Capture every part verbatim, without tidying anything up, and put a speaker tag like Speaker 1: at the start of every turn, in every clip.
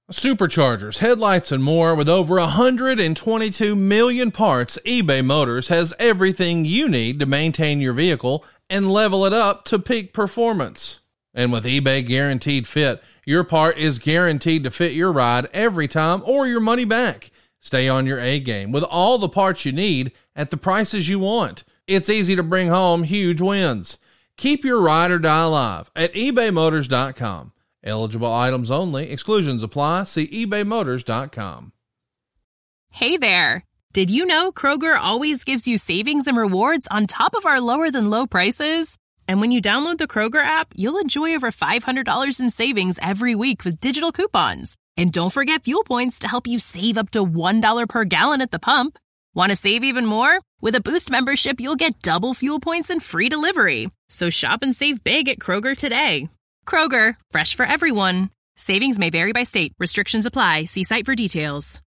Speaker 1: Superchargers, headlights, and more. With over one hundred twenty-two million parts, eBay Motors has everything you need to maintain your vehicle and level it up to peak performance. And with eBay Guaranteed Fit, your part is guaranteed to fit your ride every time or your money back. Stay on your A game with all the parts you need at the prices you want. It's easy to bring home huge wins. Keep your ride or die alive at ebay motors dot com. Eligible items only. Exclusions apply. See ebay motors dot com.
Speaker 2: Hey there. Did you know Kroger always gives you savings and rewards on top of our lower than low prices? And when you download the Kroger app, you'll enjoy over five hundred dollars in savings every week with digital coupons. And don't forget fuel points to help you save up to one dollar per gallon at the pump. Want to save even more? With a Boost membership, you'll get double fuel points and free delivery. So shop and save big at Kroger today. Kroger, fresh for everyone. Savings may vary by state. Restrictions apply. See site for details.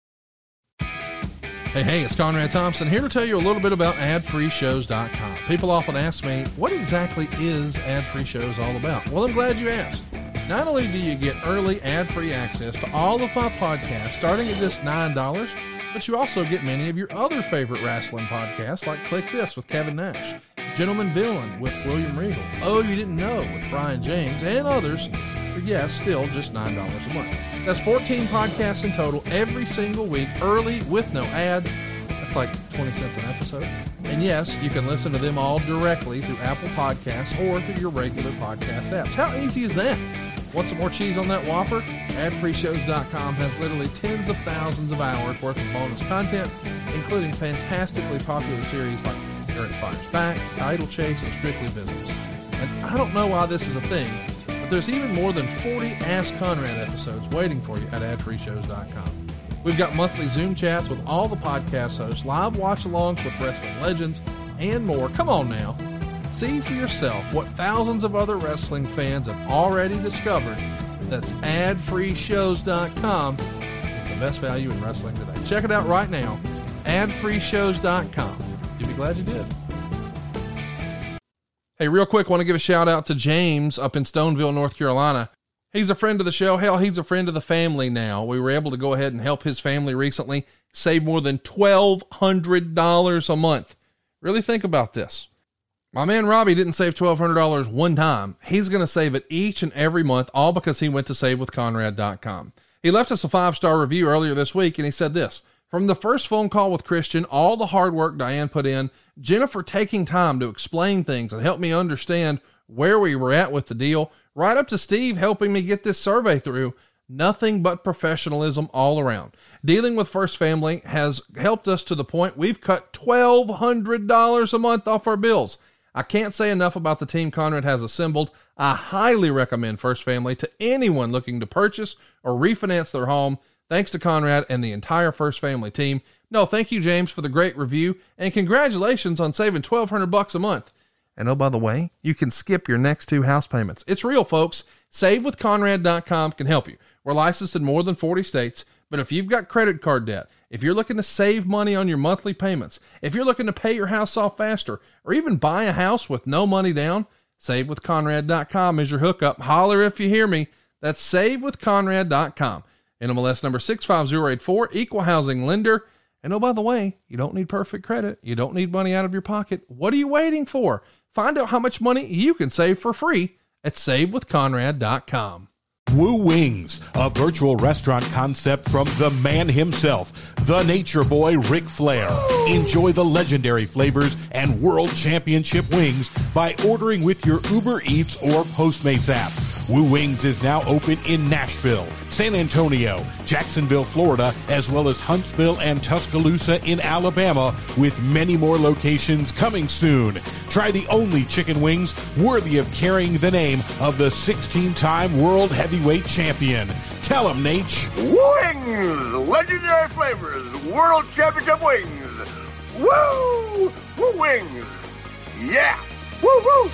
Speaker 1: Hey, hey, it's Conrad Thompson here to tell you a little bit about ad free shows dot com. People often ask me, what exactly is Ad Free Shows all about? Well, I'm glad you asked. Not only do you get early ad-free access to all of my podcasts starting at just nine dollars, but you also get many of your other favorite wrestling podcasts like Click This with Kevin Nash, Gentleman Villain with William Regal, Oh You Didn't Know with Brian James, and others for, yes, still just nine dollars a month. That's fourteen podcasts in total every single week, early with no ads. That's like twenty cents an episode. And yes, you can listen to them all directly through Apple Podcasts or through your regular podcast apps. How easy is that? Want some more cheese on that Whopper? ad free shows dot com has literally tens of thousands of hours worth of bonus content, including fantastically popular series like Eric Fires Back, Idle Chase, and Strictly Business. And I don't know why this is a thing, but there's even more than forty Ask Conrad episodes waiting for you at ad free shows dot com. We've got monthly Zoom chats with all the podcast hosts, live watch-alongs with wrestling legends, and more. Come on now. See for yourself what thousands of other wrestling fans have already discovered. That's ad free shows dot com. It's the best value in wrestling today. Check it out right now. ad free shows dot com. You'll be glad you did. Hey, real quick, want to give a shout out to James up in Stoneville, North Carolina. He's a friend of the show. Hell, he's a friend of the family now. We were able to go ahead and help his family recently save more than twelve hundred dollars a month. Really think about this. My man Robbie didn't save twelve hundred dollars one time. He's going to save it each and every month, all because he went to save with conrad dot com. He left us a five-star review earlier this week, and he said this: from the first phone call with Christian, all the hard work Diane put in, Jennifer taking time to explain things and help me understand where we were at with the deal, right up to Steve helping me get this survey through, nothing but professionalism all around. Dealing with First Family has helped us to the point we've cut twelve hundred dollars a month off our bills. I can't say enough about the team Conrad has assembled. I highly recommend First Family to anyone looking to purchase or refinance their home. Thanks to Conrad and the entire First Family team. No, thank you, James, for the great review, and congratulations on saving twelve hundred bucks a month. And oh, by the way, you can skip your next two house payments. It's real, folks. save with conrad dot com can help you. We're licensed in more than forty states, but if you've got credit card debt, if you're looking to save money on your monthly payments, if you're looking to pay your house off faster, or even buy a house with no money down, save with conrad dot com is your hookup. Holler if you hear me. That's save with conrad dot com. N M L S number six five zero eight four, equal housing lender. And oh, by the way, you don't need perfect credit. You don't need money out of your pocket. What are you waiting for? Find out how much money you can save for free at save with conrad dot com.
Speaker 3: Woo Wings, a virtual restaurant concept from the man himself, the Nature Boy Ric Flair. Enjoy the legendary flavors and world championship wings by ordering with your Uber Eats or Postmates app. Woo Wings is now open in Nashville, San Antonio, Jacksonville, Florida, as well as Huntsville and Tuscaloosa in Alabama, with many more locations coming soon. Try the only chicken wings worthy of carrying the name of the sixteen-time world heavyweight champion. Tell him, Nate.
Speaker 4: Wings! Legendary flavors, world championship wings. Woo! Woo Wings! Yeah! Woo woo!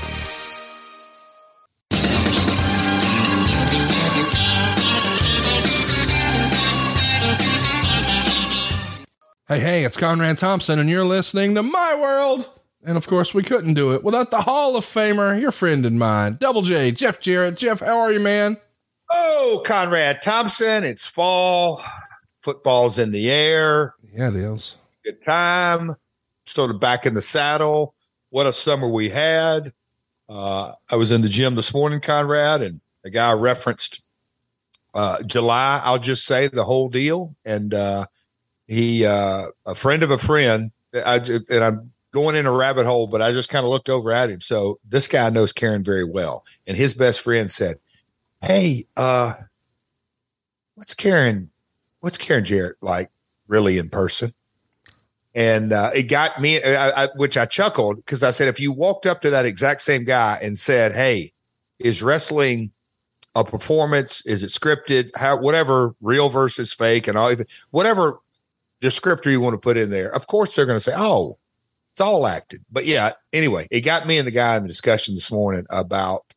Speaker 1: Hey, hey, it's Conrad Thompson, and you're listening to My World. And of course, we couldn't do it without the Hall of Famer, your friend and mine, Double J, Jeff Jarrett. Jeff, how are you, man?
Speaker 5: Oh, Conrad Thompson, it's fall. Football's in the air.
Speaker 1: Yeah, it is.
Speaker 5: Good time. Sort of back in the saddle. What a summer we had. Uh, I was in the gym this morning, Conrad, and the guy referenced uh, July. I'll just say the whole deal. And uh, he, uh, a friend of a friend, I, and I'm going in a rabbit hole, but I just kind of looked over at him. So this guy knows Karen very well. And his best friend said, hey, uh, what's Karen, what's Karen Jarrett like really in person? And uh, it got me, I, I, which I chuckled because I said, if you walked up to that exact same guy and said, hey, is wrestling a performance? Is it scripted? How, whatever, real versus fake and all, whatever descriptor you want to put in there. Of course, they're going to say, oh, it's all acted. But yeah, anyway, it got me and the guy in the discussion this morning about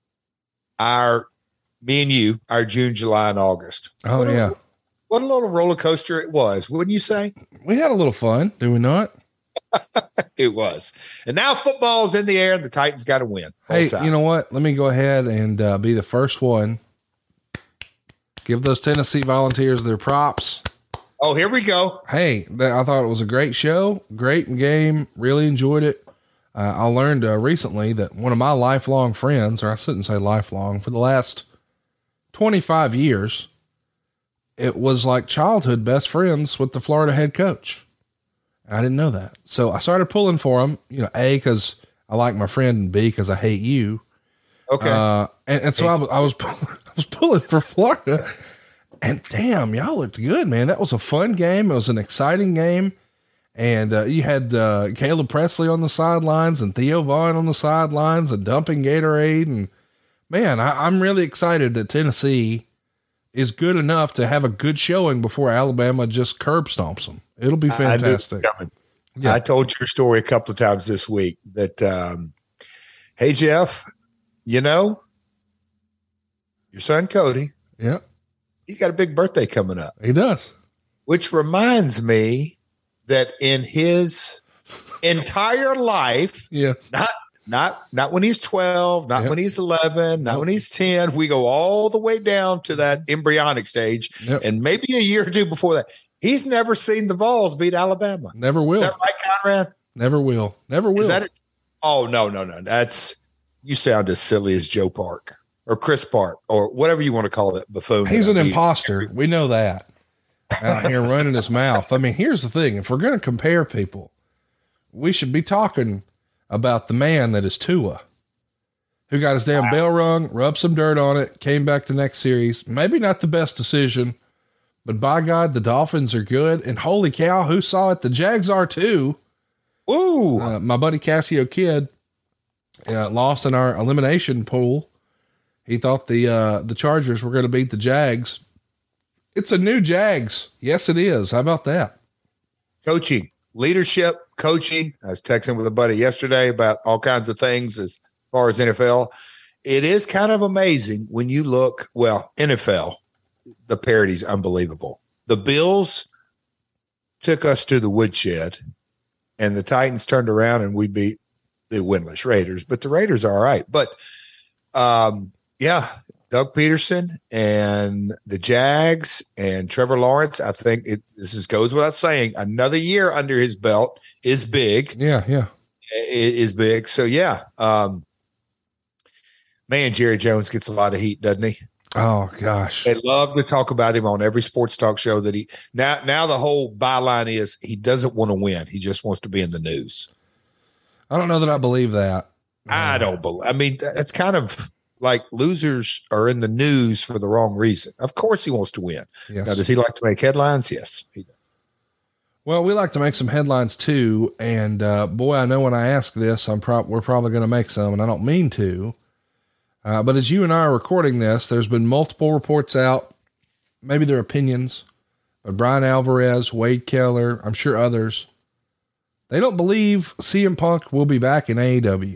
Speaker 5: our, me and you, our June, July, and August.
Speaker 1: Oh,
Speaker 5: what
Speaker 1: yeah.
Speaker 5: A, what a little roller coaster it was, wouldn't you say?
Speaker 1: We had a little fun, do we not?
Speaker 5: It was. And now football's in the air and the Titans got to win.
Speaker 1: Hey, you know what? Let me go ahead and uh, be the first one. Give those Tennessee Volunteers their props.
Speaker 5: Oh, here we go.
Speaker 1: Hey, th- I thought it was a great show, great game. Really enjoyed it. Uh, I learned uh, recently that one of my lifelong friends, or I shouldn't say lifelong, for the last twenty-five years, it was like childhood best friends with the Florida head coach. I didn't know that. So I started pulling for him, you know, A, cause I like my friend, and B, cause I hate you.
Speaker 5: Okay.
Speaker 1: Uh, and, and so I was, I was, I was pulling for Florida, and damn, y'all looked good, man. That was a fun game. It was an exciting game. And, uh, you had, uh, Caleb Presley on the sidelines and Theo Vaughn on the sidelines and dumping Gatorade. And man, I, I'm really excited that Tennessee is good enough to have a good showing before Alabama just curb stomps them. It'll be fantastic.
Speaker 5: I, yeah. I told your story a couple of times this week that, um, hey, Jeff, you know, your son, Cody,
Speaker 1: yeah,
Speaker 5: he's got a big birthday coming up.
Speaker 1: He does.
Speaker 5: Which reminds me that in his entire life,
Speaker 1: yes,
Speaker 5: not, not, not when he's twelve, not
Speaker 1: yep.
Speaker 5: when he's eleven, not
Speaker 1: nope.
Speaker 5: when he's ten, we go all the way down to that embryonic stage.
Speaker 1: Yep.
Speaker 5: And maybe a year or two before that, he's never seen the Vols beat Alabama.
Speaker 1: Never will.
Speaker 5: Is that right, Conrad?
Speaker 1: Never will. Never will.
Speaker 5: Is that it? Oh, no, no, no. That's, you sound as silly as Joe Park or Chris Park or whatever you want to call it. Buffoon.
Speaker 1: He's an imposter. We know that. Out here running his mouth. I mean, here's the thing. If we're going to compare people, we should be talking about the man that is Tua, who got his damn wow. bell rung, rubbed some dirt on it, came back the next series. Maybe not the best decision, but by God, the Dolphins are good. And holy cow, who saw it? The Jags are too.
Speaker 5: Ooh,
Speaker 1: uh, my buddy Cassio Kidd uh, lost in our elimination pool. He thought the, uh, the Chargers were going to beat the Jags. It's a new Jags. Yes, it is. How about that?
Speaker 5: Coaching, leadership, coaching. I was texting with a buddy yesterday about all kinds of things as far as N F L. It is kind of amazing when you look, well, N F L, the parity's unbelievable. The Bills took us to the woodshed, and the Titans turned around and we beat the winless Raiders. But the Raiders are all right. But, um, yeah, Doug Peterson and the Jags and Trevor Lawrence, I think it, this is, goes without saying, another year under his belt is big.
Speaker 1: Yeah, yeah.
Speaker 5: It is big. So, yeah. Um, man, Jerry Jones gets a lot of heat, doesn't he?
Speaker 1: Oh, gosh.
Speaker 5: They love to talk about him on every sports talk show that he – now now the whole byline is he doesn't want to win. He just wants to be in the news.
Speaker 1: I don't know that I believe that.
Speaker 5: I don't believe – I mean, it's kind of – like losers are in the news for the wrong reason. Of course he wants to win.
Speaker 1: Yes.
Speaker 5: Now, does he like to make headlines? Yes, he does.
Speaker 1: Well, we like to make some headlines too. And, uh, boy, I know when I ask this, I'm prob we're probably going to make some, and I don't mean to, uh, but as you and I are recording this, there's been multiple reports out, maybe their opinions, but Brian Alvarez, Wade Keller, I'm sure others, they don't believe C M Punk will be back in A E W.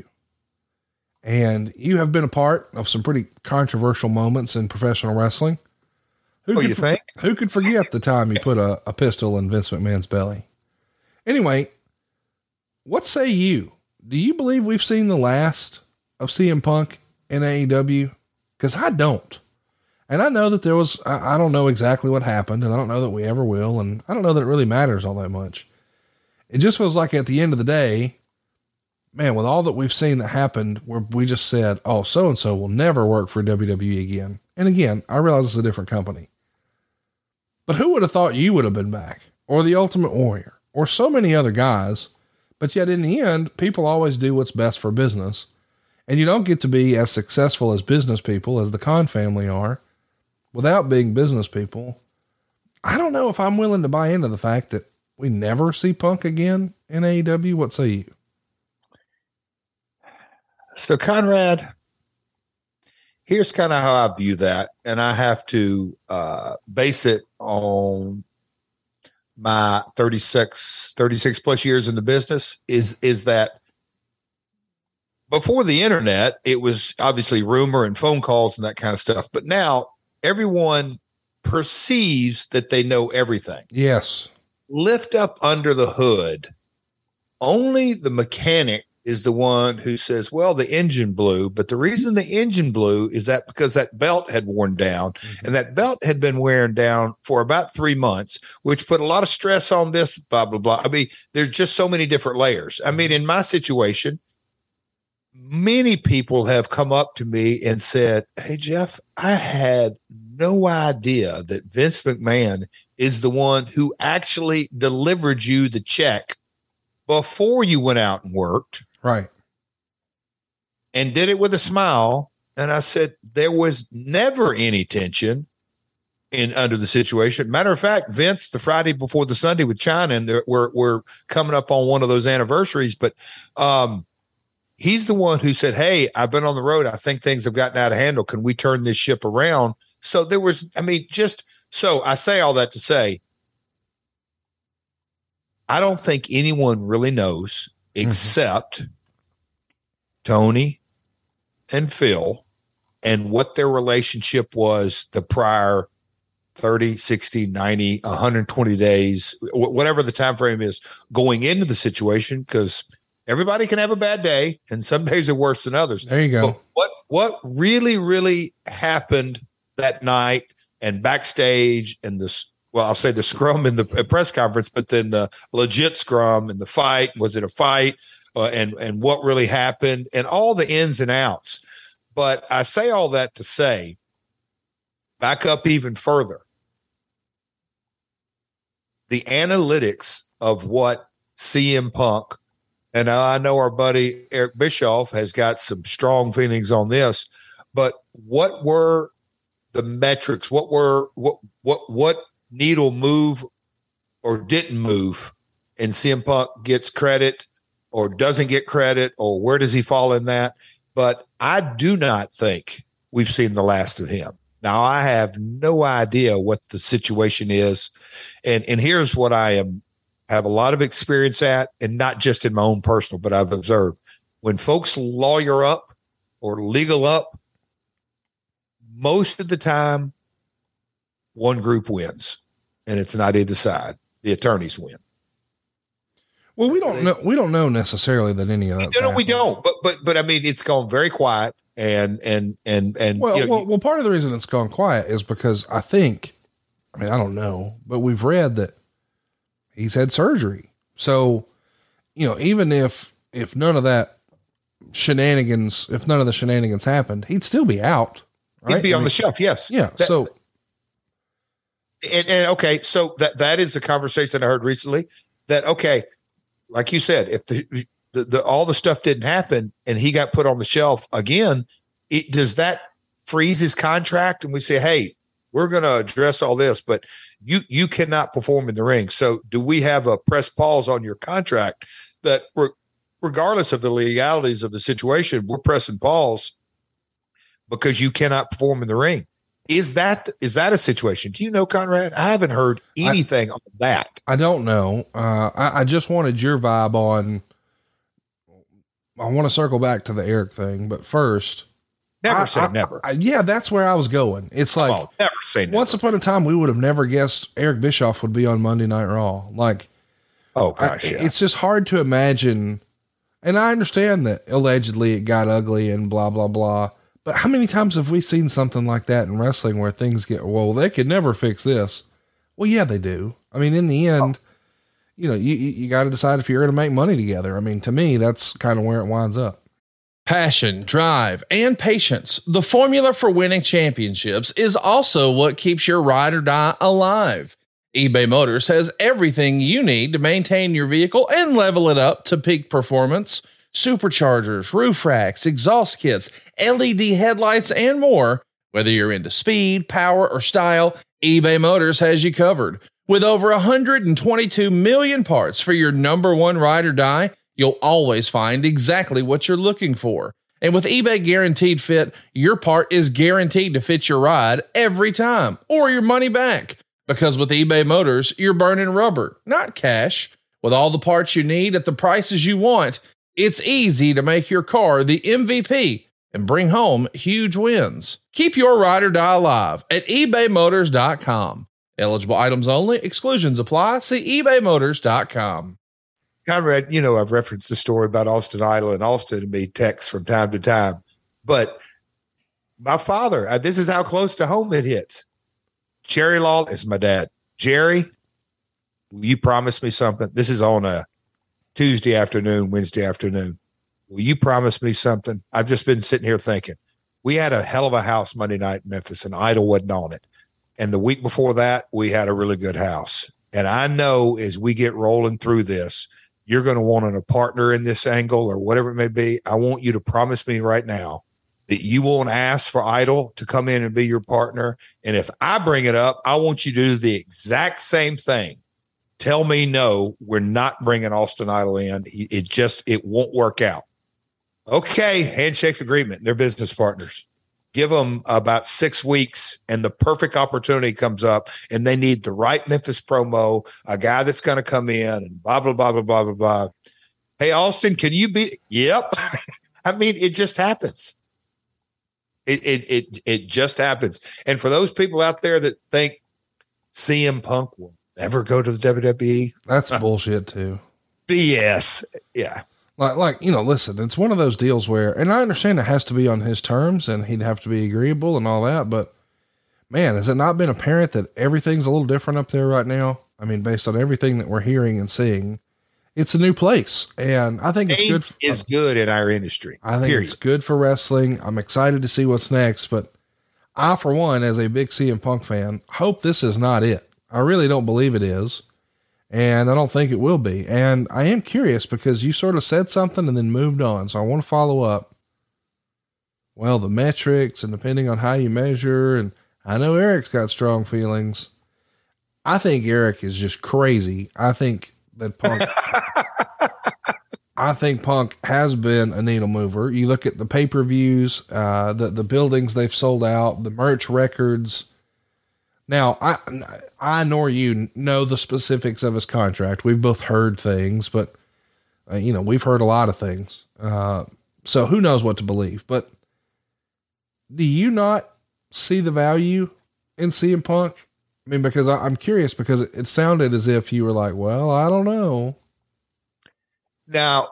Speaker 1: And you have been a part of some pretty controversial moments in professional wrestling. Who
Speaker 5: oh,
Speaker 1: could
Speaker 5: you
Speaker 1: for-
Speaker 5: think?
Speaker 1: Who could forget the time you put a, a pistol in Vince McMahon's belly? Anyway, what say you? Do you believe we've seen the last of C M Punk in A E W? Because I don't. And I know that there was, I, I don't know exactly what happened, and I don't know that we ever will. And I don't know that it really matters all that much. It just feels like at the end of the day, man, with all that we've seen that happened, where we just said, oh, so-and-so will never work for W W E again. And again, I realize it's a different company, but who would have thought you would have been back, or the Ultimate Warrior, or so many other guys? But yet in the end, people always do what's best for business. And you don't get to be as successful as business people as the Khan family are without being business people. I don't know if I'm willing to buy into the fact that we never see Punk again in A E W. What say you?
Speaker 5: So Conrad, here's kind of how I view that. And I have to uh, base it on my thirty-six, thirty-six plus years in the business is, is that before the internet, it was obviously rumor and phone calls and that kind of stuff. But now everyone perceives that they know everything.
Speaker 1: Yes.
Speaker 5: Lift up under the hood. Only the mechanic is the one who says, well, the engine blew, but the reason the engine blew is that because that belt had worn down, mm-hmm. and that belt had been wearing down for about three months, which put a lot of stress on this, blah, blah, blah. I mean, there's just so many different layers. I mean, in my situation, many people have come up to me and said, hey, Jeff, I had no idea that Vince McMahon is the one who actually delivered you the check before you went out and worked.
Speaker 1: Right.
Speaker 5: And did it with a smile. And I said, there was never any tension in under the situation. Matter of fact, Vince, the Friday before the Sunday with China, and we're, we're coming up on one of those anniversaries, but um, he's the one who said, hey, I've been on the road. I think things have gotten out of hand. Can we turn this ship around? So there was, I mean, just so I say all that to say, I don't think anyone really knows except mm-hmm. Tony and Phil and what their relationship was the prior thirty, sixty, ninety, one hundred twenty days, whatever the time frame is going into the situation, because everybody can have a bad day and some days are worse than others.
Speaker 1: There you go.
Speaker 5: But what, what really, really happened that night and backstage and this, well, I'll say the scrum in the press conference, but then the legit scrum and the fight, was it a fight uh, and, and what really happened and all the ins and outs. But I say all that to say, back up even further, the analytics of what C M Punk, and I know our buddy Eric Bischoff has got some strong feelings on this, but what were the metrics? What were, what, what, what, needle move or didn't move, and C M Punk gets credit or doesn't get credit, or where does he fall in that? But I do not think we've seen the last of him. Now, I have no idea what the situation is. And, and here's what I am have a lot of experience at, and not just in my own personal, but I've observed when folks lawyer up or legal up, most of the time, one group wins. And it's not either side. The attorneys win.
Speaker 1: Well, we don't know. We don't know necessarily that any of that.
Speaker 5: No, no, we don't. But, but, but I mean, it's gone very quiet and, and, and, and,
Speaker 1: well,
Speaker 5: you know,
Speaker 1: well, well, part of the reason it's gone quiet is because I think, I mean, I don't know, but we've read that he's had surgery. So, you know, even if, if none of that shenanigans, if none of the shenanigans happened, he'd still be out. Right?
Speaker 5: He'd be
Speaker 1: I
Speaker 5: on
Speaker 1: mean,
Speaker 5: the shelf. Yes.
Speaker 1: Yeah.
Speaker 5: That,
Speaker 1: so,
Speaker 5: And, and okay, so that that is a conversation I heard recently. That okay, like you said, if the, the, the all the stuff didn't happen and he got put on the shelf again, it, does that freeze his contract? And we say, hey, we're going to address all this, but you you cannot perform in the ring. So do we have a press pause on your contract that, re- regardless of the legalities of the situation, we're pressing pause because you cannot perform in the ring? Is that, is that a situation? Do you know, Conrad? I haven't heard anything I, on that.
Speaker 1: I don't know. Uh, I, I just wanted your vibe on, I want to circle back to the Eric thing, but first,
Speaker 5: never
Speaker 1: I,
Speaker 5: say
Speaker 1: I,
Speaker 5: never.
Speaker 1: I, yeah, that's where I was going. It's like,
Speaker 5: oh, never say never.
Speaker 1: Once upon a time, we would have never guessed Eric Bischoff would be on Monday Night Raw. Like,
Speaker 5: oh gosh,
Speaker 1: I,
Speaker 5: yeah.
Speaker 1: It's just hard to imagine. And I understand that allegedly it got ugly and blah, blah, blah. But how many times have we seen something like that in wrestling where things get, well, they could never fix this. Well, yeah, they do. I mean, in the end, oh. you know, you, you got to decide if you're going to make money together. I mean, to me, that's kind of where it winds up. Passion, drive, and patience. The formula for winning championships is also what keeps your ride or die alive. eBay Motors has everything you need to maintain your vehicle and level it up to peak performance. Superchargers, roof racks, exhaust kits, L E D headlights, and more. Whether you're into speed, power, or style, eBay Motors has you covered. With over one hundred twenty-two million parts for your number one ride or die, you'll always find exactly what you're looking for. And with eBay Guaranteed Fit, your part is guaranteed to fit your ride every time, or your money back. Because with eBay Motors, you're burning rubber, not cash. With all the parts you need at the prices you want, it's easy to make your car the M V P and bring home huge wins. Keep your ride or die alive at ebay motors dot com. Eligible items only. Exclusions apply. See ebay motors dot com.
Speaker 5: Conrad, you know, I've referenced the story about Austin Idol, and Austin and me text from time to time. But my father, uh, this is how close to home it hits. Jerry Law is my dad. Jerry, will you promise me something? This is on a Tuesday afternoon, Wednesday afternoon. Will you promise me something? I've just been sitting here thinking. We had a hell of a house Monday night in Memphis, and Idol wasn't on it. And the week before that, we had a really good house. And I know as we get rolling through this, you're going to want a partner in this angle or whatever it may be. I want you to promise me right now that you won't ask for Idol to come in and be your partner. And if I bring it up, I want you to do the exact same thing. Tell me, no, we're not bringing Austin Idol in. It just, it won't work out. Okay, handshake agreement. They're business partners. Give them about six weeks and the perfect opportunity comes up and they need the right Memphis promo, a guy that's going to come in and blah, blah, blah, blah, blah, blah, blah. Hey, Austin, can you be? Yep. I mean, it just happens. It, it, it, it just happens. And for those people out there that think C M Punk will never go to the W W E,
Speaker 1: that's bullshit too.
Speaker 5: B S. Yeah.
Speaker 1: Like, like, you know, listen, it's one of those deals where, and I understand it has to be on his terms and he'd have to be agreeable and all that, but man, has it not been apparent that everything's a little different up there right now? I mean, based on everything that we're hearing and seeing, it's a new place. And I think it's
Speaker 5: Age
Speaker 1: good. For,
Speaker 5: is good in our industry.
Speaker 1: I think
Speaker 5: period.
Speaker 1: It's good for wrestling. I'm excited to see what's next, but I, for one, as a big C M Punk fan, hope this is not it. I really don't believe it is. And I don't think it will be. And I am curious because you sort of said something and then moved on. So I want to follow up. Well, the metrics and depending on how you measure, and I know Eric's got strong feelings. I think Eric is just crazy. I think that Punk, I think Punk has been a needle mover. You look at the pay-per-views, uh, the, the buildings they've sold out, the merch records. Now, I, I nor you know the specifics of his contract. We've both heard things, but uh, you know, we've heard a lot of things. Uh, so who knows what to believe, but do you not see the value in C M Punk? I mean, because I, I'm curious because it, it sounded as if you were like, well, I don't know.
Speaker 5: Now,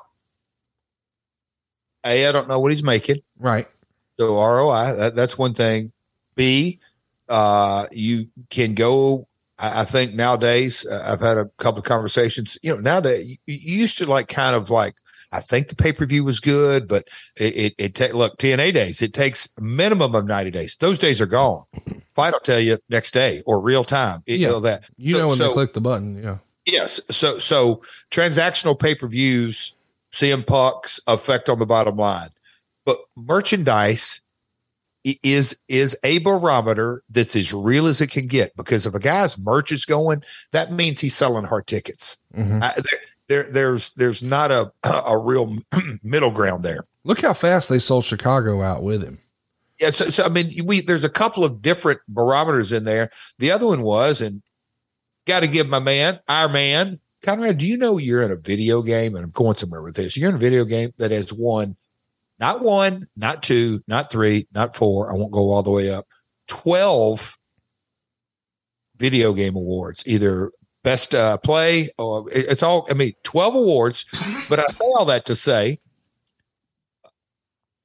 Speaker 5: A, I don't know what he's making.
Speaker 1: Right.
Speaker 5: So R O I, that, that's one thing. B, Uh, you can go, I, I think nowadays, uh, I've had a couple of conversations, you know, nowadays you, you used to like kind of like, I think the pay-per-view was good, but it, it, it take, look, T N A days, it takes a minimum of ninety days. Those days are gone. Fight will tell you next day or real time. It,
Speaker 1: yeah.
Speaker 5: You know that,
Speaker 1: you
Speaker 5: so,
Speaker 1: know, when
Speaker 5: so,
Speaker 1: they click the button. Yeah.
Speaker 5: Yes. So, so transactional pay-per-views, C M Punk's effect on the bottom line, but merchandise is is a barometer that's as real as it can get, because if a guy's merch is going, that means he's selling hard tickets. Mm-hmm. I, there, there's there's not a a real middle ground there.
Speaker 1: Look how fast they sold Chicago out with him.
Speaker 5: Yeah, so, so I mean, we there's a couple of different barometers in there. The other one was, and got to give my man, our man, Conrad. Do you know you're in a video game, and I'm going somewhere with this? You're in a video game that has won. Not one, not two, not three, not four. I won't go all the way up. twelve video game awards, either best uh, play or it's all, I mean, twelve awards. But I say all that to say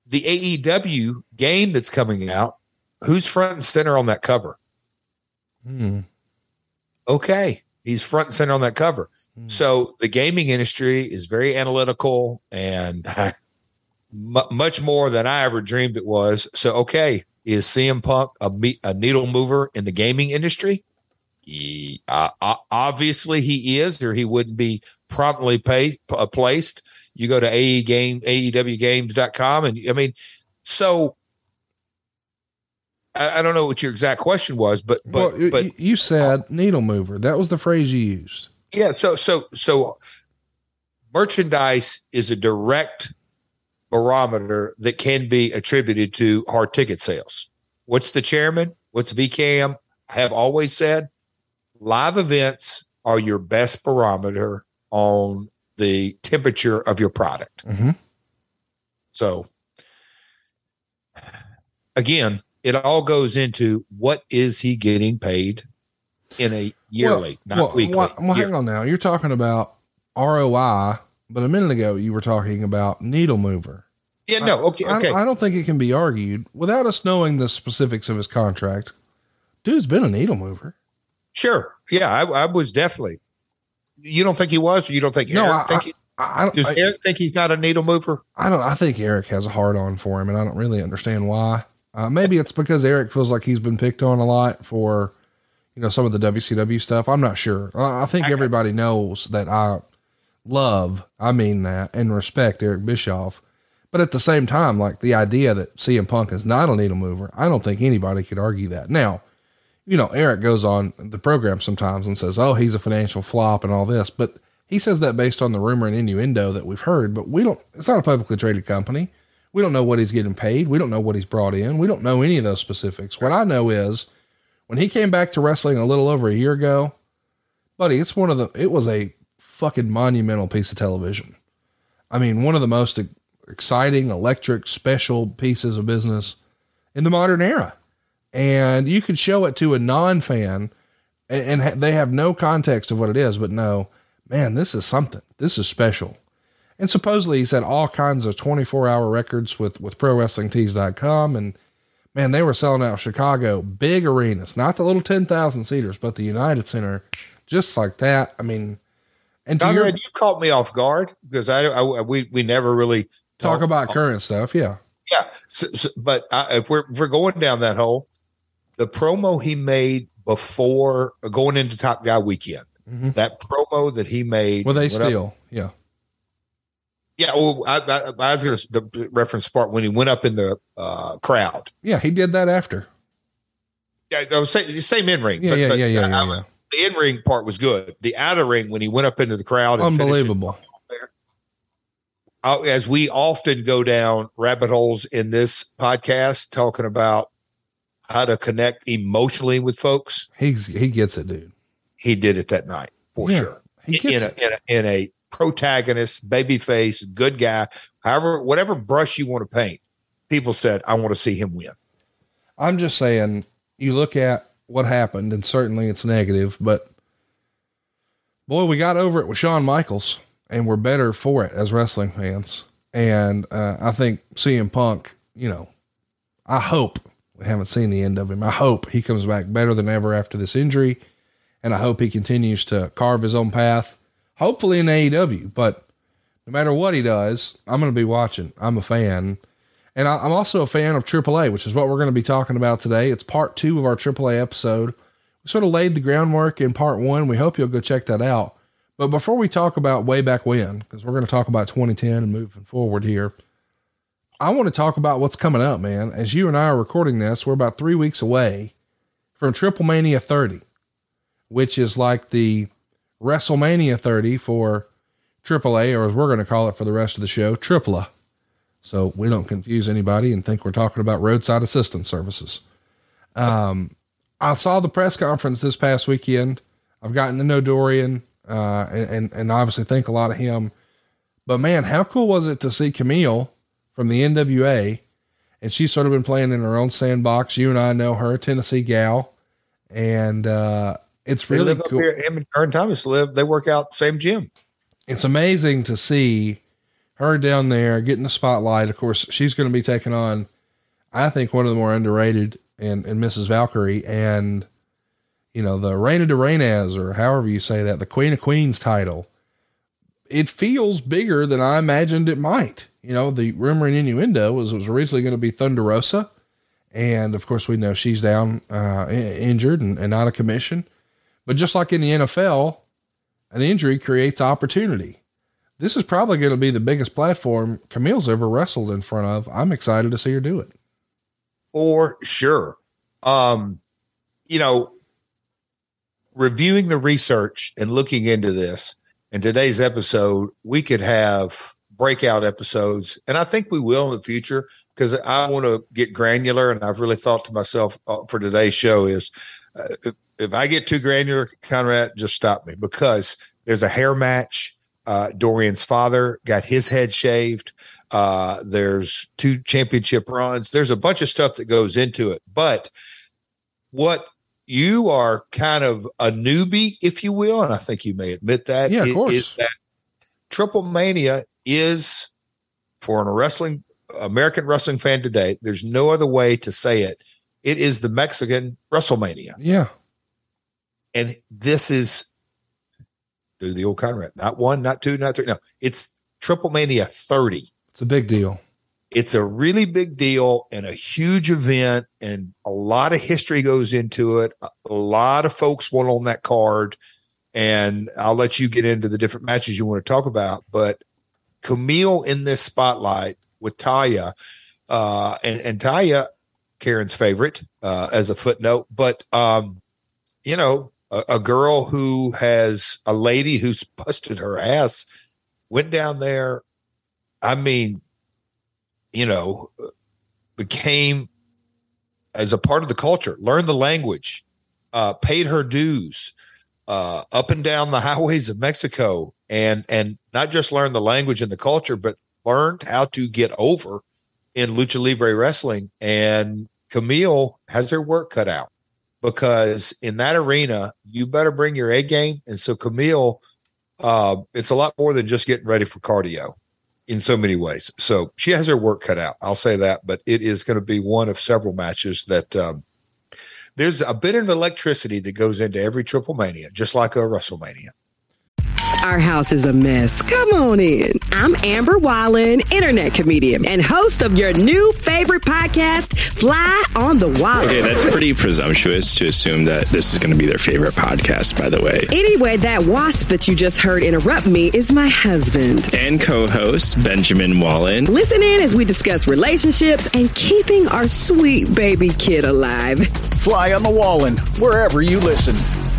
Speaker 5: the A E W game that's coming out, who's front and center on that cover?
Speaker 1: Hmm.
Speaker 5: Okay. He's front and center on that cover. Hmm. So the gaming industry is very analytical and m- much more than I ever dreamed it was. So, okay. Is C M Punk a, me- a needle mover in the gaming industry? He, uh, obviously he is, or he wouldn't be promptly pay, uh, placed. You go to A E game, A E W games dot com. And I mean, so I, I don't know what your exact question was, but, but,
Speaker 1: well,
Speaker 5: but
Speaker 1: you said needle mover. That was the phrase you used.
Speaker 5: Yeah. So, so, so merchandise is a direct barometer that can be attributed to hard ticket sales. What's the chairman? What's V CAM have always said? Live events are your best barometer on the temperature of your product.
Speaker 1: Mm-hmm.
Speaker 5: So again, it all goes into what is he getting paid in a yearly,
Speaker 1: well,
Speaker 5: not
Speaker 1: well,
Speaker 5: weekly.
Speaker 1: Well, well hang on now. You're talking about R O I, but a minute ago you were talking about needle mover.
Speaker 5: Yeah, no. Okay.
Speaker 1: I,
Speaker 5: okay.
Speaker 1: I, I don't think it can be argued without us knowing the specifics of his contract. Dude's been a needle mover.
Speaker 5: Sure. Yeah. I, I was definitely, you don't think he was, or you don't think,
Speaker 1: no,
Speaker 5: Eric
Speaker 1: I,
Speaker 5: think he,
Speaker 1: I, I,
Speaker 5: does
Speaker 1: I,
Speaker 5: Eric think he's not a needle mover?
Speaker 1: I don't, I think Eric has a hard on for him and I don't really understand why. Uh, maybe it's because Eric feels like he's been picked on a lot for, you know, some of the W C W stuff. I'm not sure. I, I think I, everybody knows that I love, I mean that, and respect Eric Bischoff. But at the same time, like the idea that C M Punk is not a needle mover, I don't think anybody could argue that. Now, you know, Eric goes on the program sometimes and says, oh, he's a financial flop and all this, but he says that based on the rumor and innuendo that we've heard, but we don't, it's not a publicly traded company. We don't know what he's getting paid. We don't know what he's brought in. We don't know any of those specifics. What I know is when he came back to wrestling a little over a year ago, buddy, it's one of the, it was a fucking monumental piece of television. I mean, one of the most exciting, electric, special pieces of business in the modern era. And you could show it to a non-fan and, and ha- they have no context of what it is, but no, man, this is something. This is special. And supposedly he's had all kinds of twenty-four hour records with, with pro wrestling tees dot com. And man, they were selling out Chicago, big arenas, not the little ten thousand seaters, but the United Center, just like that. I mean, and
Speaker 5: Conrad, your, you caught me off guard because I, I, we, we never really
Speaker 1: talk, talk about current stuff. Yeah.
Speaker 5: Yeah. So, so, but I, if we're, if we're going down that hole, the promo he made before going into Top Guy Weekend, mm-hmm. that promo that he made.
Speaker 1: Well, they steal. Yeah.
Speaker 5: Yeah. Well, I, I, I was going to the reference part when he went up in the uh, crowd.
Speaker 1: Yeah. He did that after.
Speaker 5: Yeah. I was saying the same in ring.
Speaker 1: Yeah,
Speaker 5: but,
Speaker 1: yeah,
Speaker 5: but
Speaker 1: yeah, yeah,
Speaker 5: I,
Speaker 1: yeah,
Speaker 5: I,
Speaker 1: yeah.
Speaker 5: The in ring part was good. The outer ring, when he went up into the crowd. And
Speaker 1: unbelievable.
Speaker 5: Uh, as we often go down rabbit holes in this podcast, talking about how to connect emotionally with folks.
Speaker 1: He's, he gets it, dude.
Speaker 5: He did it that night for
Speaker 1: yeah,
Speaker 5: sure.
Speaker 1: He
Speaker 5: in,
Speaker 1: gets
Speaker 5: a,
Speaker 1: it.
Speaker 5: in, a, in a protagonist, babyface, good guy, however, whatever brush you want to paint, people said, I want to see him win.
Speaker 1: I'm just saying, you look at what happened and certainly it's negative, but boy, we got over it with Shawn Michaels and we're better for it as wrestling fans. And, uh, I think C M Punk, you know, I hope we haven't seen the end of him. I hope he comes back better than ever after this injury. And I hope he continues to carve his own path, hopefully in A E W, but no matter what he does, I'm going to be watching. I'm a fan. And I, I'm also a fan of triple A, which is what we're going to be talking about today. It's part two of our triple A episode. We sort of laid the groundwork in part one. We hope you'll go check that out. But before we talk about way back when, because we're going to talk about twenty ten and moving forward here, I want to talk about what's coming up, man. As you and I are recording this, we're about three weeks away from Triple Mania thirty, which is like the WrestleMania thirty for triple A, or as we're going to call it for the rest of the show, Triple A. So we don't confuse anybody and think we're talking about roadside assistance services. Um, I saw the press conference this past weekend. I've gotten to know Dorian, uh, and, and, and obviously think a lot of him, but man, how cool was it to see Camille from the N W A? And she's sort of been playing in her own sandbox. You and I know her, Tennessee gal. And, uh, it's
Speaker 5: They
Speaker 1: really
Speaker 5: live
Speaker 1: cool.
Speaker 5: Up here. Him and her and Thomas live, they work out same gym.
Speaker 1: It's amazing to see her down there getting the spotlight. Of course, she's going to be taking on, I think, one of the more underrated and, and Missus Valkyrie, and, you know, the Reina de Reinas, or however you say that, the Queen of Queens title. It feels bigger than I imagined it might. You know, the rumor and innuendo was it was originally going to be Thunder Rosa. And of course we know she's down, uh, injured and, and out of commission, but just like in the N F L, an injury creates opportunity. This is probably going to be the biggest platform Camille's ever wrestled in front of. I'm excited to see her do it.
Speaker 5: For sure. Um, you know, reviewing the research and looking into this in today's episode, we could have breakout episodes, and I think we will in the future, because I want to get granular. And I've really thought to myself uh, for today's show is uh, if, if I get too granular, Conrad, just stop me, because there's a hair match. Uh, Dorian's father got his head shaved. Uh, there's two championship runs. There's a bunch of stuff that goes into it, but what you are kind of a newbie, if you will, and I think you may admit that,
Speaker 1: yeah, of course.
Speaker 5: is that Triple Mania is, for a wrestling American wrestling fan today, there's no other way to say it. It is the Mexican WrestleMania.
Speaker 1: Yeah.
Speaker 5: And this is, do the old Conrad, not one, not two, not three. No, it's Triple Mania thirty.
Speaker 1: It's a big deal.
Speaker 5: It's a really big deal and a huge event, and a lot of history goes into it. A lot of folks want on that card, and I'll let you get into the different matches you want to talk about. But Camille in this spotlight with Taya, uh, and, and Taya, Karen's favorite, uh, as a footnote, but, um, you know, a, a girl who has a lady who's busted her ass, went down there. I mean, you know, became as a part of the culture, learned the language, uh, paid her dues, uh, up and down the highways of Mexico, and, and not just learned the language and the culture, but learned how to get over in Lucha Libre wrestling. And Camille has her work cut out, because in that arena, you better bring your A game. And so Camille, uh, it's a lot more than just getting ready for cardio in so many ways. So she has her work cut out. I'll say that, but it is going to be one of several matches that, um, there's a bit of electricity that goes into every Triple Mania, just like a WrestleMania.
Speaker 6: Our house is a mess. Come on in. I'm Amber Wallen, internet comedian and host of your new favorite podcast, Fly on the Wall.
Speaker 7: Okay, that's pretty presumptuous to assume that this is going to be their favorite podcast, by the way.
Speaker 6: Anyway, that wasp that you just heard interrupt me is my husband.
Speaker 7: And co-host, Benjamin Wallen.
Speaker 6: Listen in as we discuss relationships and keeping our sweet baby kid alive.
Speaker 8: Fly on the Wallen, wherever you listen.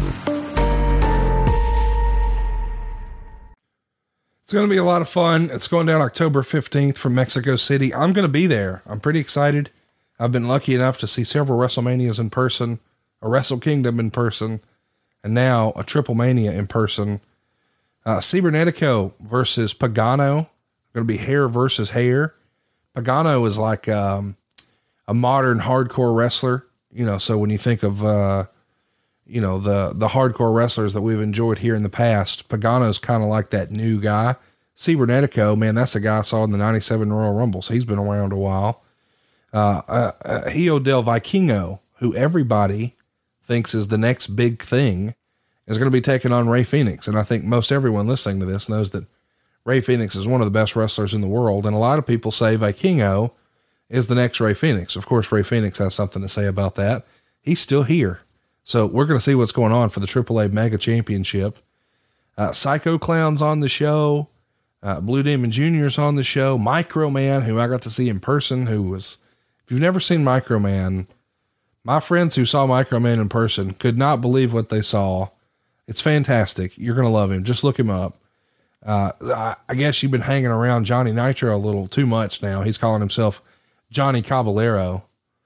Speaker 1: It's going to be a lot of fun. It's going down October fifteenth from Mexico City. I'm going to be there. I'm pretty excited. I've been lucky enough to see several WrestleManias in person, a Wrestle Kingdom in person, and now a Triple Mania in person. Uh, Cibernetico versus Pagano. Going to be hair versus hair. Pagano is like, um, a modern hardcore wrestler, you know, so when you think of, uh, you know, the, the hardcore wrestlers that we've enjoyed here in the past, Pagano's kind of like that new guy. Cibernetico, man, that's the guy I saw in the ninety-seven Royal Rumble. So he's been around a while. Uh, uh, uh Hijo del Vikingo, who everybody thinks is the next big thing, is going to be taking on Rey Fenix. And I think most everyone listening to this knows that Rey Fenix is one of the best wrestlers in the world. And a lot of people say Vikingo is the next Rey Fenix. Of course, Rey Fenix has something to say about that. He's still here. So we're going to see what's going on for the Triple A Mega Championship. Uh, Psycho Clown's on the show. Uh, Blue Demon Junior's on the show. Micro Man, who I got to see in person, who was, if you've never seen Micro Man, my friends who saw Micro Man in person could not believe what they saw. It's fantastic. You're going to love him. Just look him up. Uh, I, I guess you've been hanging around Johnny Nitro a little too much now. He's calling himself Johnny Caballero.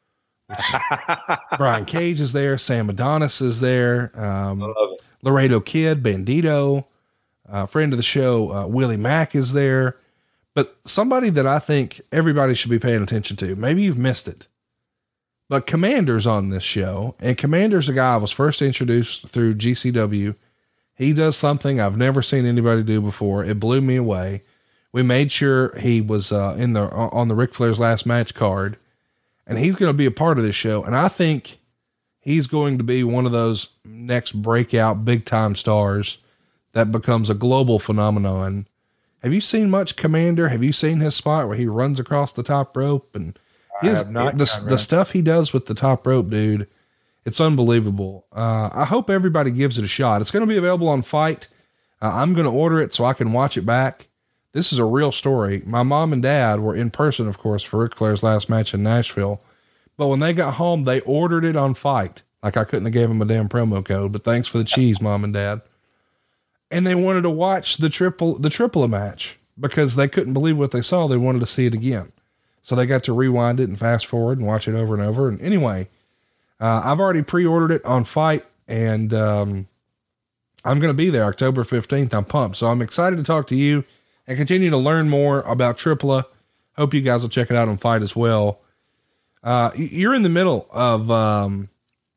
Speaker 1: Brian Cage is there. Sam Adonis is there. Um, Laredo Kid, Bandito, uh, friend of the show, uh, Willie Mack is there. But somebody that I think everybody should be paying attention to, maybe you've missed it, but Commander's on this show, and Commander's a guy I was first introduced through G C W. He does something I've never seen anybody do before. It blew me away. We made sure he was uh, in the on the Ric Flair's Last Match card, and he's going to be a part of this show. And I think he's going to be one of those next breakout big time stars that becomes a global phenomenon. Have you seen much Commander? Have you seen his spot where he runs across the top rope and his, not, the, the stuff he does with the top rope, dude? It's unbelievable. Uh, I hope everybody gives it a shot. It's going to be available on Fight. Uh, I'm going to order it so I can watch it back. This is a real story. My mom and dad were in person, of course, for Ric Flair's Last Match in Nashville. But when they got home, they ordered it on Fight. Like I couldn't have gave them a damn promo code, but thanks for the cheese, mom and dad. And they wanted to watch the triple, the triple match because they couldn't believe what they saw. They wanted to see it again. So they got to rewind it and fast forward and watch it over and over. And anyway, uh, I've already pre-ordered it on Fight, and um, I'm going to be there October fifteenth. I'm pumped. So I'm excited to talk to you and continue to learn more about Triple A. Hope you guys will check it out on Fight as well. Uh, you're in the middle of, um,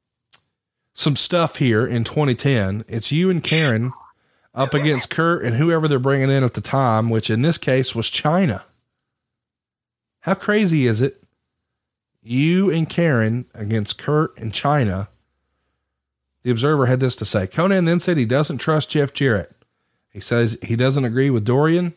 Speaker 1: some stuff here in twenty ten. It's you and Karen up against Kurt and whoever they're bringing in at the time, which in this case was China. How crazy is it? You and Karen against Kurt and China. The Observer had this to say. Conan then said he doesn't trust Jeff Jarrett. He says he doesn't agree with Dorian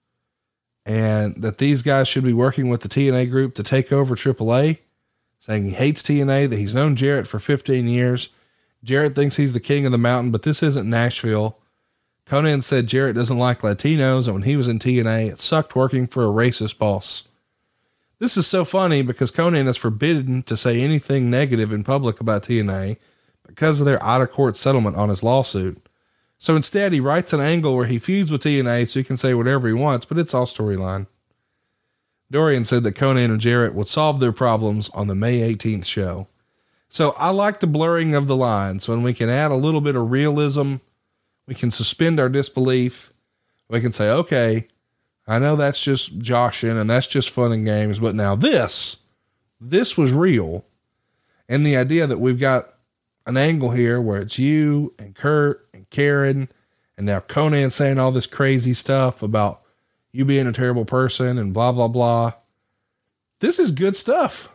Speaker 1: and that these guys should be working with the T N A group to take over Triple A, saying he hates T N A, that he's known Jarrett for fifteen years. Jarrett thinks he's the king of the mountain, but this isn't Nashville. Conan said Jarrett doesn't like Latinos, and when he was in T N A, it sucked working for a racist boss. This is so funny because Conan is forbidden to say anything negative in public about T N A because of their out-of-court settlement on his lawsuit. So instead, he writes an angle where he feuds with T N A so he can say whatever he wants, but it's all storyline. Dorian said that Conan and Jarrett would solve their problems on the May eighteenth show. So I like the blurring of the lines when we can add a little bit of realism. We can suspend our disbelief. We can say, okay, I know that's just joshing and that's just fun and games, but now this, this was real. And the idea that we've got an angle here where it's you and Kurt and Karen, and now Conan saying all this crazy stuff about you being a terrible person and blah, blah, blah. This is good stuff.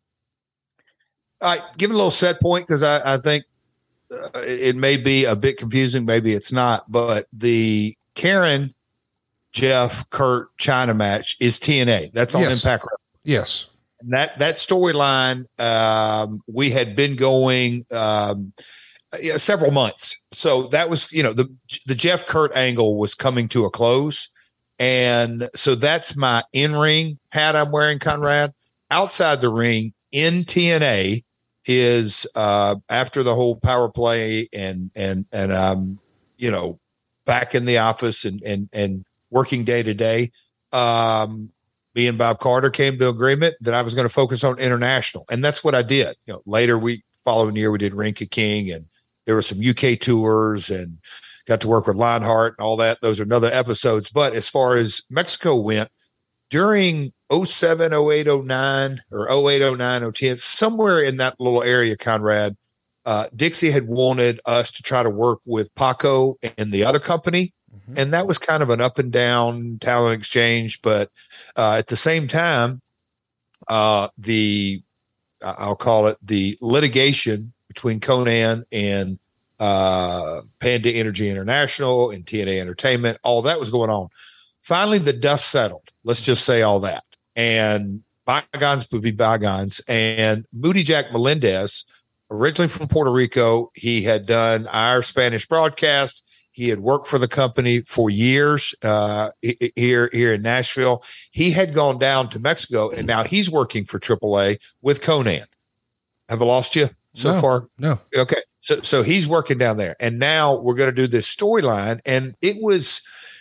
Speaker 5: All right. Give it a little set point. Cause I, I think uh, it may be a bit confusing. Maybe it's not, but the Karen, Jeff, Kurt, China match is T N A. That's on
Speaker 1: Yes.
Speaker 5: Impact Wrestling.
Speaker 1: Yes.
Speaker 5: And that, that storyline, um, we had been going, um, yeah, several months. So that was, you know, the, the Jeff Kurt angle was coming to a close. And so that's my in-ring hat I'm wearing, Conrad. Outside the ring in T N A is, uh, after the whole power play and, and, and, um, you know, back in the office and, and, and working day to day. Um, me and Bob Carter came to agreement that I was going to focus on international. And that's what I did. You know, later we following year, we did Ring of King, and there were some U K tours and got to work with Lionheart and all that. Those are another episodes. But as far as Mexico went, during oh seven, oh eight, oh nine or oh eight, oh nine, oh ten, somewhere in that little area, Conrad, uh, Dixie had wanted us to try to work with Paco and the other company. Mm-hmm. And that was kind of an up and down talent exchange. But uh, at the same time, uh, the, I'll call it the litigation between Conan and uh, Panda Energy International and T N A Entertainment, all that was going on. Finally, the dust settled. Let's just say all that. And bygones would be bygones. And Moody Jack Melendez, originally from Puerto Rico, he had done our Spanish broadcast. He had worked for the company for years uh, here, here in Nashville. He had gone down to Mexico, and now he's working for triple A with Conan. Have I lost you so
Speaker 1: no,
Speaker 5: far?
Speaker 1: No.
Speaker 5: Okay. So, so he's working down there, and now we're going to do this storyline. And it was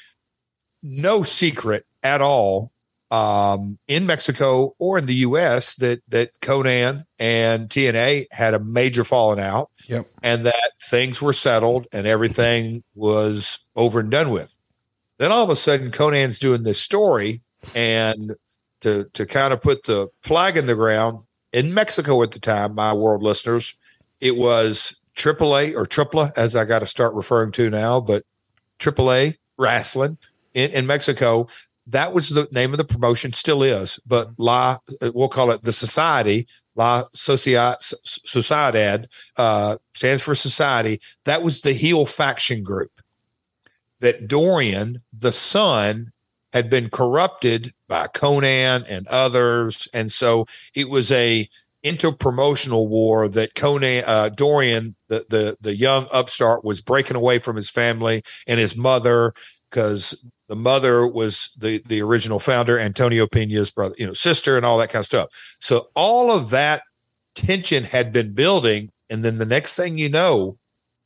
Speaker 5: no secret at all um, in Mexico or in the U S that, that Conan and T N A had a major falling out.
Speaker 1: Yep.
Speaker 5: And that things were settled and everything was over and done with. Then all of a sudden Conan's doing this story, and to, to kind of put the flag in the ground in Mexico at the time, my world listeners, it was triple A or Tripla, as I got to start referring to now, but triple A wrestling in, in Mexico. that was the name of the promotion, still is, but La, we'll call it the Society, La Sociedad, Sociedad uh, stands for Society. That was the heel faction group that Dorian, the son, had been corrupted by Conan and others. And so it was a interpromotional war that Conan, uh, Dorian, the, the, the young upstart, was breaking away from his family and his mother, because the mother was the, the original founder, Antonio Pena's brother, you know, sister, and all that kind of stuff. So all of that tension had been building. And then the next thing you know,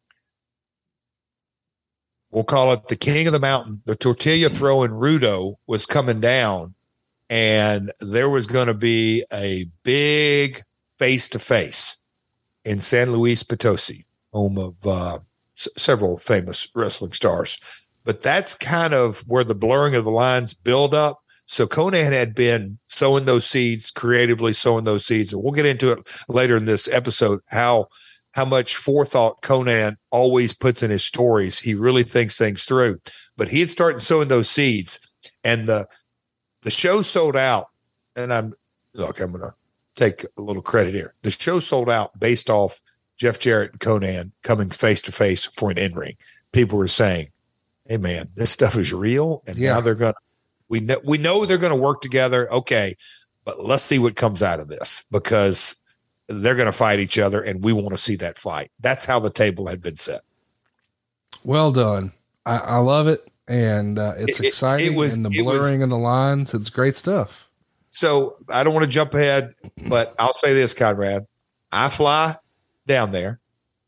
Speaker 5: we'll call it the king of the mountain, the tortilla throwing Rudo was coming down, and there was going to be a big face-to-face in San Luis Potosi, home of uh, s- several famous wrestling stars. But that's kind of where the blurring of the lines build up. So Conan had been sowing those seeds, creatively sowing those seeds. And we'll get into it later in this episode, how how much forethought Conan always puts in his stories. He really thinks things through. But he had started sowing those seeds, and the the show sold out. And I'm look, I'm going to take a little credit here. The show sold out based off Jeff Jarrett and Conan coming face to face for an in-ring. People were saying, hey man, this stuff is real. And yeah. now they're going to, we know, we know they're going to work together. Okay. But let's see what comes out of this, because they're going to fight each other and we want to see that fight. That's how the table had been set.
Speaker 1: Well done. I, I love it. And uh, it's
Speaker 5: it,
Speaker 1: exciting. It was, and the blurring was, of the lines. It's great stuff.
Speaker 5: So I don't want to jump ahead, but I'll say this, Conrad, I fly down there.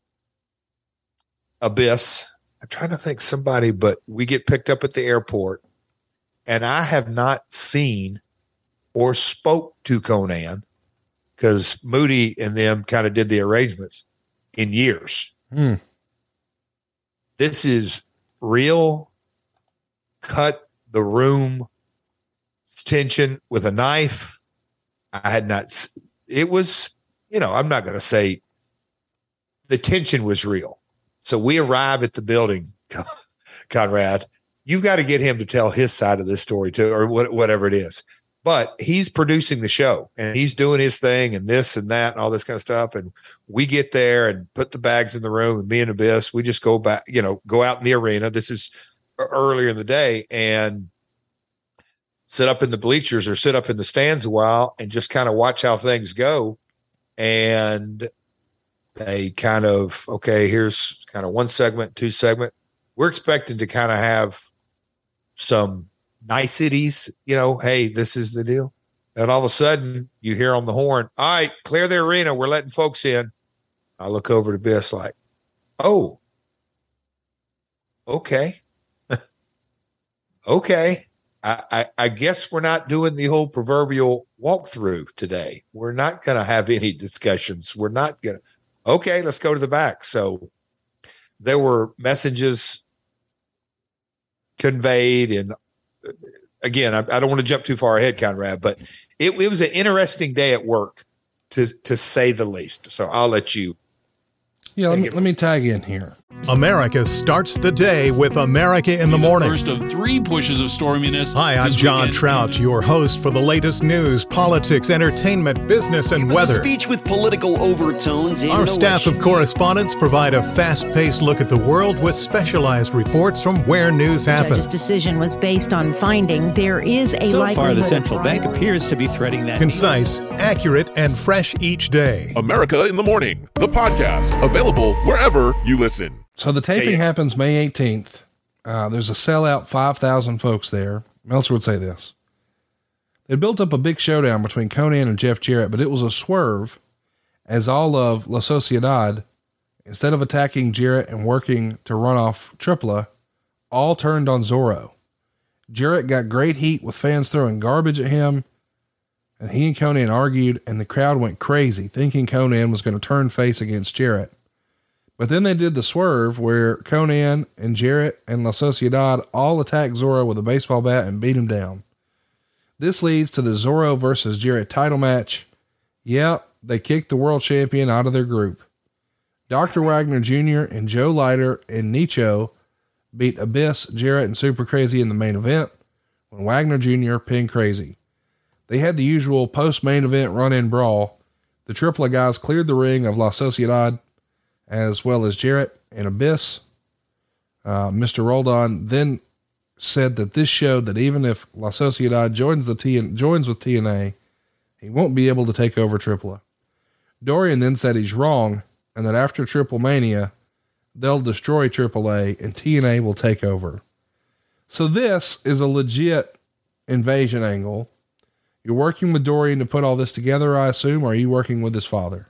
Speaker 5: Abyss. I'm trying to think somebody, but we get picked up at the airport, and I have not seen or spoke to Conan, because Moody and them kind of did the arrangements, in years.
Speaker 1: Hmm.
Speaker 5: This is real. Cut the room tension with a knife. I had not, it was, you know, I'm not going to say the tension was real. So we arrive at the building, Conrad. You've got to get him to tell his side of this story too, or what, whatever it is. But he's producing the show and he's doing his thing and this and that and all this kind of stuff. And we get there and put the bags in the room, and me and Abyss, we just go back, you know, go out in the arena. This is earlier in the day, and sit up in the bleachers or sit up in the stands a while and just kind of watch how things go. And they kind of, okay, here's kind of one segment, two segment. We're expecting to kind of have some niceties, you know, hey, this is the deal. And all of a sudden you hear on the horn, all right, clear the arena. We're letting folks in. I look over to Biss like, oh, okay. okay. I, I, I guess we're not doing the whole proverbial walkthrough today. We're not going to have any discussions. We're not going to, okay, let's go to the back. So there were messages conveyed, and again, I, I don't want to jump too far ahead, Conrad, but it, it was an interesting day at work, to to say the least. So I'll let you.
Speaker 1: Yeah, let me, let me tag in here.
Speaker 9: America starts the day with America in the Morning.
Speaker 10: The first of three pushes of storminess.
Speaker 9: Hi, I'm John weekend. Trout, your host for the latest news, politics, entertainment, business, and
Speaker 11: it was
Speaker 9: weather.
Speaker 11: A speech with political overtones.
Speaker 9: Our staff of correspondents provide a fast-paced look at the world with specialized reports from where news happens.
Speaker 12: The judge's decision was based on finding there is a
Speaker 13: so
Speaker 12: likelihood.
Speaker 13: So far, the central bank appears to be threading that.
Speaker 9: Concise, accurate, and fresh each day.
Speaker 14: America in the Morning, the podcast, available wherever you listen.
Speaker 1: So the taping yeah, yeah. happens May eighteenth. Uh, there's a sellout five thousand folks there. Meltzer would say this. They built up a big showdown between Conan and Jeff Jarrett, but it was a swerve, as all of La Sociedad, instead of attacking Jarrett and working to run off Tripla, all turned on Zorro. Jarrett got great heat with fans throwing garbage at him, and he and Conan argued, and the crowd went crazy, thinking Conan was going to turn face against Jarrett. But then they did the swerve where Conan and Jarrett and La Sociedad all attacked Zorro with a baseball bat and beat him down. This leads to the Zorro versus Jarrett title match. Yep, they kicked the world champion out of their group. Doctor Wagner Junior and Joe Leiter and Nicho beat Abyss, Jarrett, and Super Crazy in the main event, when Wagner Junior pinned Crazy. They had the usual post-main event run-in brawl. The Triple A guys cleared the ring of La Sociedad, as well as Jarrett and Abyss. Uh, Mister Roldan then said that this showed that even if La Sociedad joins the T joins with T N A, he won't be able to take over Triple A. Dorian then said he's wrong, and that after Triple Mania, they'll destroy Triple A and T N A will take over. So this is a legit invasion angle. You're working with Dorian to put all this together, I assume, or are you working with his father?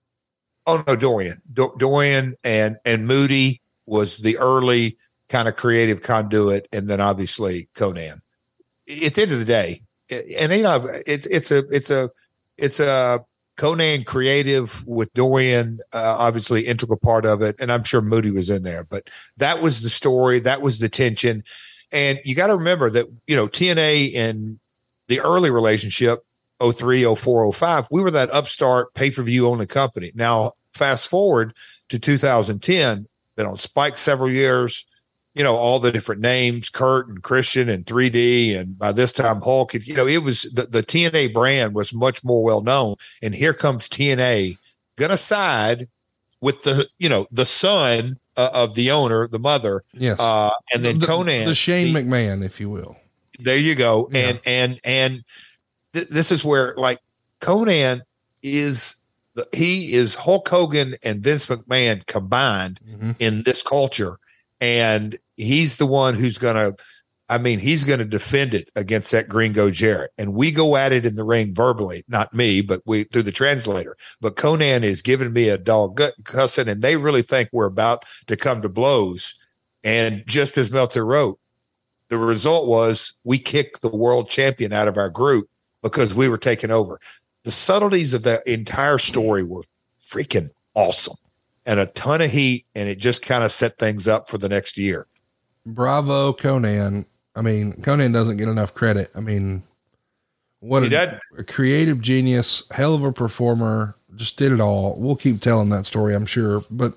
Speaker 5: Oh no, Dorian, Do- Dorian and, and Moody was the early kind of creative conduit. And then obviously Conan. At the end of the day, and you know, it's, it's a, it's a, it's a Conan creative with Dorian, uh, obviously integral part of it. And I'm sure Moody was in there, but that was the story. That was the tension. And you got to remember that, you know, T N A in the early relationship, oh three, oh four, oh five, we were that upstart pay-per-view only company. Now, fast forward to two thousand ten, been on Spike several years, you know, all the different names, Kurt and Christian and three D. And by this time, Hulk, you know, it was the, the T N A brand was much more well known. And here comes T N A going to side with the, you know, the son uh, of the owner, the mother.
Speaker 1: Yes.
Speaker 5: Uh, and then
Speaker 1: the,
Speaker 5: Conan,
Speaker 1: the Shane
Speaker 5: the,
Speaker 1: McMahon, if you will.
Speaker 5: There you go.
Speaker 1: Yeah.
Speaker 5: And, and, and th- this is where like Conan is, the, he is Hulk Hogan and Vince McMahon combined mm-hmm. in this culture. And he's the one who's going to, I mean, he's going to defend it against that Gringo Jarrett. And we go at it in the ring verbally, not me, but we through the translator. But Conan is giving me a dog gut cussing, and they really think we're about to come to blows. And just as Meltzer wrote, the result was we kicked the world champion out of our group because we were taking over. The subtleties of the entire story were freaking awesome and a ton of heat, and it just kind of set things up for the next year.
Speaker 1: Bravo, Conan. I mean, Conan doesn't get enough credit. I mean, what a, a creative genius, hell of a performer, just did it all. We'll keep telling that story, I'm sure. But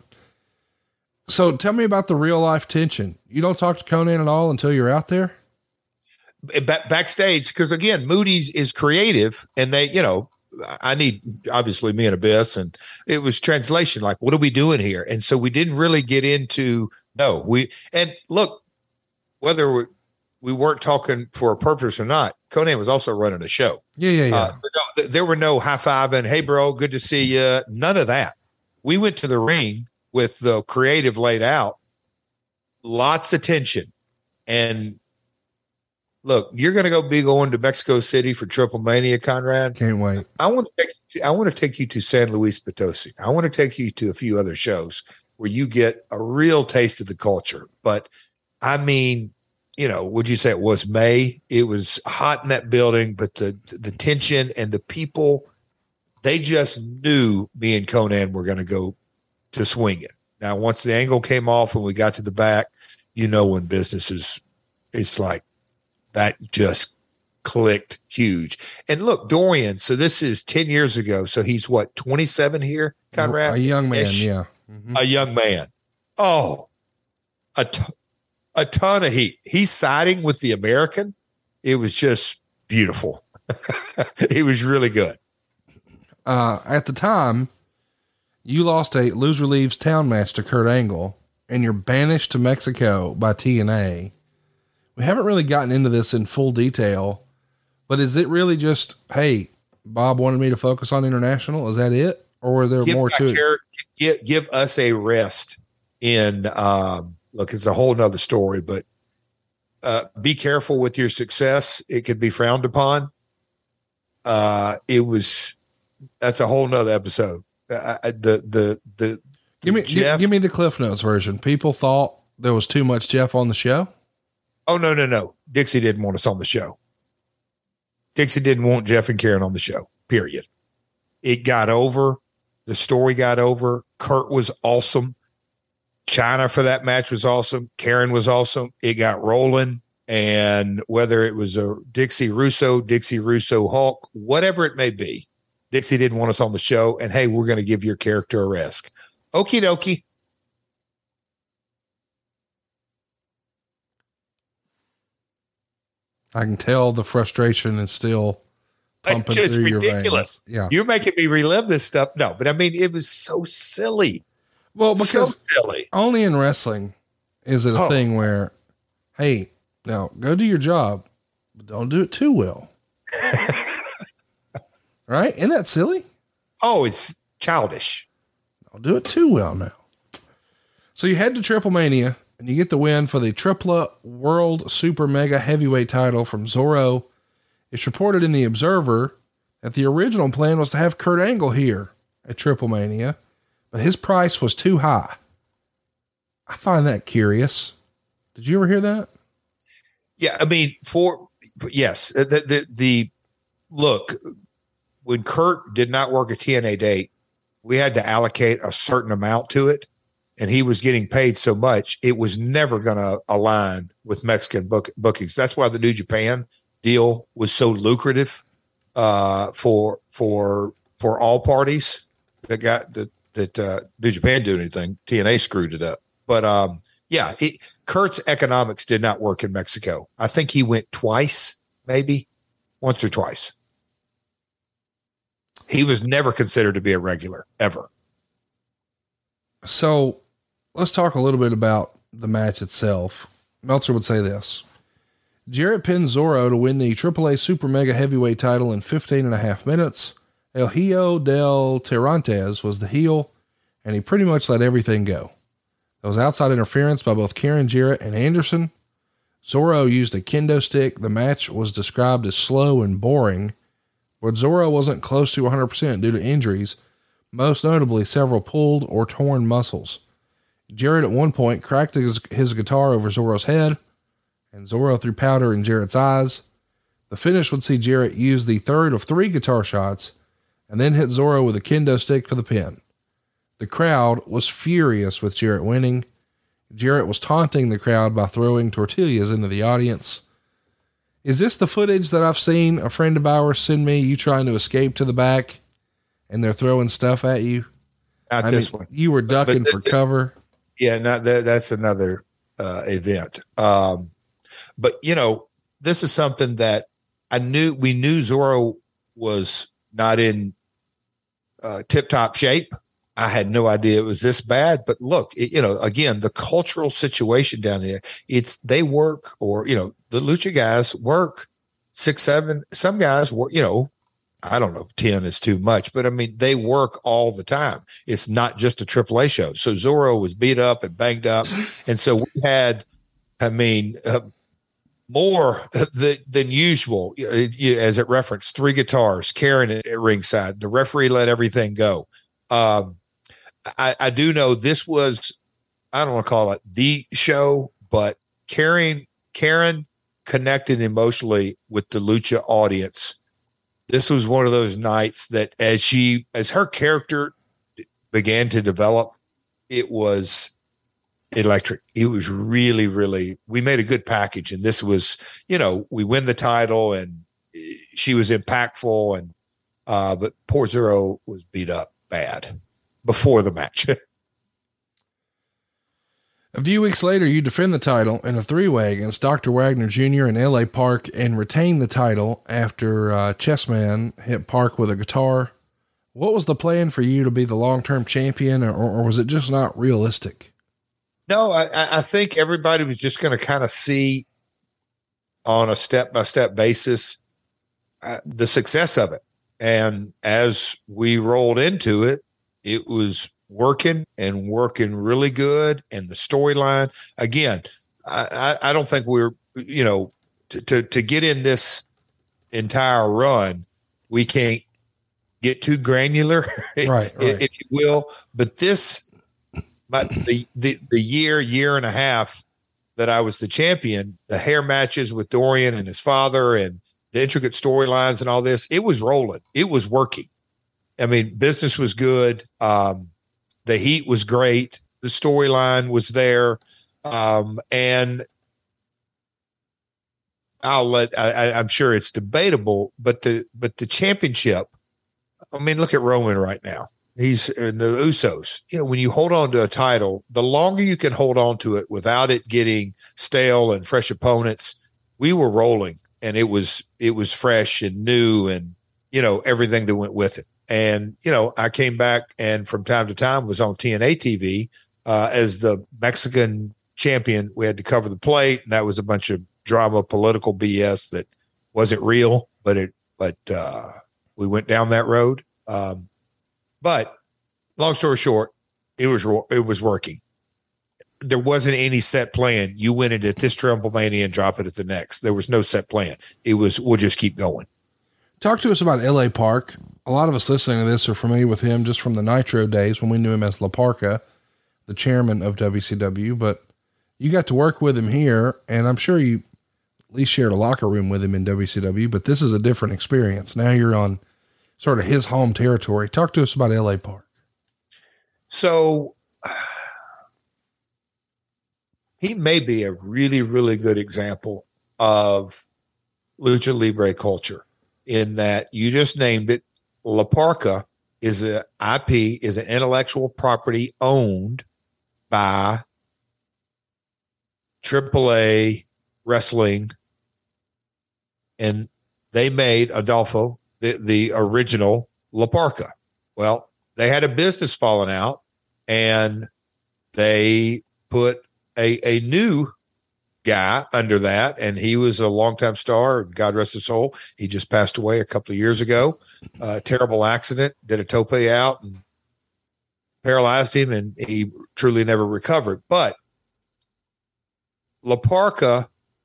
Speaker 1: so tell me about the real life tension. You don't talk to Conan at all until you're out there?
Speaker 5: Back, backstage, because again, Moody's is creative, and they, you know, I need obviously me and Abyss, and it was translation. Like, what are we doing here? And so we didn't really get into no. We and look, whether we, we weren't talking for a purpose or not, Conan was also running a show.
Speaker 1: Yeah, yeah, yeah.
Speaker 5: Uh, there, there were no high fiving. Hey, bro, good to see you. None of that. We went to the ring with the creative laid out, lots of tension, and. Look, you're going to go be going to Mexico City for Triple Mania, Conrad.
Speaker 1: Can't wait.
Speaker 5: I want to take you, I want to take you to San Luis Potosi. I want to take you to a few other shows where you get a real taste of the culture. But I mean, you know, would you say it was May? It was hot in that building, but the the tension and the people, they just knew me and Conan were going to go to swing it. Now, once the angle came off and we got to the back, you know, when business is, it's like, that just clicked huge. And look, Dorian, so this is ten years ago. So he's what, twenty-seven here, Conrad?
Speaker 1: A young man,
Speaker 5: Ish.
Speaker 1: yeah. Mm-hmm.
Speaker 5: A young man. Oh, a, t- a ton of heat. He's siding with the American. It was just beautiful. He was really good.
Speaker 1: Uh, at the time, you lost a loser leaves town match to Kurt Angle, and you're banished to Mexico by T N A. We haven't really gotten into this in full detail, but is it really just, hey, Bob wanted me to focus on international? Is that it? Or is there
Speaker 5: give
Speaker 1: more to it?
Speaker 5: Care, give, give us a rest in, um, look, it's a whole nother story, but uh, be careful with your success. It could be frowned upon. Uh, it was, that's a whole nother episode. Uh, the, the, the,
Speaker 1: give me,
Speaker 5: Jeff,
Speaker 1: give, give me the Cliff Notes version. People thought there was too much Jeff on the show.
Speaker 5: Oh, no, no, no. Dixie didn't want us on the show. Dixie didn't want Jeff and Karen on the show, period. It got over. The story got over. Kurt was awesome. China for that match was awesome. Karen was awesome. It got rolling. And whether it was a Dixie Russo, Dixie Russo Hulk, whatever it may be, Dixie didn't want us on the show. And, hey, we're going to give your character a rest. Okie dokie.
Speaker 1: I can tell the frustration is still pumping
Speaker 5: it's
Speaker 1: through
Speaker 5: ridiculous.
Speaker 1: your veins. Yeah.
Speaker 5: You're making me relive this stuff. No, but I mean, it was so silly.
Speaker 1: Well, because
Speaker 5: so silly.
Speaker 1: Only in wrestling is it a
Speaker 5: Oh.
Speaker 1: thing where, hey, now go do your job, but don't do it too well. Right? Isn't that silly?
Speaker 5: Oh, it's childish.
Speaker 1: Don't do it too well now. So you head to Triple Mania and you get the win for the Tripla World Super Mega Heavyweight title from Zorro. It's reported in the Observer that the original plan was to have Kurt Angle here at Triple Mania, but his price was too high. I find that curious. Did you ever hear that?
Speaker 5: Yeah. I mean, for, yes, the, the, the look, when Kurt did not work a T N A date, we had to allocate a certain amount to it, and he was getting paid so much, it was never going to align with Mexican book, bookings. That's why the New Japan deal was so lucrative uh, for for for all parties. That got that that uh, New Japan did anything, T N A screwed it up. But um, yeah, it, Kurt's economics did not work in Mexico. I think he went twice, maybe once or twice. He was never considered to be a regular ever.
Speaker 1: So let's talk a little bit about the match itself. Meltzer would say this: Jarrett pinned Zorro to win the triple A Super Mega Heavyweight title in fifteen and a half minutes. El Hijo del Tirantes was the heel, and he pretty much let everything go. There was outside interference by both Karen Jarrett and Anderson. Zorro used a kendo stick. The match was described as slow and boring, but Zorro wasn't close to one hundred percent due to injuries, most notably several pulled or torn muscles. Jarrett at one point cracked his, his guitar over Zorro's head, and Zorro threw powder in Jarrett's eyes. The finish would see Jarrett use the third of three guitar shots and then hit Zorro with a kendo stick for the pin. The crowd was furious with Jarrett winning. Jarrett was taunting the crowd by throwing tortillas into the audience. Is this the footage that I've seen a friend of ours send me, you trying to escape to the back and they're throwing stuff at you?
Speaker 5: Not
Speaker 1: I
Speaker 5: this
Speaker 1: mean,
Speaker 5: one.
Speaker 1: You were ducking
Speaker 5: But-
Speaker 1: for cover.
Speaker 5: Yeah, not that, that's another uh, event. Um, but you know, this is something that I knew, we knew Zorro was not in uh, tip top shape. I had no idea it was this bad, but look, it, you know, again, the cultural situation down there, it's, they work, or, you know, the Lucha guys work six, seven, some guys work, you know, I don't know if ten is too much, but I mean, they work all the time. It's not just a triple A show. So Zorro was beat up and banged up. And so we had, I mean, uh, more than, than usual, as it referenced, three guitars, Karen at ringside. The referee let everything go. Um, I, I do know this was, I don't want to call it the show, but Karen, Karen connected emotionally with the Lucha audience. This was one of those nights that as she, as her character began to develop, it was electric. It was really, really, we made a good package. And this was, you know, we win the title and she was impactful. And, uh, but poor Zorro was beat up bad before the match.
Speaker 1: A few weeks later, you defend the title in a three-way against Doctor Wagner Junior and L A Park and retain the title after uh, Chessman hit Park with a guitar. What was the plan for you to be the long-term champion, or, or was it just not realistic?
Speaker 5: No, I, I think everybody was just going to kind of see on a step-by-step basis uh, the success of it. And as we rolled into it, it was working and working really good. And the storyline, again, I, I, I don't think we're, you know, to, to, to get in this entire run, we can't get too granular,
Speaker 1: right, right.
Speaker 5: if, if you will. But this, my, the, the, the year, year and a half that I was the champion, the hair matches with Dorian and his father and the intricate storylines and all this, it was rolling. It was working. I mean, business was good. Um, the heat was great. The storyline was there. Um, and I'll let, I, I'm sure it's debatable, but the, but the championship, I mean, look at Roman right now. He's in the Usos. You know, when you hold on to a title, the longer you can hold on to it without it getting stale and fresh opponents, we were rolling and it was it was fresh and new, and you know everything that went with it. And you know, I came back and from time to time was on T N A T V uh, as the Mexican champion. We had to cover the plate, and that was a bunch of drama, political B S that wasn't real, but it but uh, we went down that road. Um, but long story short, it was it was working. There wasn't any set plan. You win it at this Triple Mania and drop it at the next. There was no set plan. It was, we'll just keep going.
Speaker 1: Talk to us about L A Park. A lot of us listening to this are familiar with him just from the Nitro days when we knew him as La Parka, the chairman of W C W, but you got to work with him here, and I'm sure you at least shared a locker room with him in W C W, but this is a different experience. Now you're on sort of his home territory. Talk to us about L A Park.
Speaker 5: So he may be a really, really good example of Lucha Libre culture in that you just named it. La Parka is a I P, is an intellectual property owned by triple A Wrestling. And they made Adolfo, the, the original La Parka. Well, they had a business falling out, and they put a, a new guy under that, and he was a longtime star. God rest his soul. He just passed away a couple of years ago. Uh, terrible accident, did a tope out and paralyzed him, and he truly never recovered. But La Parka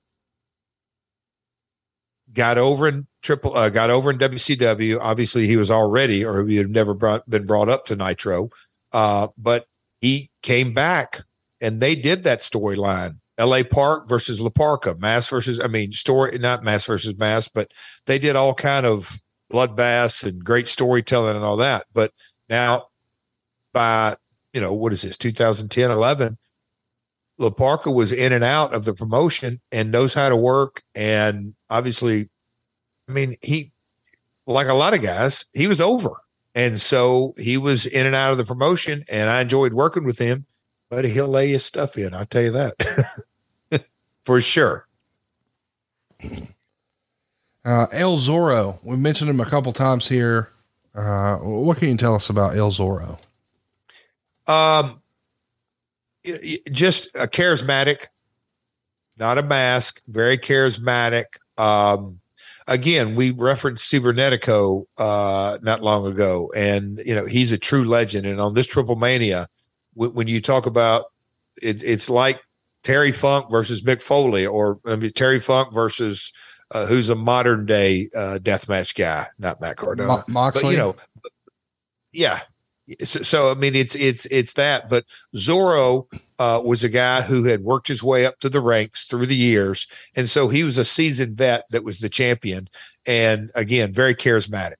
Speaker 5: got over in triple, uh, got over in W C W. Obviously, he was already, or he had never brought, been brought up to Nitro, uh, but he came back, and they did that storyline. L A Park versus La Parka, Mass versus, I mean, story, not Mass versus Mass, but they did all kind of bloodbaths and great storytelling and all that. But now by, you know, what is this, two thousand ten, eleven, La Parka was in and out of the promotion and knows how to work. And obviously, I mean, he, like a lot of guys, he was over. And so he was in and out of the promotion, and I enjoyed working with him. But he'll lay his stuff in, I'll tell you that. For sure.
Speaker 1: Uh, El Zorro, we mentioned him a couple times here. Uh, what can you tell us about El Zorro?
Speaker 5: Um, just a charismatic, not a mask, very charismatic. Um, again, we referenced Cibernetico uh, not long ago, and you know he's a true legend. And on this Triple Mania, when you talk about it, it's like Terry Funk versus Mick Foley, or I mean, Terry Funk versus uh, who's a modern day uh, deathmatch guy, not Matt Cardona,
Speaker 1: Mo- Moxley.
Speaker 5: But, you know, yeah. So, so, I mean, it's, it's, it's that, but Zorro uh, was a guy who had worked his way up to the ranks through the years. And so he was a seasoned vet that was the champion. And again, very charismatic.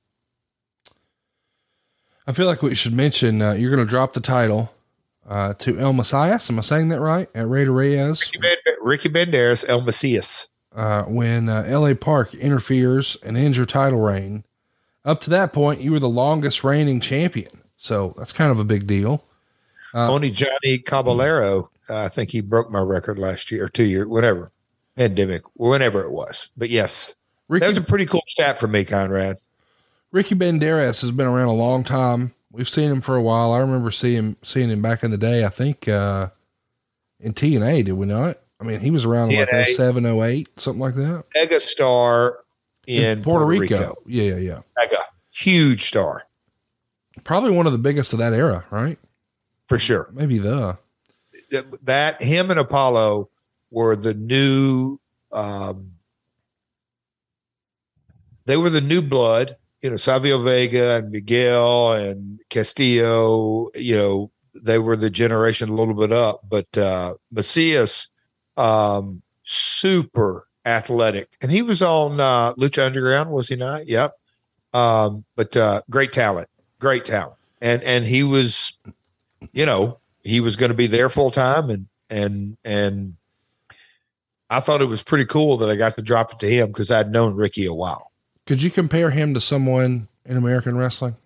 Speaker 1: I feel like we should mention, uh, you're going to drop the title, uh, to El Messias. Am I saying that right? At Rey de Reyes.
Speaker 5: Ricky, ben- Ricky Banderas, El Messias.
Speaker 1: Uh, when, uh, L A Park interferes and ends your title reign. Up to that point, you were the longest reigning champion. So that's kind of a big deal. Uh,
Speaker 5: Only Johnny Caballero, uh, I think he broke my record last year or two years, whatever, pandemic, whenever it was. But yes, Ricky, that was a pretty cool stat for me, Conrad.
Speaker 1: Ricky Banderas has been around a long time. We've seen him for a while. I remember seeing him, seeing him back in the day. I think, uh, in T N A, did we not? I mean, he was around in like oh seven, oh eight, something like that.
Speaker 5: Mega star in, in Puerto, Puerto Rico. Rico.
Speaker 1: Yeah, yeah, yeah.
Speaker 5: Mega, huge star.
Speaker 1: Probably one of the biggest of that era, right?
Speaker 5: For sure.
Speaker 1: Maybe the.
Speaker 5: That, him and Apollo were the new, um, they were the new blood. You know, Savio Vega and Miguel and Castillo, you know, they were the generation a little bit up, but, uh, Macias, um, super athletic, and he was on, uh, Lucha Underground, was he not? Yep. Um, but, uh, great talent, great talent. And, and he was, you know, he was going to be there full time. And, and, and I thought it was pretty cool that I got to drop it to him because I'd known Ricky a while.
Speaker 1: Could you compare him to someone in American wrestling?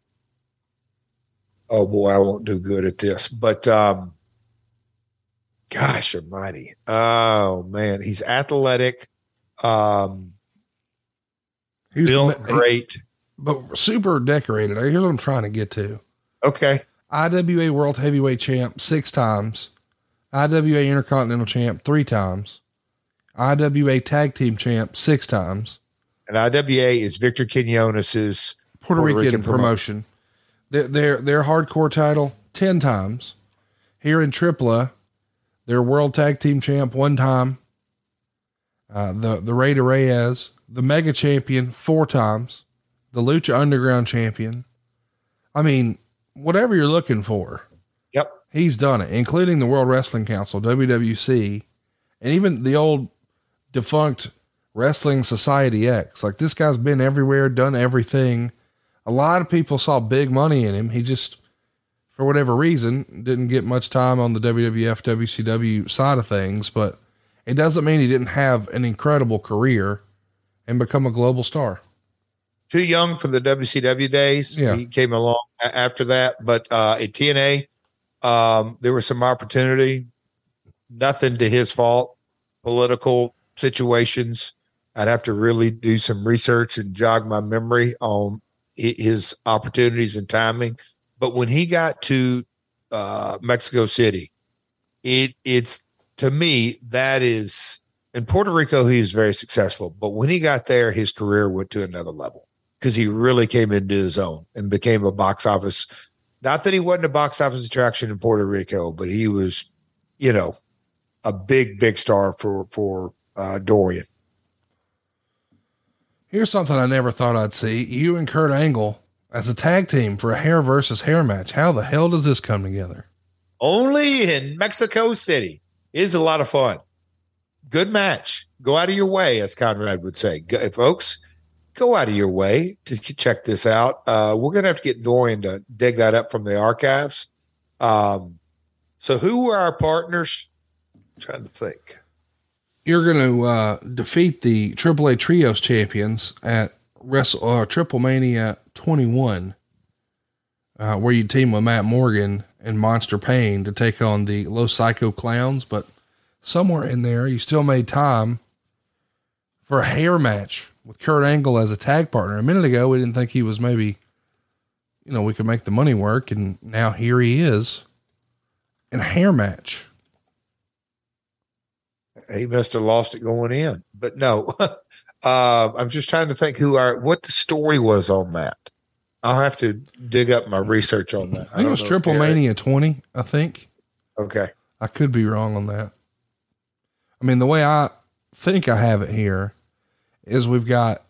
Speaker 5: Oh boy, I won't do good at this, but, um, gosh almighty. Oh man, he's athletic. Um,
Speaker 1: He was
Speaker 5: built
Speaker 1: he-
Speaker 5: great.
Speaker 1: but super decorated. Here's what I'm trying to get to.
Speaker 5: Okay.
Speaker 1: I W A World Heavyweight Champ six times. I W A Intercontinental Champ three times. I W A Tag Team Champ six times.
Speaker 5: And I W A is Victor Quinones's
Speaker 1: Puerto, Puerto Rican, Rican promotion. promotion. Their, their, their hardcore title ten times. Here in Triple A, their World Tag Team Champ one time. Uh, the, the Rey de Reyes, the Mega Champion four times. The Lucha Underground Champion. I mean, whatever you're looking for.
Speaker 5: Yep.
Speaker 1: He's done it, including the World Wrestling Council, W W C, and even the old defunct Wrestling Society X. Like, this guy's been everywhere, done everything. A lot of people saw big money in him. He just, for whatever reason, didn't get much time on the W W F, W C W side of things, but it doesn't mean he didn't have an incredible career and become a global star.
Speaker 5: Too young for the W C W days.
Speaker 1: Yeah.
Speaker 5: He came along a- after that, but uh, at T N A, um, there was some opportunity. Nothing to his fault. Political situations. I'd have to really do some research and jog my memory on hi- his opportunities and timing. But when he got to uh, Mexico City, it it's to me that is in Puerto Rico. He was very successful, but when he got there, his career went to another level. Because he really came into his own and became a box office. Not that he wasn't a box office attraction in Puerto Rico, but he was, you know, a big, big star for for uh, Dorian.
Speaker 1: Here's something I never thought I'd see. You and Kurt Angle as a tag team for a hair versus hair match. How the hell does this come together?
Speaker 5: Only in Mexico City. It is a lot of fun. Good match. Go out of your way, as Conrad would say. Go, folks. Go out of your way to check this out. Uh, we're going to have to get Dorian to dig that up from the archives. Um, so who were our partners? I'm trying to think.
Speaker 1: You're going to uh, defeat the Triple A Trios champions at Wrestle uh, Triple Mania twenty-one, uh, where you team with Matt Morgan and Monster Pain to take on the Los Psycho Clowns. But somewhere in there, you still made time for a hair match with Kurt Angle as a tag partner. A minute ago, we didn't think he was maybe, you know, we could make the money work. And now here he is in a hair match.
Speaker 5: He must have lost it going in, but no, uh, I'm just trying to think who our, what the story was on that. I'll have to dig up my research on that.
Speaker 1: I think it was Triple Mania twenty, I think.
Speaker 5: Okay.
Speaker 1: I could be wrong on that. I mean, the way I think I have it here is we've got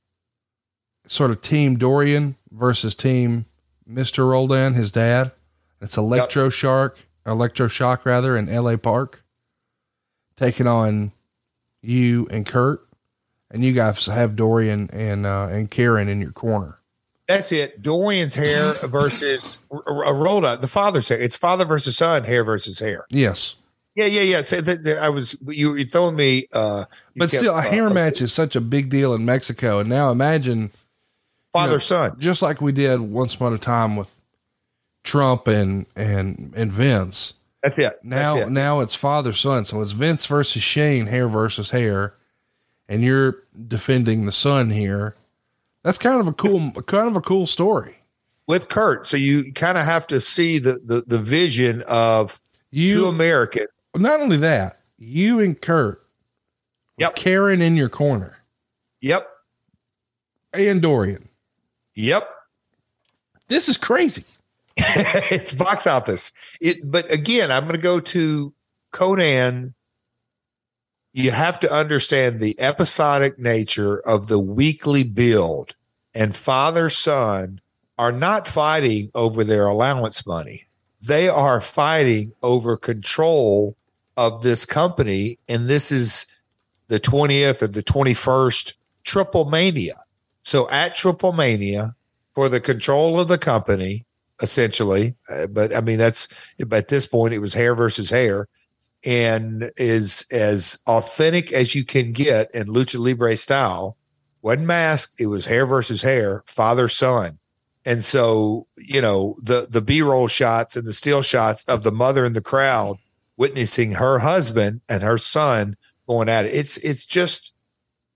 Speaker 1: sort of team Dorian versus team Mister Roldan, his dad. It's Electro yep. Shark, Electro Shock rather, in L A Park, taking on you and Kurt, and you guys have Dorian and, uh, and Karen in your corner.
Speaker 5: That's it. Dorian's hair versus Roldan, the father's hair. It's father versus son, hair versus hair.
Speaker 1: Yes.
Speaker 5: Yeah, yeah, yeah. So th- th- I was you. You throwing me, uh, you
Speaker 1: but
Speaker 5: kept,
Speaker 1: still, a hair
Speaker 5: uh,
Speaker 1: match is such a big deal in Mexico. And now imagine
Speaker 5: father
Speaker 1: you know,
Speaker 5: son,
Speaker 1: just like we did once upon a time with Trump and and and Vince.
Speaker 5: That's it.
Speaker 1: Now,
Speaker 5: That's it.
Speaker 1: now it's father son. So it's Vince versus Shane, hair versus hair, and you're defending the son here. That's kind of a cool, kind of a cool story
Speaker 5: with Kurt. So you kind of have to see the the the vision of you, two American.
Speaker 1: Not only that, you and Kurt,
Speaker 5: yep,
Speaker 1: Karen in your corner,
Speaker 5: yep,
Speaker 1: and Dorian,
Speaker 5: yep.
Speaker 1: This is crazy.
Speaker 5: It's box office. It, but again, I'm going to go to Conan. You have to understand the episodic nature of the weekly build, and father son are not fighting over their allowance money. They are fighting over control of this company. And this is the twentieth or the twenty-first Triple Mania. So at Triple Mania, for the control of the company, essentially, uh, but I mean, that's at this point, it was hair versus hair, and is as authentic as you can get in Lucha Libre style. Wasn't masked. It was hair versus hair, father, son. And so, you know, the, the B-roll shots and the still shots of the mother in the crowd witnessing her husband and her son going at it. It's, it's just,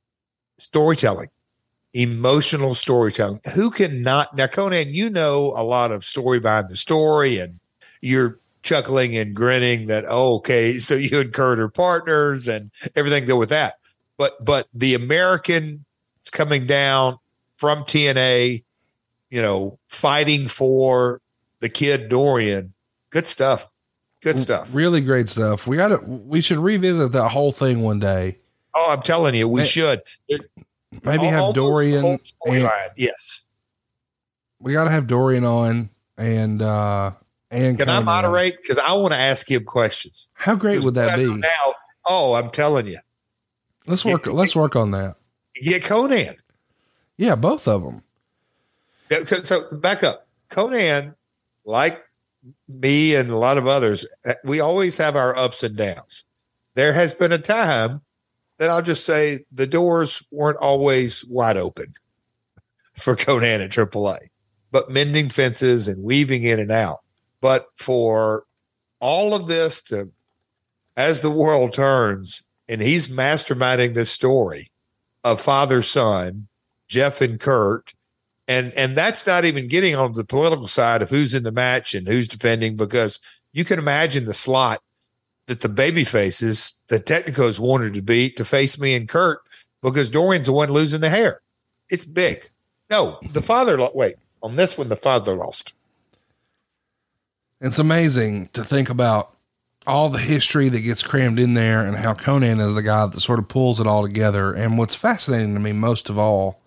Speaker 5: storytelling, emotional storytelling. Who can not? Now, Conan, you know a lot of story behind the story, and you're chuckling and grinning that, oh, okay, so you and Kurt are partners and everything go with that. But but the American is coming down from T N A, you know, fighting for the kid Dorian. Good stuff. Good stuff.
Speaker 1: Really great stuff. We got to, we should revisit that whole thing one day.
Speaker 5: Oh, I'm telling you, we should. It,
Speaker 1: Maybe have Dorian. And,
Speaker 5: yes.
Speaker 1: We got to have Dorian on and, uh, and
Speaker 5: can I moderate? Because I want to ask him questions.
Speaker 1: How great would that be?
Speaker 5: Now, oh, I'm telling you.
Speaker 1: Let's work. Get, let's work on that.
Speaker 5: Get Conan.
Speaker 1: Yeah, both of them.
Speaker 5: Yeah, so, so back up. Conan, like me and a lot of others, we always have our ups and downs. There has been a time that I'll just say the doors weren't always wide open for Conan at triple A, but mending fences and weaving in and out. But for all of this to, as the world turns, and he's masterminding this story of father son, Jeff and Kurt, and and that's not even getting on the political side of who's in the match and who's defending, because you can imagine the slot that the baby faces, the Technicos wanted to be to face me and Kurt, because Dorian's the one losing the hair. It's big. No, the father. Wait, on this one, the father lost.
Speaker 1: It's amazing to think about all the history that gets crammed in there and how Conan is the guy that sort of pulls it all together. And what's fascinating to me most of all,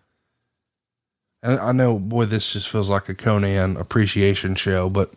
Speaker 1: and I know, boy, this just feels like a Conan appreciation show, but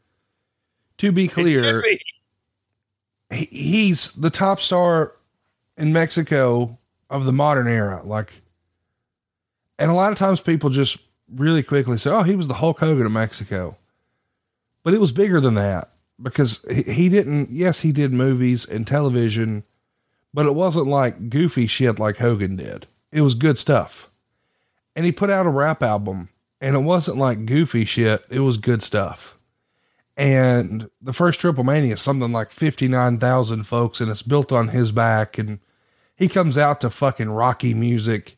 Speaker 1: to be clear, be. He, he's the top star in Mexico of the modern era. Like, and a lot of times people just really quickly say, oh, he was the Hulk Hogan of Mexico. But it was bigger than that, because he didn't, yes, he did movies and television, but it wasn't like goofy shit like Hogan did. It was good stuff. And he put out a rap album, and it wasn't like goofy shit. It was good stuff. And the first Triple Mania is something like fifty-nine thousand folks, and it's built on his back. And he comes out to fucking Rocky music,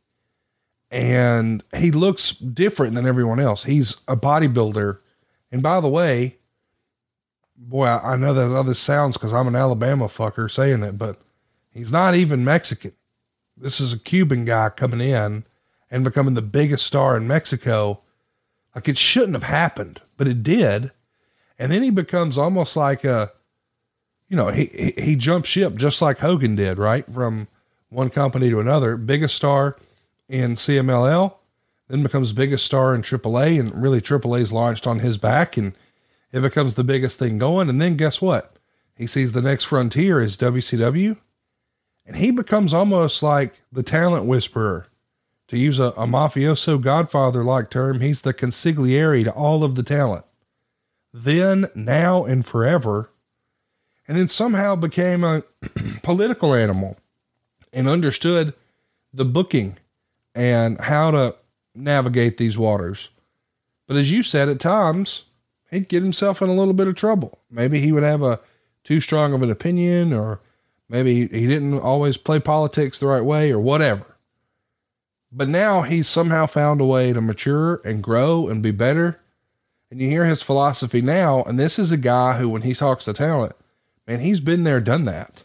Speaker 1: and he looks different than everyone else. He's a bodybuilder. And by the way, boy, I, I know that how this sounds because I'm an Alabama fucker saying it, but he's not even Mexican. This is a Cuban guy coming in and becoming the biggest star in Mexico. Like, it shouldn't have happened, but it did. And then he becomes almost like a, you know, he, he, he jumped ship just like Hogan did, right? From one company to another. Biggest star in C M L L, then becomes biggest star in triple A, and really triple A's launched on his back, and it becomes the biggest thing going. And then guess what? He sees the next frontier is W C W, and he becomes almost like the talent whisperer. To use a, a mafioso Godfather-like term, he's the consigliere to all of the talent. Then, now, and forever. And then somehow became a political animal and understood the booking and how to navigate these waters. But as you said, at times he'd get himself in a little bit of trouble. Maybe he would have a too strong of an opinion, or maybe he didn't always play politics the right way, or whatever. But now he's somehow found a way to mature and grow and be better. And you hear his philosophy now. And this is a guy who, when he talks to talent, man, he's been there, done that.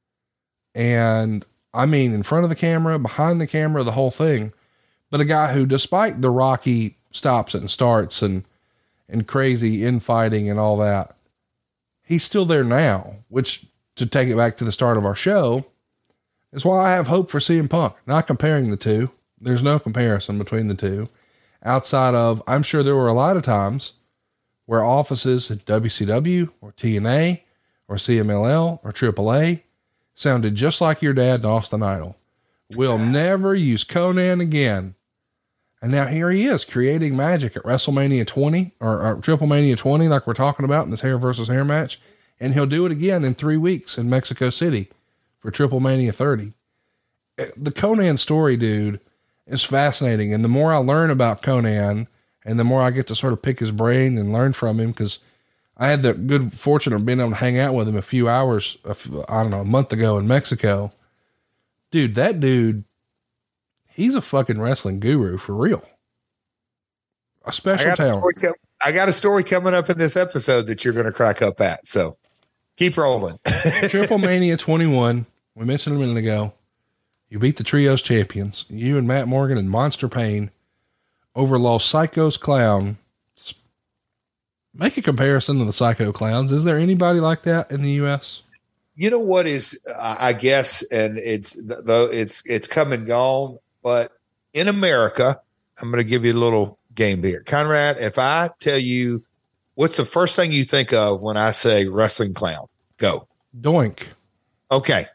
Speaker 1: And I mean, in front of the camera, behind the camera, the whole thing. But a guy who, despite the rocky stops and starts and, and crazy infighting and all that, he's still there now, which, to take it back to the start of our show, is why I have hope for C M Punk. Not comparing the two. There's no comparison between the two, outside of, I'm sure there were a lot of times where offices at W C W or T N A or C M L L or triple A sounded just like your dad and Austin Idol. We'll never use Conan again. And now here he is creating magic at WrestleMania twenty or, or Triple Mania twenty, like we're talking about in this hair versus hair match. And he'll do it again in three weeks in Mexico City for Triple Mania thirty. The Conan story, dude, is fascinating. And the more I learn about Conan and the more I get to sort of pick his brain and learn from him, because I had the good fortune of being able to hang out with him a few hours, I don't know, a month ago in Mexico. Dude, that dude, he's a fucking wrestling guru for real. A special
Speaker 5: I
Speaker 1: talent.
Speaker 5: A I got a story coming up in this episode that you're going to crack up at. So keep rolling.
Speaker 1: Triple Mania twenty-one. We mentioned a minute ago. You beat the Trios champions. You and Matt Morgan and Monster Pain over Los Psychos Clown. Make a comparison to the Psycho Clowns. Is there anybody like that in the U S?
Speaker 5: You know what is, uh, I guess, and it's though it's it's come and gone, but in America, I'm going to give you a little game here, Conrad. If I tell you, what's the first thing you think of when I say wrestling clown? Go.
Speaker 1: Doink.
Speaker 5: Okay.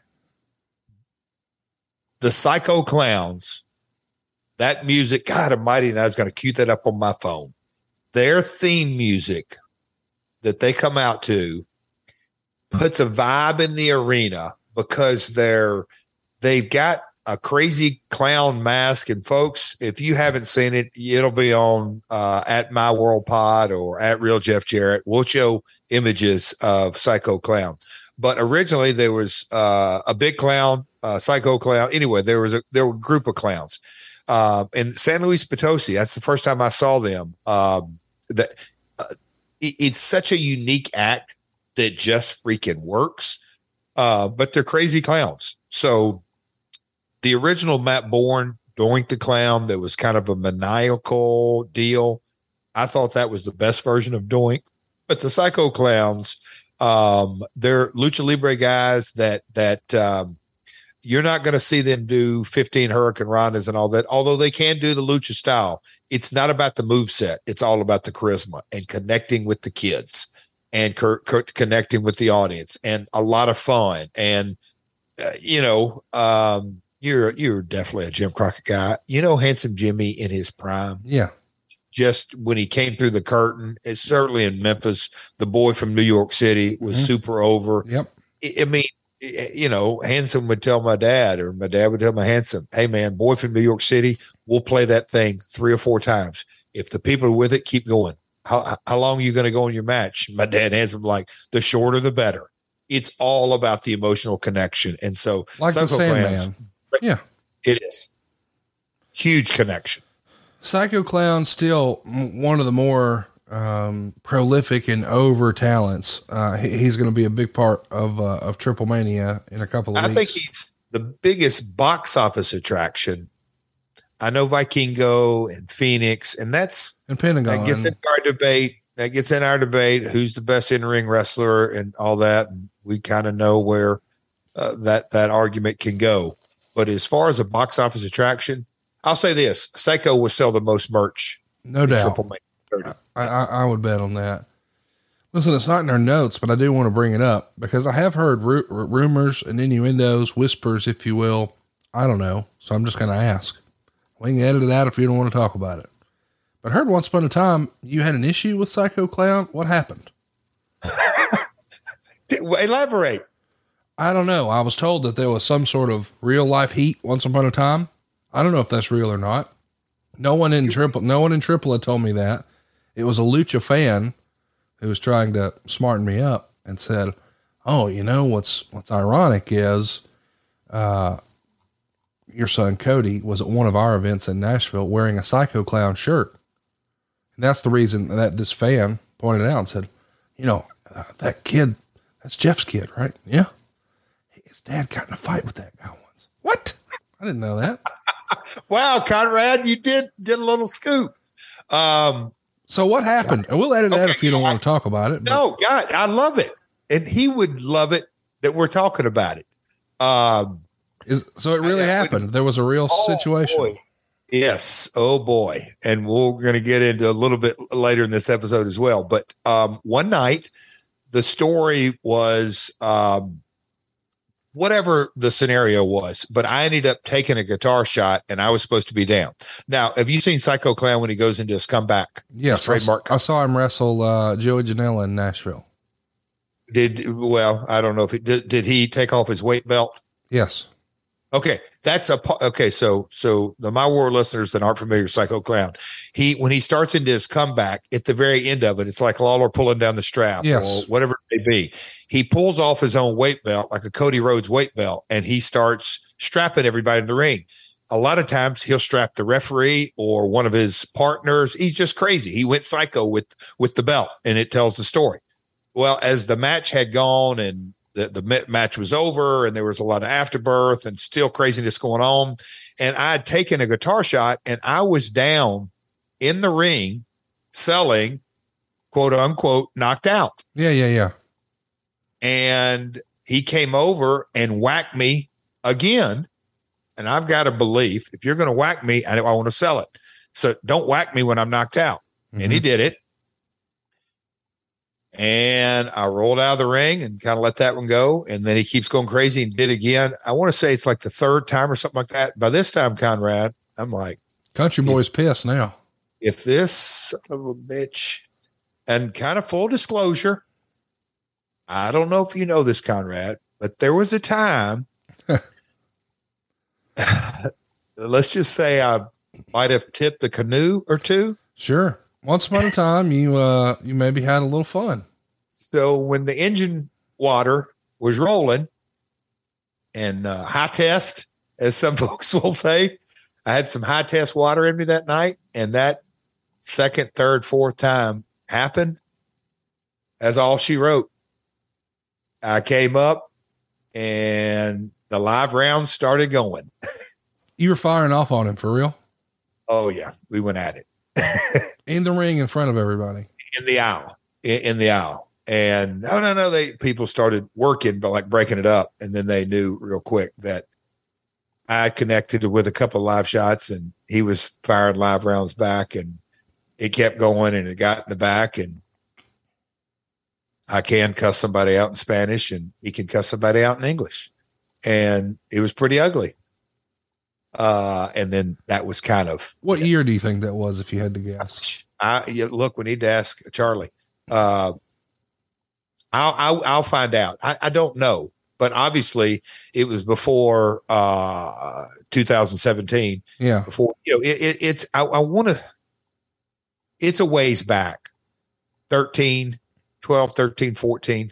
Speaker 5: The Psycho Clowns, that music, God almighty, and I was going to cue that up on my phone. Their theme music that they come out to puts a vibe in the arena because they're, they've got a crazy clown mask. And folks, if you haven't seen it, it'll be on uh, at My World Pod or at Real Jeff Jarrett. We'll show images of Psycho Clown. But originally there was uh, a big clown, uh, Psycho Clown. Anyway, there was a there were a group of clowns. Uh, in San Luis Potosi, that's the first time I saw them. Um, that uh, it, it's such a unique act that just freaking works. Uh, but they're crazy clowns. So the original Matt Bourne, Doink the Clown, that was kind of a maniacal deal. I thought that was the best version of Doink. But the Psycho Clowns, um, they're Lucha Libre guys that that um, you're not going to see them do fifteen Hurricane Rondas and all that, although they can do the Lucha style. It's not about the moveset. It's all about the charisma and connecting with the kids and co- co- connecting with the audience and a lot of fun. And, uh, you know, um, you're you're definitely a Jim Crockett guy. You know, Handsome Jimmy in his prime.
Speaker 1: Yeah.
Speaker 5: Just when he came through the curtain, it's certainly in Memphis, the boy from New York City was mm-hmm. super over.
Speaker 1: Yep.
Speaker 5: I, I mean, you know, Handsome would tell my dad, or my dad would tell my Handsome, hey man, boy from New York City, we'll play that thing three or four times. If the people are with it, keep going. How how long are you going to go in your match? My dad Handsome, like, the shorter, the better. It's all about the emotional connection. And so,
Speaker 1: like the Sandman. Yeah,
Speaker 5: it is huge connection.
Speaker 1: Psycho Clown, still one of the more um, prolific and over talents. Uh, he, he's going to be a big part of uh, of Triple Mania in a couple of
Speaker 5: I
Speaker 1: weeks.
Speaker 5: think he's the biggest box office attraction. I know Vikingo and Phoenix, and that's
Speaker 1: and Pentagon.
Speaker 5: That gets in our debate. That gets in our debate. Who's the best in ring wrestler and all that? And we kind of know where uh, that that argument can go. But as far as a box office attraction, I'll say this: Psycho will sell the most merch.
Speaker 1: No doubt. I, I, I would bet on that. Listen, it's not in our notes, but I do want to bring it up because I have heard ru- rumors and innuendos, whispers, if you will. I don't know. So I'm just going to ask. We can edit it out if you don't want to talk about it. But I heard once upon a time you had an issue with Psycho Clown. What happened?
Speaker 5: Elaborate.
Speaker 1: I don't know. I was told that there was some sort of real life heat once upon a time. I don't know if that's real or not. No one in triple, no one in triple had told me that. It was a Lucha fan who was trying to smarten me up and said, "Oh, you know, what's, what's ironic is, uh, your son Cody was at one of our events in Nashville wearing a Psycho Clown shirt." And that's the reason that this fan pointed out and said, "You know, uh, that kid, that's Jeff's kid, right?" "Yeah. His dad got in a fight with that guy once." "What? I didn't know that."
Speaker 5: Wow, Conrad, you did did a little scoop. Um,
Speaker 1: so what happened? We'll edit that okay, if you don't want to talk about it.
Speaker 5: But. No, God, I love it, and he would love it that we're talking about it. Um,
Speaker 1: Is so it really I, happened. There was a real oh situation.
Speaker 5: Boy. Yes. Oh boy. And we're going to get into a little bit later in this episode as well. But um, one night the story was, um, whatever the scenario was, but I ended up taking a guitar shot and I was supposed to be down. Now, have you seen Psycho Clown when he goes into his comeback?
Speaker 1: Yes.
Speaker 5: His trademark.
Speaker 1: I, I saw him wrestle uh, Joey Janela in Nashville.
Speaker 5: Did, well, I don't know if he did, did he take off his weight belt?
Speaker 1: Yes.
Speaker 5: Okay. That's a, okay. So, so the My World listeners that aren't familiar with Psycho Clown, he, when he starts into his comeback at the very end of it, it's like Lawler pulling down the strap
Speaker 1: yes.
Speaker 5: or whatever it may be. He pulls off his own weight belt, like a Cody Rhodes weight belt, and he starts strapping everybody in the ring. a lot of times he'll strap the referee or one of his partners. He's just crazy. He went psycho with, with the belt, and it tells the story. Well, as the match had gone and the, the match was over and there was a lot of afterbirth and still craziness going on, and I had taken a guitar shot and I was down in the ring selling, quote unquote, knocked out.
Speaker 1: Yeah, yeah, yeah.
Speaker 5: And he came over and whacked me again. And I've got a belief, if you're going to whack me, I, I want to sell it. So don't whack me when I'm knocked out. Mm-hmm. And he did it. And I rolled out of the ring and kind of let that one go. And then he keeps going crazy and did again. I want to say it's like the third time or something like that. By this time, Conrad, I'm like,
Speaker 1: Country Boy's pissed now.
Speaker 5: If this son of a bitch, and kind of full disclosure, I don't know if you know this, Conrad, but there was a time, let's just say I might have tipped a canoe or two.
Speaker 1: Sure. Once upon a time, you uh, you maybe had a little fun.
Speaker 5: So when the engine water was rolling and uh, high test, as some folks will say, I had some high test water in me that night, and that second, third, fourth time happened. That's all she wrote. I came up and the live rounds started going.
Speaker 1: You were firing off on him for real?
Speaker 5: Oh yeah. We went at it.
Speaker 1: In the ring in front of everybody.
Speaker 5: In the aisle. In, in the aisle. And no, no, no. They people started working, but like breaking it up. And then they knew real quick that I connected with a couple of live shots and he was firing live rounds back, and it kept going and it got in the back, and I can cuss somebody out in Spanish and he can cuss somebody out in English. And it was pretty ugly. Uh, and then that was kind of.
Speaker 1: What yeah. year do you think that was, if you had to guess?
Speaker 5: I, yeah, look, we need to ask Charlie. Uh, I'll, I'll, I'll find out. I, I don't know, but obviously it was before uh, two thousand seventeen.
Speaker 1: Yeah.
Speaker 5: Before, you know, it, it, it's, I, I want to, it's a ways back, thirteen, twelve, thirteen, fourteen.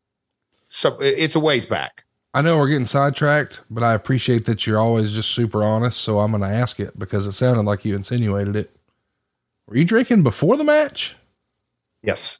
Speaker 5: So it's a ways back.
Speaker 1: I know we're getting sidetracked, but I appreciate that you're always just super honest. So I'm going to ask it because it sounded like you insinuated it. Were you drinking before the match?
Speaker 5: Yes.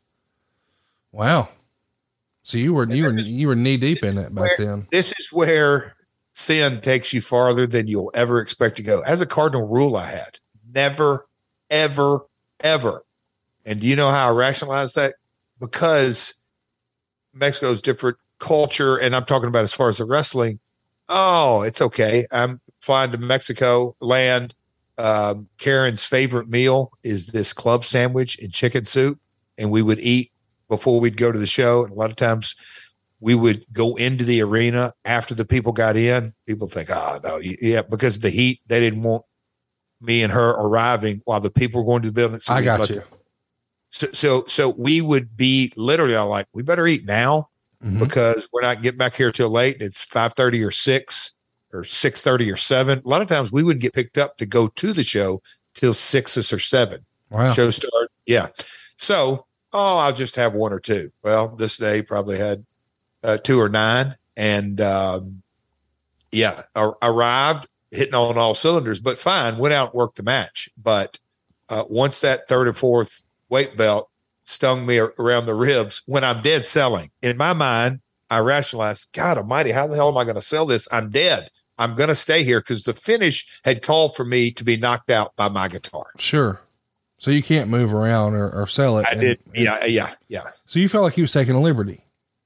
Speaker 1: Wow. So you were, you were, you were knee deep in it back then.
Speaker 5: This is where sin takes you farther than you'll ever expect to go. As a cardinal rule I had, never, ever, ever. And do you know how I rationalize that? Because Mexico's different culture, and I'm talking about as far as the wrestling. Oh, it's okay. I'm flying to Mexico, land. Um, Karen's favorite meal is this club sandwich and chicken soup, and we would eat before we'd go to the show. And a lot of times we would go into the arena after the people got in. People think, oh, no, yeah, because of the heat, they didn't want me and her arriving while the people were going to the building. So
Speaker 1: I got you.
Speaker 5: To, so, so, so we would be literally like, we better eat now. Mm-hmm. Because we're not getting back here till late. It's five thirty or six or six thirty or seven. A lot of times we wouldn't get picked up to go to the show till six or seven.
Speaker 1: Wow.
Speaker 5: Show start. Yeah. So, oh, I'll just have one or two. Well, this day probably had uh, two or nine. And um, yeah, ar- arrived hitting on all cylinders, but fine. Went out and worked the match. But uh, once that third or fourth weight belt stung me around the ribs, when I'm dead selling, in my mind, I rationalized, God almighty, how the hell am I going to sell this? I'm dead. I'm going to stay here because the finish had called for me to be knocked out by my guitar.
Speaker 1: Sure. So you can't move around or, or sell it.
Speaker 5: I
Speaker 1: and,
Speaker 5: did.
Speaker 1: And,
Speaker 5: yeah. Yeah. Yeah.
Speaker 1: So you felt like he was taking a liberty.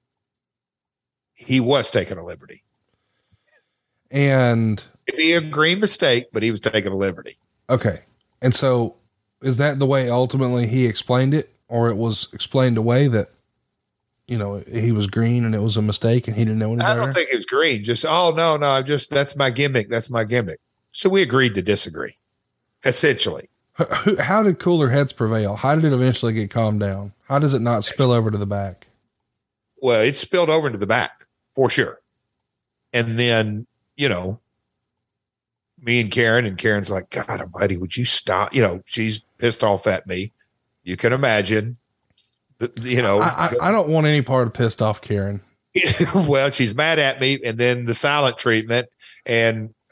Speaker 5: He was taking a liberty.
Speaker 1: And
Speaker 5: it'd be a green mistake, but he was taking a liberty.
Speaker 1: Okay. And so is that the way ultimately he explained it? Or it was explained away that, you know, he was green and it was a mistake and he didn't know any better?
Speaker 5: I don't think it was green. Just, oh, no, no, I'm just, that's my gimmick. That's my gimmick. So we agreed to disagree, essentially.
Speaker 1: How, how did cooler heads prevail? How did it eventually get calmed down? How does it not spill over to the back?
Speaker 5: Well, it spilled over into the back for sure. And then, you know, me and Karen, and Karen's like, God almighty, would you stop? You know, she's pissed off at me. You can imagine, you know,
Speaker 1: I, I, I don't want any part of pissed off Karen.
Speaker 5: Well, she's mad at me, and then the silent treatment, and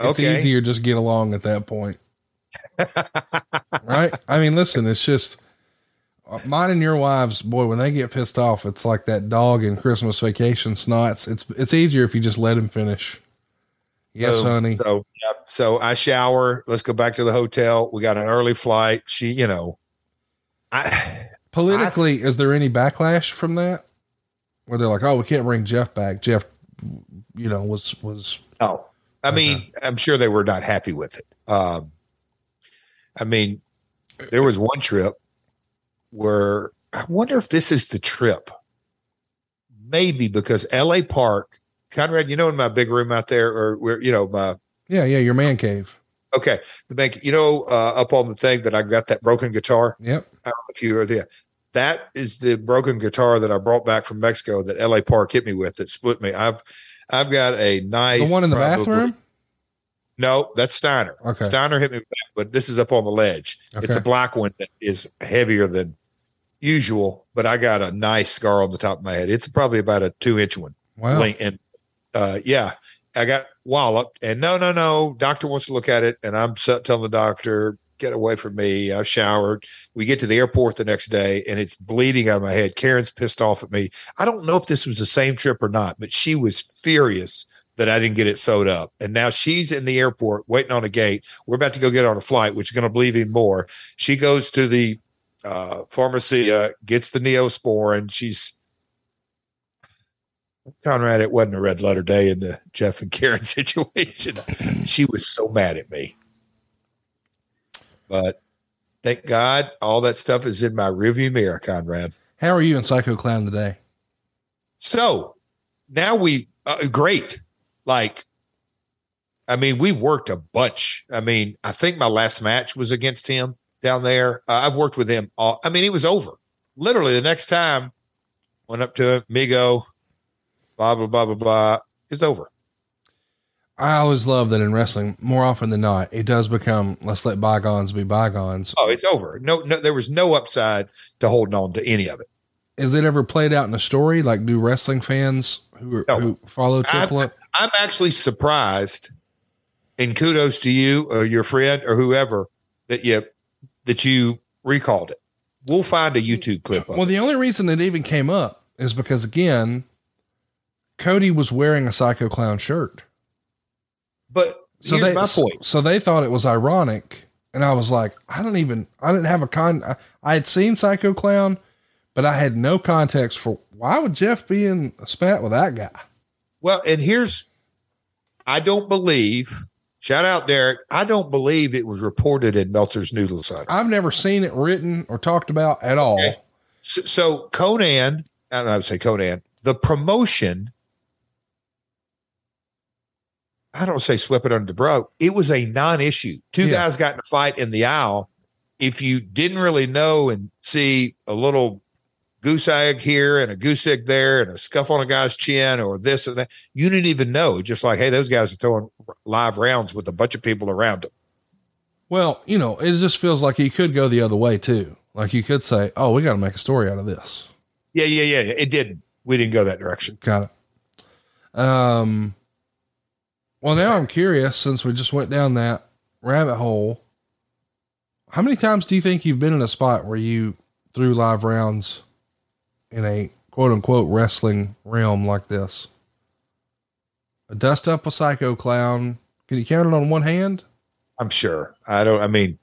Speaker 1: It's
Speaker 5: okay.
Speaker 1: easier just get along at that point. Right? I mean, listen, it's just mine and your wives, boy, when they get pissed off, it's like that dog in Christmas Vacation snots. It's, it's easier if you just let him finish. Yes,
Speaker 5: so,
Speaker 1: honey.
Speaker 5: So, yeah, so I shower. Let's go back to the hotel. We got an early flight. She, you know, I
Speaker 1: politically, I, is there any backlash from that? Where they're like, oh, we can't bring Jeff back. Jeff, you know, was, was,
Speaker 5: oh, I okay. mean, I'm sure they were not happy with it. Um, I mean, there was one trip where I wonder if this is the trip. Maybe because L A Park, Conrad, you know, in my big room out there, or where, you know, my.
Speaker 1: Yeah. Yeah. Your man cave.
Speaker 5: Okay. The bank, you know, uh, up on the thing that I got that broken guitar.
Speaker 1: Yep.
Speaker 5: I don't know if you were there. That is the broken guitar that I brought back from Mexico that L A Park hit me with that split me. I've, I've got a nice.
Speaker 1: The one in the probably, bathroom?
Speaker 5: No, that's Steiner.
Speaker 1: Okay.
Speaker 5: Steiner hit me back, but this is up on the ledge. Okay. It's a black one that is heavier than usual, but I got a nice scar on the top of my head. It's probably about a two inch one.
Speaker 1: Wow.
Speaker 5: And uh, yeah, I got walloped and no, no, no. Doctor wants to look at it. And I'm telling the doctor, get away from me. I've showered. We get to the airport the next day and it's bleeding out of my head. Karen's pissed off at me. I don't know if this was the same trip or not, but she was furious that I didn't get it sewed up. And now she's in the airport waiting on a gate. We're about to go get on a flight, which is going to bleed even more. She goes to the uh, pharmacy, uh, gets the Neosporin. She's Conrad. It wasn't a red letter day in the Jeff and Karen situation. She was so mad at me, but thank God all that stuff is in my rearview mirror, Conrad.
Speaker 1: How are you in Psycho Clown today?
Speaker 5: So now we, uh, great. Like, I mean, we've worked a bunch. I mean, I think my last match was against him down there. Uh, I've worked with him all, I mean, it was over. Literally the next time, went up to him, Migo, blah, blah, blah, blah, blah. It's over.
Speaker 1: I always love that in wrestling, more often than not, it does become, let's let bygones be bygones.
Speaker 5: Oh, it's over. No, no, there was no upside to holding on to any of it.
Speaker 1: Is it ever played out in a story? Like, do wrestling fans who are, no. who follow Triple
Speaker 5: I'm, I'm actually surprised, and kudos to you or your friend or whoever that you that you recalled it. We'll find a YouTube clip of
Speaker 1: Well,
Speaker 5: it.
Speaker 1: the only reason it even came up is because, again, Cody was wearing a Psycho Clown shirt.
Speaker 5: But
Speaker 1: so
Speaker 5: here's
Speaker 1: they,
Speaker 5: my point.
Speaker 1: So they thought it was ironic, and I was like, I don't even, I didn't have a con. I, I had seen Psycho Clown, but I had no context for why would Jeff be in a spat with that guy?
Speaker 5: Well, and here's, I don't believe, shout out Derek, I don't believe it was reported in Meltzer's Noodle Cider.
Speaker 1: I've never seen it written or talked about at all.
Speaker 5: Okay. So, so Conan, I don't know, I would say Conan, the promotion, I don't say sweep it under the rug. It was a non-issue. Two yeah. guys got in a fight in the aisle. If you didn't really know and see a little goose egg here and a goose egg there and a scuff on a guy's chin or this and that, you didn't even know. Just like, hey, those guys are throwing live rounds with a bunch of people around them.
Speaker 1: Well, you know, it just feels like you could go the other way too. Like you could say, oh, we got to make a story out of this.
Speaker 5: Yeah, yeah, yeah. It didn't. We didn't go that direction.
Speaker 1: Got it. Um, well, now I'm curious, since we just went down that rabbit hole, how many times do you think you've been in a spot where you threw live rounds in a quote unquote wrestling realm like this? A dust up a Psycho Clown. Can you count it on one hand?
Speaker 5: I'm sure. I don't, I mean,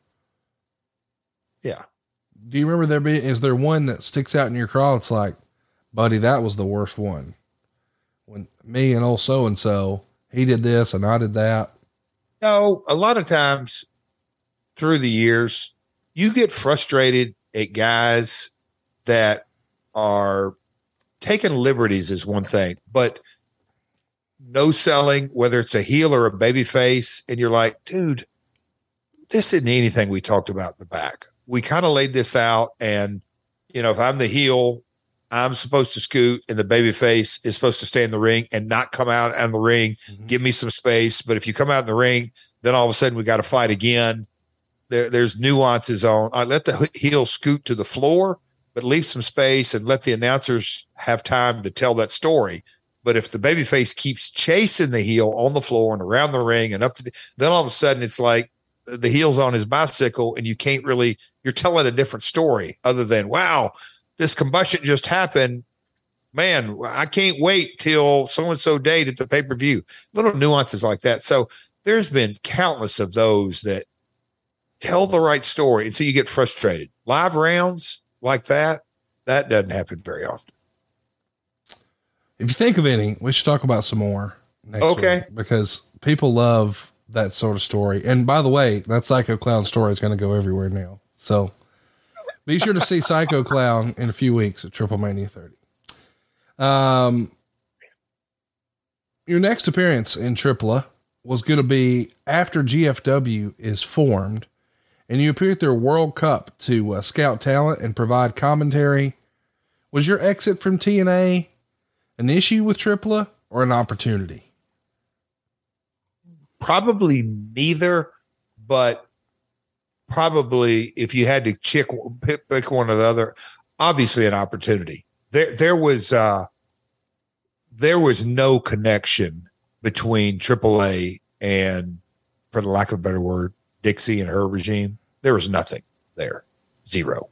Speaker 5: yeah.
Speaker 1: Do you remember there be, is there one that sticks out in your craw? It's like, buddy, that was the worst one. When me and old so-and-so, he did this and I did that.
Speaker 5: No, a lot of times through the years, you get frustrated at guys that are taking liberties is one thing, but no selling, whether it's a heel or a baby face. And you're like, dude, this isn't anything we talked about in the back. We kind of laid this out. And, you know, if I'm the heel, I'm supposed to scoot and the baby face is supposed to stay in the ring and not come out on the ring. Mm-hmm. Give me some space. But if you come out in the ring, then all of a sudden we got to fight again. There, there's nuances on, I let the heel scoot to the floor, but leave some space and let the announcers have time to tell that story. But if the babyface keeps chasing the heel on the floor and around the ring and up to the, then all of a sudden it's like the heel's on his bicycle and you can't really, you're telling a different story other than, wow, this combustion just happened. Man, I can't wait till so-and-so date at the pay-per-view. Little nuances like that. So there's been countless of those that tell the right story. And so you get frustrated. Live rounds like that, that doesn't happen very often.
Speaker 1: If you think of any, we should talk about some more next
Speaker 5: okay.
Speaker 1: week because people love that sort of story. And by the way, that Psycho Clown story is going to go everywhere now. So be sure to see Psycho Clown in a few weeks at Triple Mania thirty. Um, your next appearance in Triple A was going to be after G F W is formed, and you appear at their World Cup to uh, scout talent and provide commentary. Was your exit from T N A an issue with Triple A or an opportunity?
Speaker 5: Probably neither, but probably if you had to chick, pick, pick one or the other, obviously an opportunity. There, there was, uh, there was no connection between Triple A and, for the lack of a better word, Dixie and her regime. There was nothing there. Zero.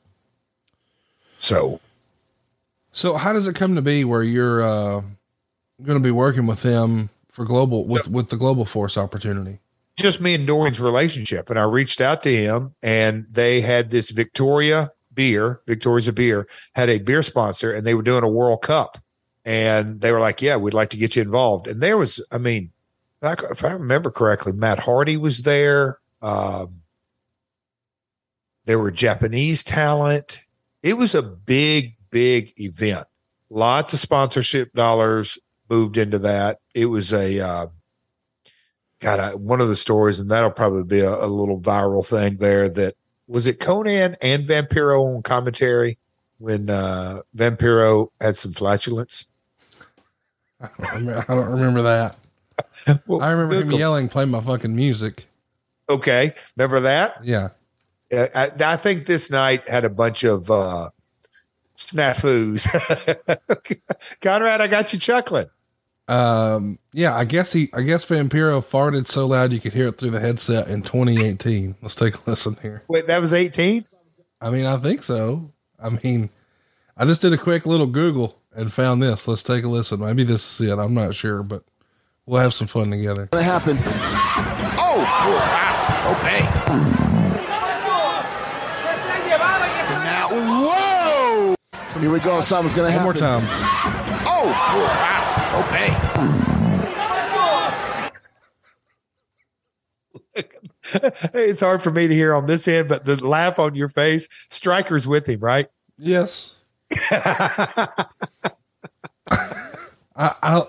Speaker 5: So,
Speaker 1: so how does it come to be where you're, uh, going to be working with them for global, with, with the Global Force opportunity?
Speaker 5: Just me and Dorian's relationship. And I reached out to him and they had this Victoria beer, Victoria's a beer, had a beer sponsor and they were doing a World Cup. And they were like, yeah, we'd like to get you involved. And there was, I mean, if I remember correctly, Matt Hardy was there. Um, there were Japanese talent. It was a big, big event. Lots of sponsorship dollars moved into that. It was a, uh, God, I, one of the stories, and that'll probably be a, a little viral thing there. That was it Conan and Vampiro on commentary when uh, Vampiro had some flatulence.
Speaker 1: I don't remember, I don't remember that. well, I remember him yelling, "Play my fucking music."
Speaker 5: Okay, remember that?
Speaker 1: Yeah.
Speaker 5: I, I think this night had a bunch of uh, snafus. Conrad, I got you chuckling.
Speaker 1: Um, yeah, I guess he, I guess Vampiro farted so loud you could hear it through the headset in twenty eighteen. Let's take a listen here.
Speaker 5: Wait, that was eighteen?
Speaker 1: I mean, I think so. I mean, I just did a quick little Google and found this. Let's take a listen. Maybe this is it. I'm not sure, but we'll have some fun together.
Speaker 8: What happened? Oh, wow. Okay. Now, whoa. Here we go. Something's going to happen.
Speaker 1: One more time.
Speaker 8: Oh, wow. Okay.
Speaker 5: It's hard for me to hear on this end, but the laugh on your face, Stryker's with him, right?
Speaker 1: Yes. I, I'll,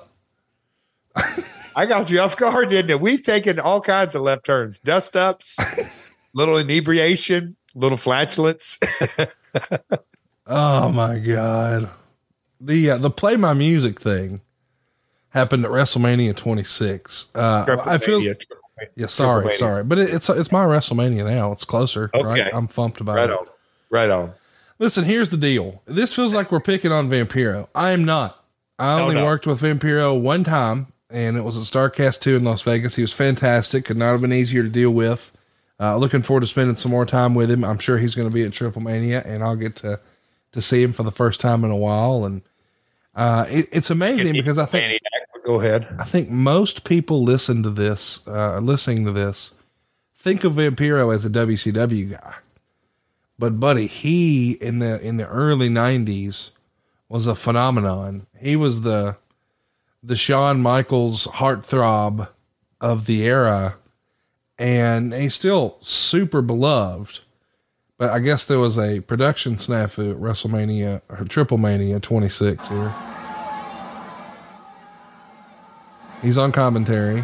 Speaker 5: I got you off guard, didn't it? We've taken all kinds of left turns, dust ups, little inebriation, little flatulence.
Speaker 1: Oh my God. The, uh, the play my music thing happened at WrestleMania twenty-six. Uh, I feel, yeah, sorry, sorry, but it, it's, it's my WrestleMania now. It's closer, okay. Right? I'm pumped about
Speaker 5: right
Speaker 1: it.
Speaker 5: On. Right on.
Speaker 1: Listen, here's the deal. This feels like we're picking on Vampiro. I am not. I only oh, no. worked with Vampiro one time, and it was at StarCast two in Las Vegas. He was fantastic. Could not have been easier to deal with. Uh, looking forward to spending some more time with him. I'm sure he's going to be at Triple Mania, and I'll get to, to see him for the first time in a while. And uh, it, it's amazing because I think,
Speaker 5: go ahead.
Speaker 1: I think most people listen to this, uh, listening to this, think of Vampiro as a W C W guy. But buddy, he in the, in the early nineties was a phenomenon. He was the, the Shawn Michaels heartthrob of the era, and he's still super beloved. But I guess there was a production snafu at WrestleMania or Triple Mania twenty-six here. He's on commentary.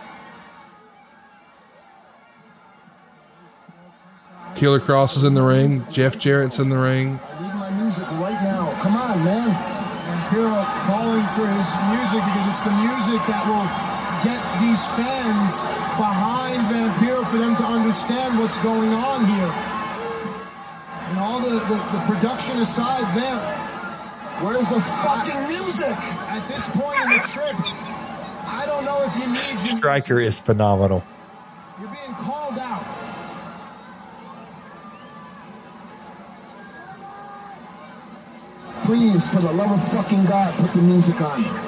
Speaker 1: Killer Cross is in the ring. Jeff Jarrett's in the ring.
Speaker 15: I need my music right now. Come on, man. Vampiro calling for his music because it's the music that will get these fans behind Vampiro for them to understand what's going on here. And all the, the, the production aside, Vamp, Where's the fucking music? At this point in the trip, I don't know if you need your
Speaker 5: Striker is phenomenal.
Speaker 15: You're being called out. Please, for the love of fucking God, put the music on. And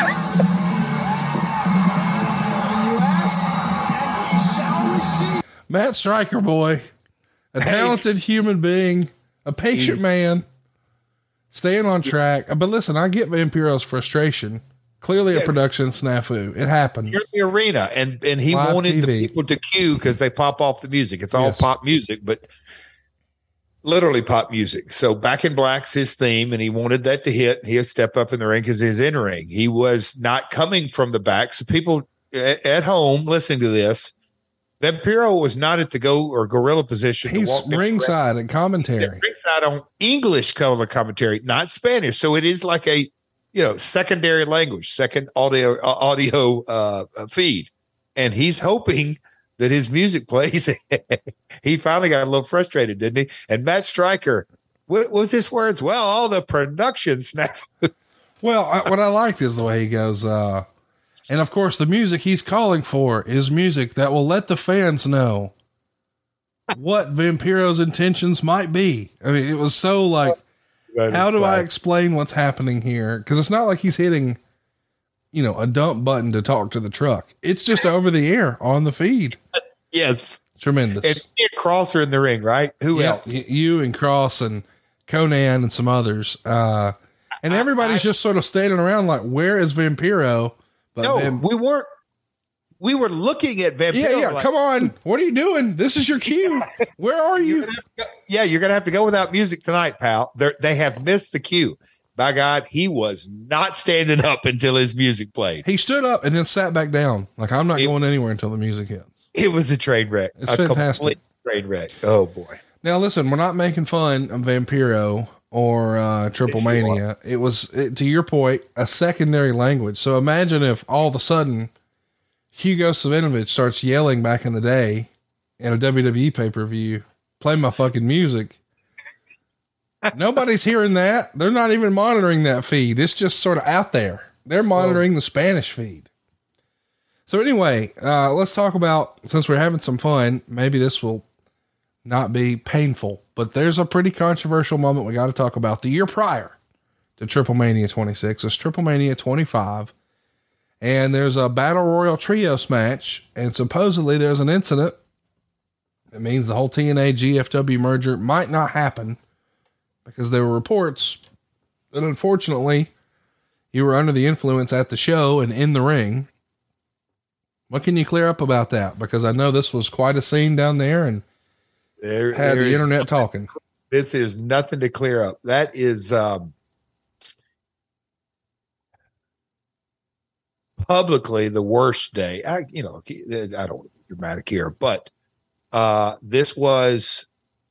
Speaker 15: you asked, and you shall receive.
Speaker 1: Matt Striker, boy, a
Speaker 5: Hey.
Speaker 1: talented human being, a patient
Speaker 5: He's-
Speaker 1: man, staying on track. But listen, I get Vampiro's frustration. Clearly, a
Speaker 5: Yeah.
Speaker 1: production snafu. It happened.
Speaker 5: You're in the arena, and and he
Speaker 1: Live
Speaker 5: wanted
Speaker 1: T V.
Speaker 5: the people to cue because they pop off the music. It's all
Speaker 1: Yes.
Speaker 5: pop music, but literally pop music. So Back in Black's his theme, and he wanted that to hit. He'll step up in the ring because he's in ring. He was not coming from the back. So people at, at home listening to this, Vampiro was not at the go or gorilla position. to
Speaker 1: He's
Speaker 5: walk down the
Speaker 1: ringside and
Speaker 5: ring.
Speaker 1: commentary.
Speaker 5: Ringside on English color commentary, not Spanish. So it is like a you know secondary language, second audio uh, audio uh, feed, and he's hoping that his music plays. He finally got a little frustrated, didn't he? And Matt Striker, what, what was his words? Well, all the production snap.
Speaker 1: Well, I, what I liked is the way he goes, uh, and of course, the music he's calling for is music that will let the fans know what Vampiro's intentions might be. I mean, it was so like, how do I explain what's happening here? Because it's not like he's hitting, you know, a dump button to talk to the truck. It's just over the air on the feed.
Speaker 5: Yes.
Speaker 1: Tremendous.
Speaker 5: And me and Cross are in the ring, right? Who
Speaker 1: Yeah,
Speaker 5: else?
Speaker 1: y- You and Cross and Conan and some others. Uh, and everybody's just sort of standing around like, where is Vampiro? But
Speaker 5: No,
Speaker 1: Vam-
Speaker 5: we weren't. We were looking at Vampiro.
Speaker 1: yeah, yeah.
Speaker 5: like,
Speaker 1: Come on. What are you doing? This is your cue. Where are you?
Speaker 5: Yeah, you're going to have to go without music tonight, pal. They're, they have missed the cue. By God, he was not standing up until his music played.
Speaker 1: He stood up and then sat back down. Like, I'm not
Speaker 5: It-
Speaker 1: going anywhere until the music hits.
Speaker 5: It was a train wreck.
Speaker 1: It's
Speaker 5: a
Speaker 1: fantastic.
Speaker 5: complete train wreck. Oh, boy.
Speaker 1: Now, listen, we're not making fun of Vampiro or uh, Triple Mania. It was, it, to your point, a secondary language. So imagine if all of a sudden Hugo Savinovich starts yelling back in the day in a W W E pay-per-view, play my fucking music. Nobody's hearing that. They're not even monitoring that feed. It's just sort of out there. They're monitoring the Spanish feed. So anyway, uh, let's talk about, since we're having some fun, maybe this will not be painful, but there's a pretty controversial moment we got to talk about. The year prior to Triple Mania twenty-six is Triple Mania twenty-five. And there's a battle royal trios match. And supposedly there's an incident that means the whole T N A G F W merger might not happen, because there were reports that unfortunately you were under the influence at the show and in the ring. What can you clear up about that? Because I know this was quite a scene down there and
Speaker 5: There,
Speaker 1: had
Speaker 5: there
Speaker 1: the
Speaker 5: is
Speaker 1: internet
Speaker 5: nothing-
Speaker 1: talking.
Speaker 5: This is nothing to clear up. That is um, publicly the worst day. I, you know, I don't be dramatic here, but uh, this was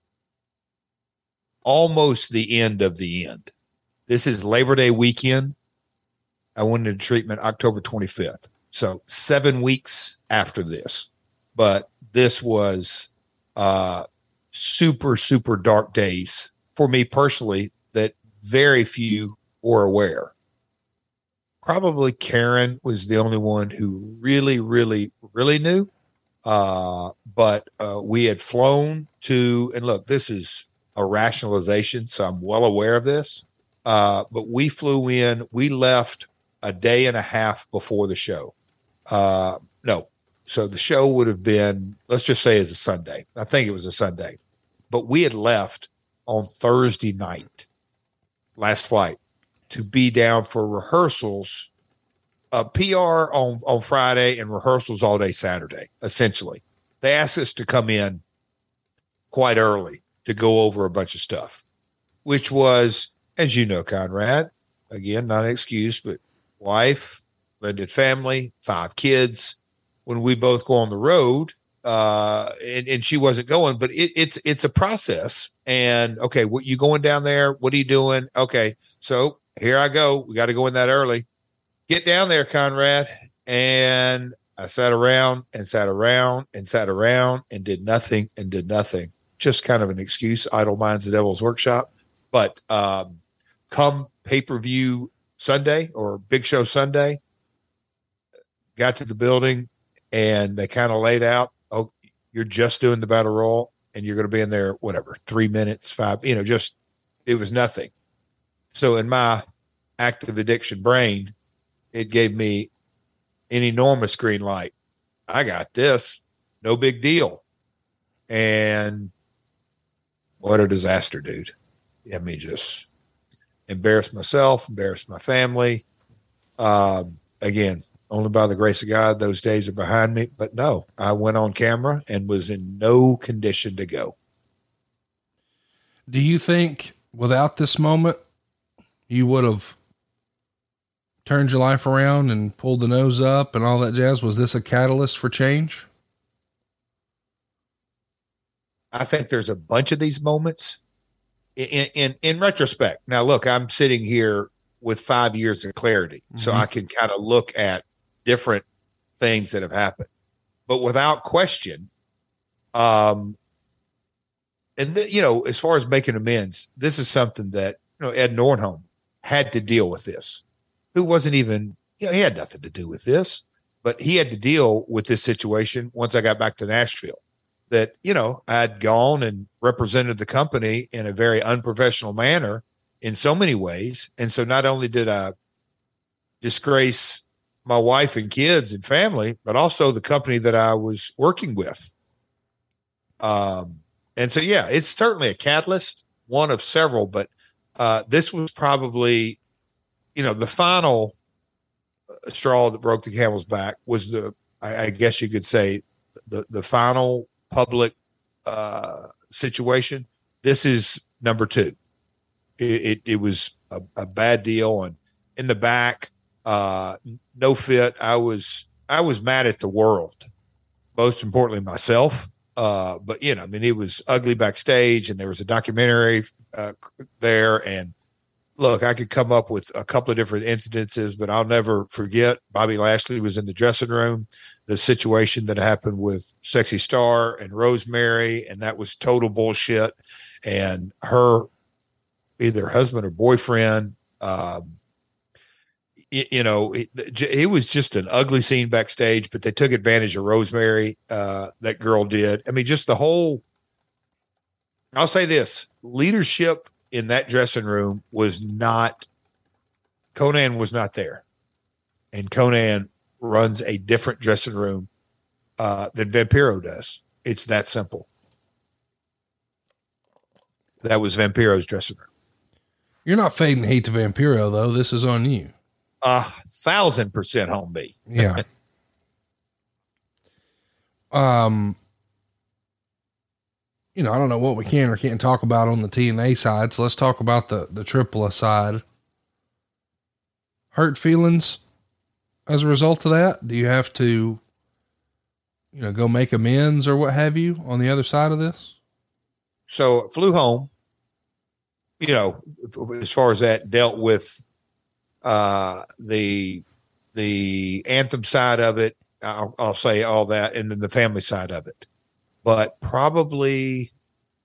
Speaker 5: almost the end of the end. This is Labor Day weekend. I went into treatment October twenty-fifth. So seven weeks after this, but this was uh, super, super dark days for me personally that very few were aware. Probably Karen was the only one who really, really, really knew. Uh, but uh, we had flown to, and look, this is a rationalization, so I'm well aware of this. Uh, but we flew in, we left a day and a half before the show. Uh, no. So the show would have been, let's just say it's a Sunday. I think it was a Sunday, but we had left on Thursday night, last flight, to be down for rehearsals, uh, P R on, on Friday and rehearsals all day Saturday, essentially. They asked us to come in quite early to go over a bunch of stuff, which was, as you know, Conrad, again, not an excuse, but wife, blended family, five kids. When we both go on the road, uh, and, and she wasn't going, but it, it's it's a process. And okay, what you going down there? What are you doing? Okay, so here I go. We got to go in that early. Get down there, Conrad. And I sat around and sat around and sat around and did nothing and did nothing. Just kind of an excuse. Idle minds, the devil's workshop. But um, come pay-per-view Sunday or Big Show Sunday. Got to the building and they kind of laid out, oh, you're just doing the battle royal and you're going to be in there, whatever, three minutes, five, you know, just, it was nothing. So in my active addiction brain, it gave me an enormous green light. I got this, no big deal. And what a disaster, dude. I mean, just embarrassed myself, embarrassed my family. Um, again, only by the grace of God, those days are behind me. But no, I went on camera and was in no condition to go.
Speaker 1: Do you think without this moment, you would have turned your life around and pulled the nose up and all that jazz? Was this a catalyst for change?
Speaker 5: I think there's a bunch of these moments in, in, in retrospect. Now, look, I'm sitting here with five years of clarity, mm-hmm. so I can kind of look at different things that have happened, but without question, um, and the, you know, as far as making amends, this is something that, you know, Ed Nordholm had to deal with this, who wasn't even, you know, he had nothing to do with this, but he had to deal with this situation once I got back to Nashville, that, you know, I'd gone and represented the company in a very unprofessional manner in so many ways. And so not only did I disgrace my wife and kids and family, but also the company that I was working with. Um, and so, yeah, it's certainly a catalyst, one of several, but uh, this was probably, you know, the final straw that broke the camel's back was the, I, I guess you could say, the, the final public uh, situation. This is number two. It, it, it was a, a bad deal. And in the back, uh, no fit. I was, I was mad at the world, most importantly myself. Uh, but you know, I mean, it was ugly backstage and there was a documentary, uh, there. And look, I could come up with a couple of different incidences, but I'll never forget Bobby Lashley was in the dressing room, the situation that happened with Sexy Star and Rosemary. And that was total bullshit. And her, either husband or boyfriend, um, you know, it, it was just an ugly scene backstage, but they took advantage of Rosemary. Uh, that girl did. I mean, just the whole, I'll say this, leadership in that dressing room was not, Conan was not there. And Conan runs a different dressing room uh, than Vampiro does. It's that simple. That was Vampiro's dressing room.
Speaker 1: You're not fading hate to Vampiro, though. This is on you.
Speaker 5: A thousand percent on me.
Speaker 1: Yeah. um, you know, I don't know what we can or can't talk about on the T N A side. So let's talk about the, the Triple A side. Hurt feelings as a result of that? Do you have to, you know, go make amends or what have you on the other side of this?
Speaker 5: So flew home, you know, as far as that, dealt with uh, the, the anthem side of it. I'll, I'll say all that. And then the family side of it, but probably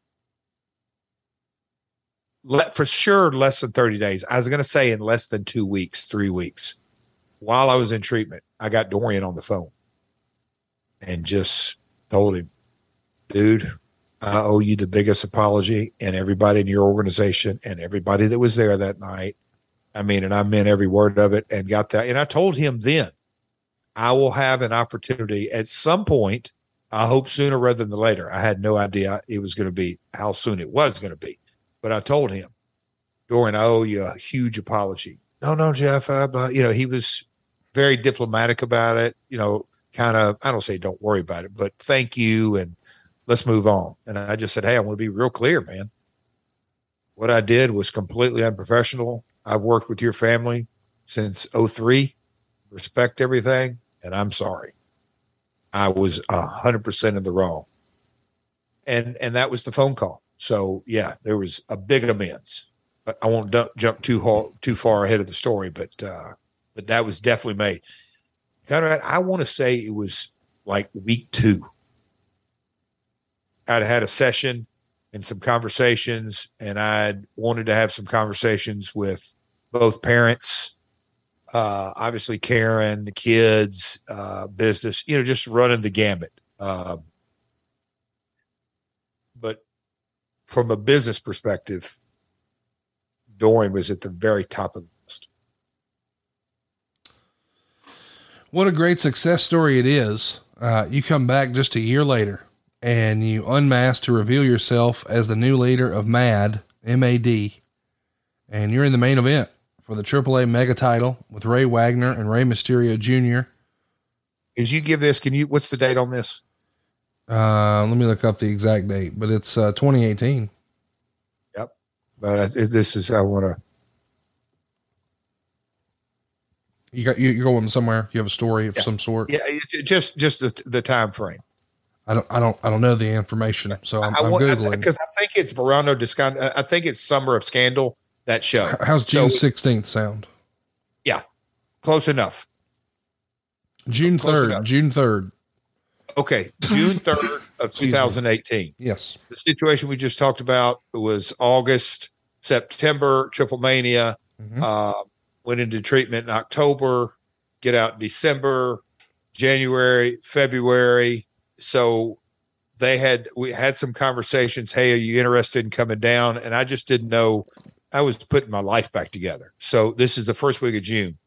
Speaker 5: let, for sure, less than thirty days. I was going to say in less than two weeks, three weeks while I was in treatment, I got Dorian on the phone and just told him, dude, I owe you the biggest apology, and everybody in your organization and everybody that was there that night. I mean, and I meant every word of it, and got that. And I told him then, I will have an opportunity at some point. I hope sooner rather than later. I had no idea it was going to be how soon it was going to be, but I told him, Dorian, I owe you a huge apology. No, no, Jeff, I, you know, he was very diplomatic about it, you know, kind of, I don't say don't worry about it, but thank you. And let's move on. And I just said, hey, I want to be real clear, man. What I did was completely unprofessional. I've worked with your family since oh three, respect everything, and I'm sorry. I was a hundred percent in the wrong. And, and that was the phone call. So yeah, there was a big amends, but I won't d- jump too hard, too far ahead of the story, but, uh, but that was definitely made. Conrad, I want to say it was like week two. I'd had a session and some conversations, and I'd wanted to have some conversations with both parents, uh, obviously Karen, the kids, uh, business, you know, just running the gamut. Um, but from a business perspective, Dorian was at the very top of the list.
Speaker 1: What a great success story it is. Uh, you come back just a year later and you unmask to reveal yourself as the new leader of MAD, M A D, and you're in the main event for the triple A mega title with Ray Wagner and Rey Mysterio Junior
Speaker 5: As you give this, can you, what's the date on this?
Speaker 1: Uh, let me look up the exact date, but it's uh, twenty eighteen.
Speaker 5: Yep. But uh, this is, I want to,
Speaker 1: You got, you, you're going somewhere. You have a story of
Speaker 5: yeah.
Speaker 1: some sort.
Speaker 5: Yeah. Just, just the, the time frame.
Speaker 1: I don't, I don't, I don't know the information. So I'm,
Speaker 5: I
Speaker 1: I'm
Speaker 5: want,
Speaker 1: Googling.
Speaker 5: Because I, I think it's Verano Discount. I think it's Summer of Scandal, that show.
Speaker 1: How's June
Speaker 5: so,
Speaker 1: sixteenth sound?
Speaker 5: Yeah. Close enough.
Speaker 1: June
Speaker 5: Close
Speaker 1: third,
Speaker 5: enough.
Speaker 1: June third.
Speaker 5: Okay. June third of two thousand eighteen.
Speaker 1: Yes.
Speaker 5: The situation we just talked about was August, September, Triple Mania,
Speaker 1: mm-hmm.
Speaker 5: uh, went into treatment in October, get out in December, January, February. So they had, we had some conversations. Hey, are you interested in coming down? And I just didn't know. I was putting my life back together. So this is the first week of June.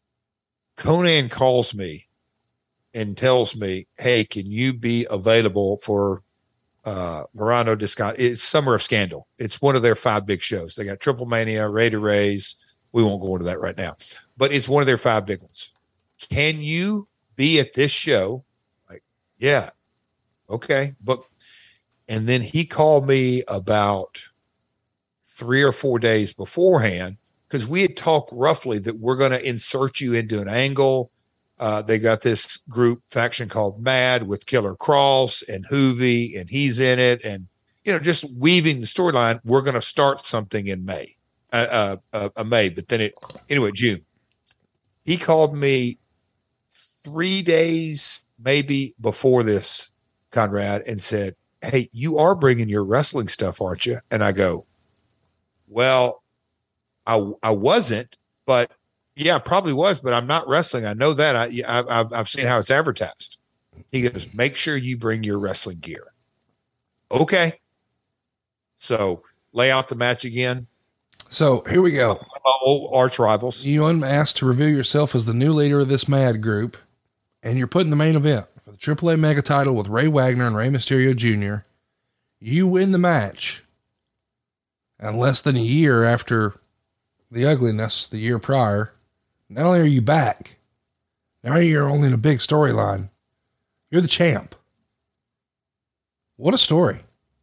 Speaker 5: Conan calls me and tells me, hey, can you be available for uh, Verano Discount? It's Summer of Scandal. It's one of their five big shows. They got Triple Mania, Ray to Rays. We won't go into that right now, but it's one of their five big ones. Can you be at this show? Like, yeah. Okay. But, and then he called me about three or four days beforehand, because we had talked roughly that we're going to insert you into an angle. Uh, they got this group faction called MAD with Killer Cross and Hoovy, and he's in it. And, you know, just weaving the storyline. We're going to start something in May, uh, uh, uh, May, but then it, anyway, June. He called me three days, maybe before this, Conrad, and said, hey, you are bringing your wrestling stuff, aren't you? And I go, well, I, I wasn't, but yeah, I probably was, but I'm not wrestling. I know that. I, I've, I've seen how it's advertised. He goes, make sure you bring your wrestling gear. Okay. So lay out the match again.
Speaker 1: So here we go.
Speaker 5: Old arch rivals.
Speaker 1: You unmasked to reveal yourself as the new leader of this MAD group, and you're put in the main event for the triple A mega title with Ray Wagner and Rey Mysterio Junior You win the match. And less than a year after the ugliness the year prior, not only are you back, now you're only in a big storyline. You're the champ. What a story.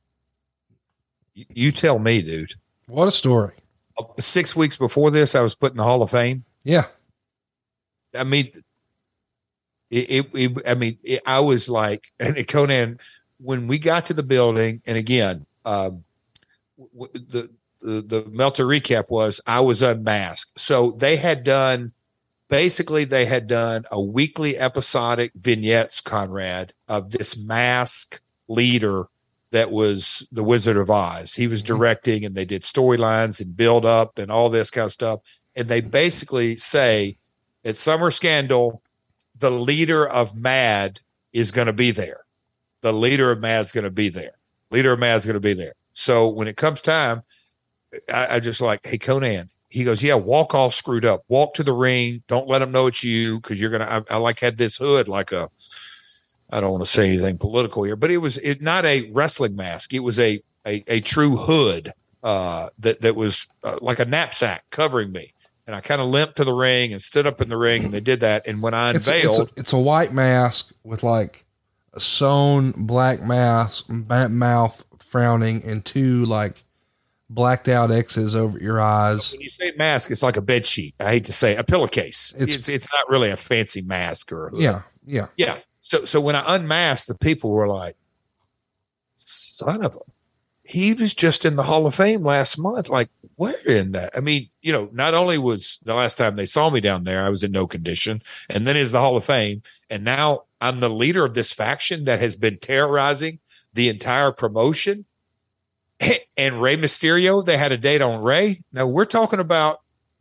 Speaker 5: You tell me, dude.
Speaker 1: What a story.
Speaker 5: Six weeks before this, I was put in the Hall of Fame.
Speaker 1: Yeah. I
Speaker 5: mean, it, it, it I mean, it, I was like, and Conan, when we got to the building, and again, um, w- the, the, the Meltzer recap was I was unmasked. So they had done, basically they had done a weekly episodic vignettes, Conrad, of this mask leader that was the Wizard of Oz. He was directing, and they did storylines and build up and all this kind of stuff. And they basically say at Summer Scandal, the leader of MAD is going to be there. The leader of MAD is going to be there. Leader of MAD is going to be there. So when it comes time, I, I just like, hey, Conan, he goes, yeah, walk all screwed up, walk to the ring. Don't let them know it's you. Cause you're going to, I, I like had this hood, like a, I don't want to say anything political here, but it was it, not a wrestling mask. It was a, a, a true hood uh, that, that was uh, like a knapsack covering me. And I kind of limped to the ring and stood up in the ring, and they did that. And when I unveiled,
Speaker 1: it's a, it's a, it's a white mask with like a sewn black mask, mouth frowning, and two like blacked out X's over your eyes.
Speaker 5: When you say mask, it's like a bed sheet. I hate to say a pillowcase. It's, it's, it's not really a fancy mask or a hood.
Speaker 1: Yeah. Yeah.
Speaker 5: Yeah. So, so when I unmasked, the people were like, son of a, he was just in the Hall of Fame last month. Like, where in that? I mean, you know, not only was the last time they saw me down there, I was in no condition, and then is the Hall of Fame. And now I'm the leader of this faction that has been terrorizing the entire promotion. And Rey Mysterio, they had a date on Ray. Now we're talking about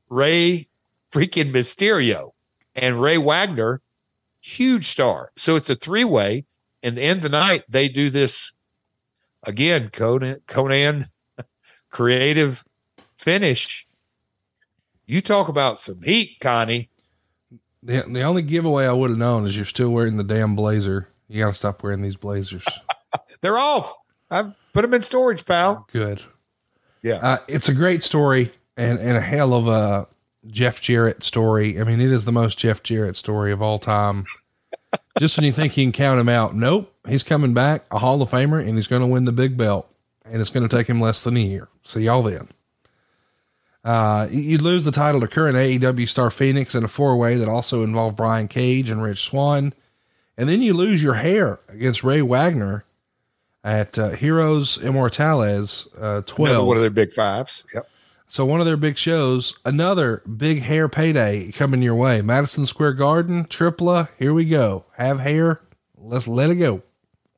Speaker 5: Rey freaking Mysterio, and Ray Wagner, huge star. So it's a three-way. And the end of the night, they do this again, Conan, Conan creative finish. You talk about some heat, Connie.
Speaker 1: The, the only giveaway I would have known is you're still wearing the damn blazer. You got to stop wearing these blazers.
Speaker 5: They're off. I've put them in storage, pal.
Speaker 1: Good.
Speaker 5: Yeah.
Speaker 1: Uh, it's a great story and, and a hell of a Jeff Jarrett story. I mean, it is the most Jeff Jarrett story of all time. Just when you think you can count him out. Nope. He's coming back, a Hall of Famer, and he's going to win the big belt, and it's going to take him less than a year. See y'all then. Uh, you'd lose the title to current A E W star Phoenix in a four-way that also involved Brian Cage and Rich Swann. And then you lose your hair against Ray Wagner at uh, Heroes Immortales uh, twelve.
Speaker 5: Another one of their big fives. Yep.
Speaker 1: So one of their big shows, another big hair payday coming your way. Madison Square Garden, Tripla, here we go. Have hair, let's let it go.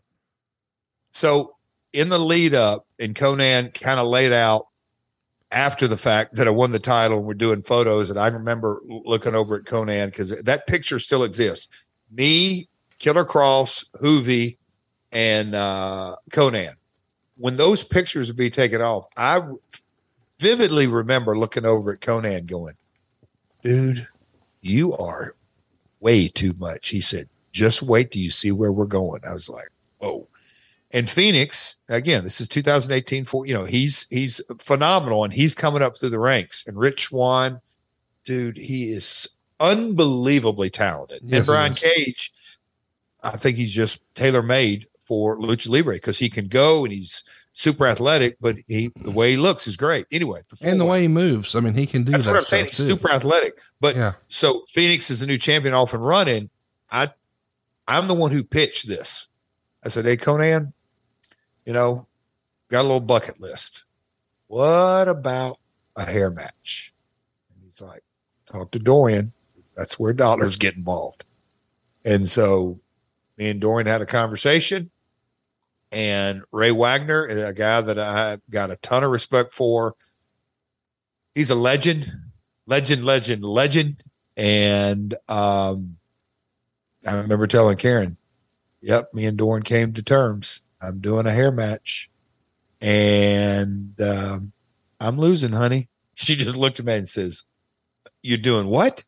Speaker 5: So in the lead up, and Conan kind of laid out after the fact that I won the title and we're doing photos, and I remember looking over at Conan because that picture still exists. Me, Killer Cross, Hoovy, and uh, Conan. When those pictures would be taken off, I vividly remember looking over at Conan going, dude, you are way too much. He said, just wait till you see where we're going. I was like, oh. And Phoenix, again, this is two thousand eighteen for, you know, he's, he's phenomenal and he's coming up through the ranks. And Rich Swann, dude, he is unbelievably talented. Yes, and Brian Cage, I think he's just tailor-made for Lucha Libre because he can go and he's super athletic, but he, the way he looks is great. Anyway.
Speaker 1: The and the way he moves. I mean, he can do
Speaker 5: That's
Speaker 1: that.
Speaker 5: What I'm saying. He's
Speaker 1: too.
Speaker 5: super athletic, but
Speaker 1: yeah.
Speaker 5: So Phoenix is the new champion off and running. I, I'm the one who pitched this. I said, hey, Conan, you know, got a little bucket list. What about a hair match? And he's like, talk to Dorian. That's where dollars get involved. And so me and Dorian had a conversation. And Ray Wagner is a guy that I got a ton of respect for. He's a legend, legend, legend, legend. And um, I remember telling Karen, yep, me and Dorian came to terms. I'm doing a hair match. And um, I'm losing, honey. She just looked at me and says, you're doing what?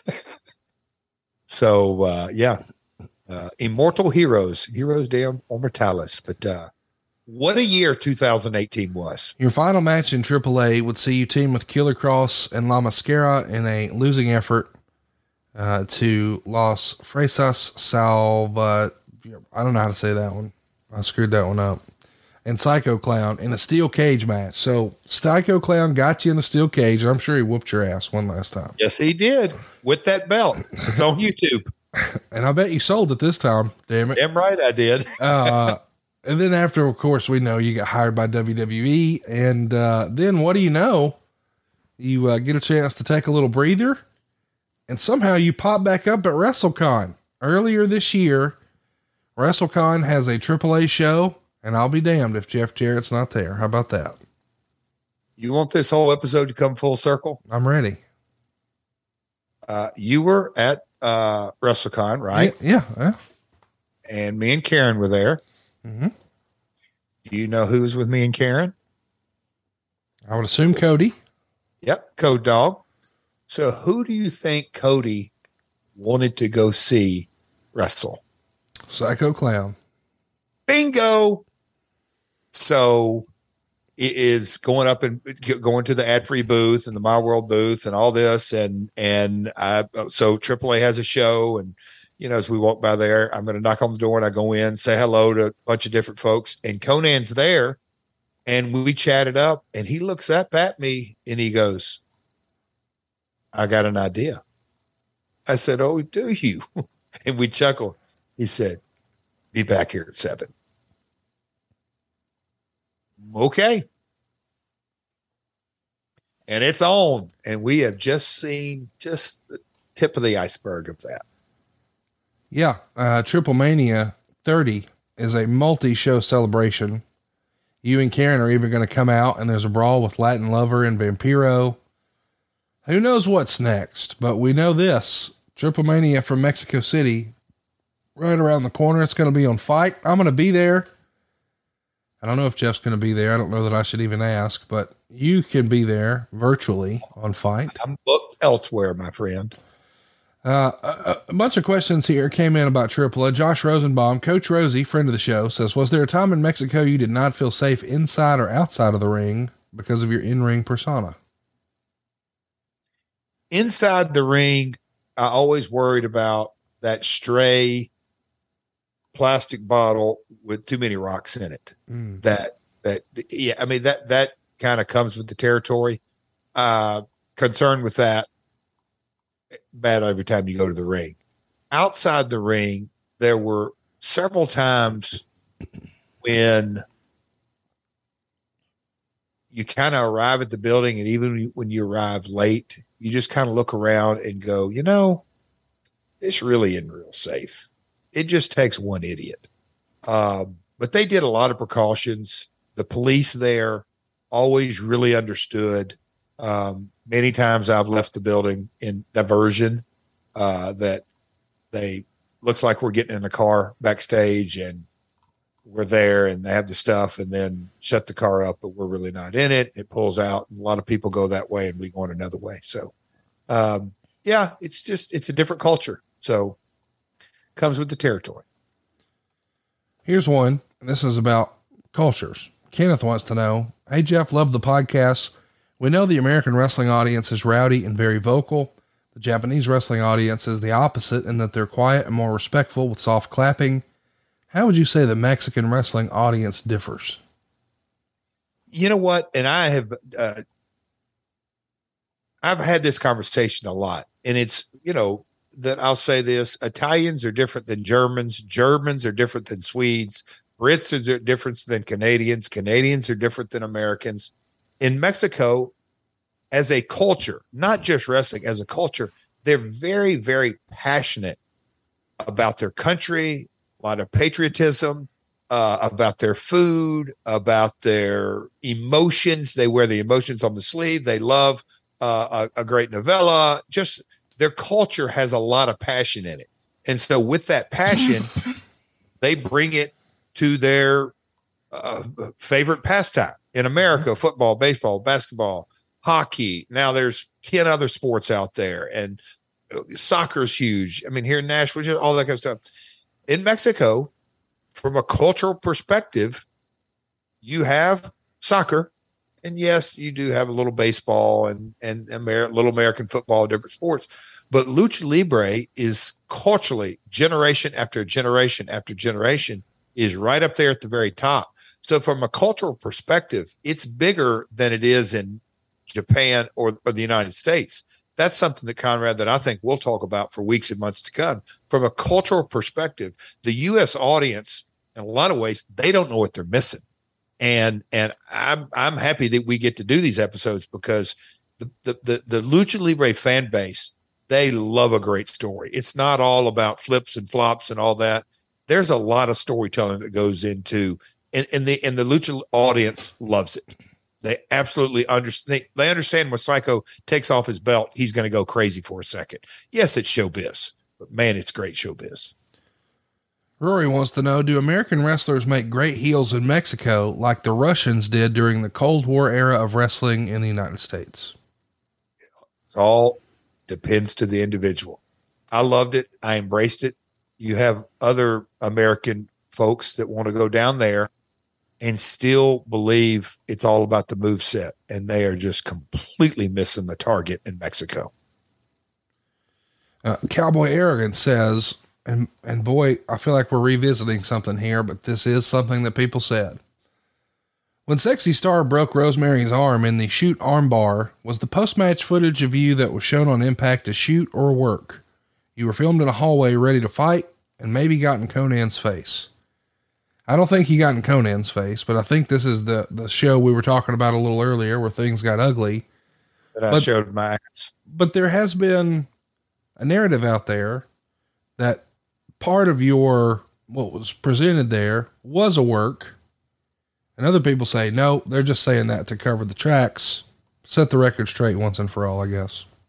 Speaker 5: So, uh, yeah. Uh, Immortal Heroes, Heroes de Immortalis. But uh, what a year two thousand eighteen was.
Speaker 1: Your final match in triple A would see you team with Killer Cross and La Mascara in a losing effort uh, to Los Fresas Salva. I don't know how to say that one. I screwed that one up. And Psycho Clown in a steel cage match. So Psycho Clown got you in the steel cage, and I'm sure he whooped your ass one last time.
Speaker 5: Yes, he did. With that belt. It's on YouTube.
Speaker 1: And I bet you sold it this time. Damn it.
Speaker 5: Damn right I did.
Speaker 1: uh, and then after, of course, we know you got hired by W W E. And uh, then what do you know? You uh, get a chance to take a little breather. And somehow you pop back up at WrestleCon. Earlier this year, WrestleCon has a triple A show. And I'll be damned if Jeff Jarrett's not there. How about that?
Speaker 5: You want this whole episode to come full circle?
Speaker 1: I'm ready.
Speaker 5: Uh, you were at uh, WrestleCon, right?
Speaker 1: Yeah, yeah.
Speaker 5: And me and Karen were there.
Speaker 1: Mm-hmm.
Speaker 5: Do you know who was with me and Karen?
Speaker 1: I would assume Cody.
Speaker 5: Yep, Code Dog. So who do you think Cody wanted to go see wrestle?
Speaker 1: Psycho Clown.
Speaker 5: Bingo. So it is going up and going to the ad-free booth and the My World booth and all this. And, and I, so triple A has a show. And, you know, as we walk by there, I'm going to knock on the door and I go in, say hello to a bunch of different folks, and Conan's there. And we chatted up and he looks up at me and he goes, I got an idea. I said, oh, do you? And we chuckled. He said, be back here at seven. Okay. And it's on. And we have just seen just the tip of the iceberg of that.
Speaker 1: Yeah. Uh, Triple Mania thirty is a multi-show celebration. You and Karen are even going to come out and there's a brawl with Latin Lover and Vampiro. Who knows what's next, but we know this. Triple Mania from Mexico City, right around the corner. It's going to be on Fight. I'm going to be there. I don't know if Jeff's going to be there. I don't know that I should even ask, but you can be there virtually on Fight.
Speaker 5: I'm booked elsewhere, my friend.
Speaker 1: Uh, a, a bunch of questions here came in about Triple A. Josh Rosenbaum, Coach Rosie, friend of the show, says, was there a time in Mexico you did not feel safe inside or outside of the ring because of your in-ring persona?
Speaker 5: Inside the ring, I always worried about that stray plastic bottle with too many rocks in it. Mm. That, that, yeah, I mean, that, that kind of comes with the territory. Uh, concerned with that. Bad every time you go to the ring. Outside the ring, there were several times when you kind of arrive at the building, and even when you arrive late, you just kind of look around and go, you know, this really isn't real safe. It just takes one idiot. Um, but they did a lot of precautions. The police there always really understood. Um, many times I've left the building in diversion, uh, that they looks like we're getting in the car backstage and we're there and they have the stuff and then shut the car up, but we're really not in it. It pulls out. And a lot of people go that way and we go another way. So, um, yeah, it's just, it's a different culture. So comes with the territory.
Speaker 1: Here's one. This is about cultures. Kenneth wants to know, hey, Jeff, love the podcast. We know the American wrestling audience is rowdy and very vocal. The Japanese wrestling audience is the opposite in that they're quiet and more respectful with soft clapping. How would you say the Mexican wrestling audience differs?
Speaker 5: You know what? And I have, uh, I've had this conversation a lot, and it's, you know, that I'll say this: Italians are different than Germans. Germans are different than Swedes. Brits are different than Canadians. Canadians are different than Americans. In Mexico, as a culture, not just wrestling, as a culture, they're very, very passionate about their country, a lot of patriotism, uh, about their food, about their emotions. They wear the emotions on the sleeve. They love uh, a, a great novella. Just their culture has a lot of passion in it. And so with that passion, they bring it to their uh, favorite pastime. In America, football, baseball, basketball, hockey. Now there's ten other sports out there, and soccer's huge. I mean, here in Nashville, just all that kind of stuff. In Mexico, from a cultural perspective, you have soccer, and yes, you do have a little baseball and and Amer- little American football, different sports. But Lucha Libre is culturally, generation after generation after generation, is right up there at the very top. So from a cultural perspective, it's bigger than it is in Japan or, or the United States. That's something that Conrad, that I think we'll talk about for weeks and months to come. From a cultural perspective, the U S audience, in a lot of ways, they don't know what they're missing. And, and I'm, I'm happy that we get to do these episodes because the, the, the, the Lucha Libre fan base, they love a great story. It's not all about flips and flops and all that. There's a lot of storytelling that goes into And, and the and the Lucha audience loves it. They absolutely understand. They, they understand when Psycho takes off his belt, he's going to go crazy for a second. Yes, it's showbiz, but man, it's great showbiz.
Speaker 1: Rory wants to know, do American wrestlers make great heels in Mexico like the Russians did during the Cold War era of wrestling in the United States?
Speaker 5: It all depends to the individual. I loved it. I embraced it. You have other American folks that want to go down there and still believe it's all about the moveset, and they are just completely missing the target in Mexico.
Speaker 1: Uh, Cowboy Arrogance says, and, and boy, I feel like we're revisiting something here, but this is something that people said. When Sexy Star broke Rosemary's arm in the shoot armbar, was the post-match footage of you that was shown on Impact a shoot or work? You were filmed in a hallway ready to fight and maybe got in Conan's face. I don't think he got in Conan's face, but I think this is the, the show we were talking about a little earlier where things got ugly.
Speaker 5: That I
Speaker 1: but,
Speaker 5: showed my ass.
Speaker 1: But there has been a narrative out there that part of your, what was presented there was a work. And other people say, no, they're just saying that to cover the tracks, set the record straight once and for all, I guess.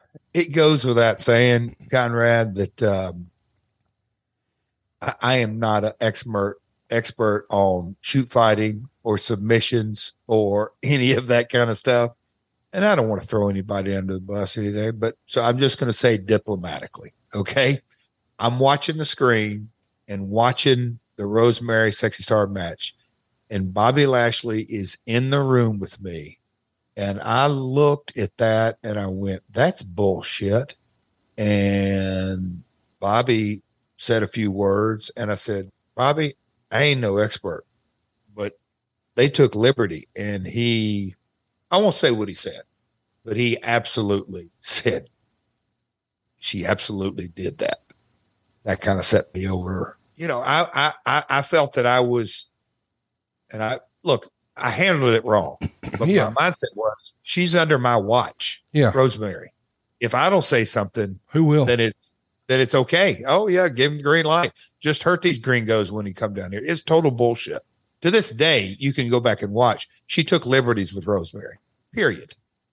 Speaker 5: it goes without saying, Conrad, that um, I, I am not an expert expert on shoot fighting or submissions or any of that kind of stuff. And I don't want to throw anybody under the bus either, but so I'm just going to say diplomatically, okay? I'm watching the screen and watching the Rosemary Sexy Star match, and Bobby Lashley is in the room with me. And I looked at that and I went, that's bullshit. And Bobby said a few words, and I said, Bobby, I ain't no expert, but they took liberty. And he, I won't say what he said, but he absolutely said, she absolutely did that. That kind of set me over. You know, I, I, I felt that I was, and I, look, I handled it wrong, but yeah. My mindset was, she's under my watch.
Speaker 1: Yeah.
Speaker 5: Rosemary. If I don't say something,
Speaker 1: who will?
Speaker 5: Then it, then it's okay. Oh yeah. Give him the green light. Just hurt these gringos when he come down here. It's total bullshit. To this day, you can go back and watch. She took liberties with Rosemary, period.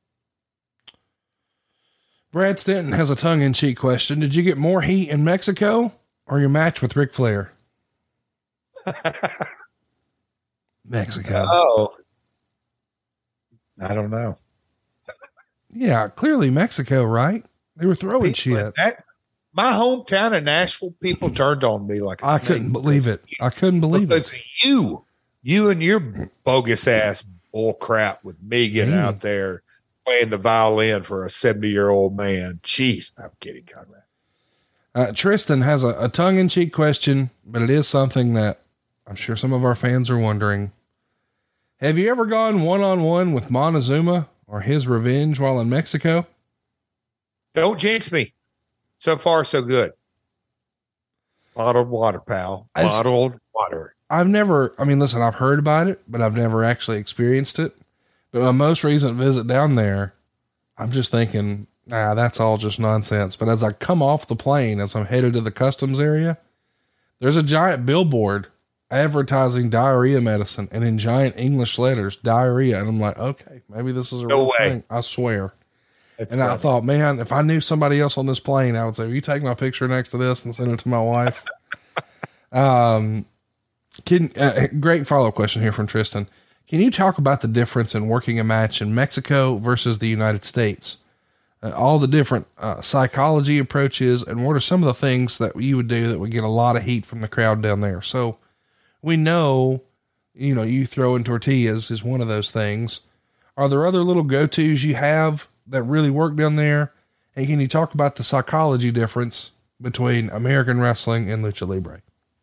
Speaker 1: Brad Stanton has a tongue-in-cheek question. Did you get more heat in Mexico or your match with Ric Flair? Mexico.
Speaker 5: Oh, I don't know.
Speaker 1: Yeah, clearly Mexico, right? They were throwing people, shit.
Speaker 5: That, my hometown of Nashville, people turned on me like a
Speaker 1: I couldn't believe it. I couldn't believe
Speaker 5: because
Speaker 1: it.
Speaker 5: You, you and your bogus ass bull crap with me getting
Speaker 1: Damn.
Speaker 5: out there playing the violin for a seventy year old man. Jeez, I'm kidding, Conrad.
Speaker 1: Uh, Tristan has a, a tongue in cheek question, but it is something that I'm sure some of our fans are wondering. Have you ever gone one on one with Montezuma or his revenge while in Mexico?
Speaker 5: Don't jinx me. So far, so good. Bottled water, pal. Bottled water.
Speaker 1: I've never, I mean, listen, I've heard about it, but I've never actually experienced it. But my most recent visit down there, I'm just thinking, nah, that's all just nonsense. But as I come off the plane, as I'm headed to the customs area, there's a giant billboard advertising diarrhea medicine, and in giant English letters, diarrhea. And I'm like, okay, maybe this is a
Speaker 5: no
Speaker 1: real
Speaker 5: way.
Speaker 1: thing. I swear.
Speaker 5: That's
Speaker 1: and funny. I thought, man, if I knew somebody else on this plane, I would say, will you take my picture next to this and send it to my wife? um, can, uh, great follow-up question here from Tristan. Can you talk about the difference in working a match in Mexico versus the United States? Uh, all the different uh, psychology approaches, and what are some of the things that you would do that would get a lot of heat from the crowd down there? So we know, you know, you throw in tortillas is one of those things. Are there other little go-tos you have that really work down there? And can you talk about the psychology difference between American wrestling and Lucha Libre?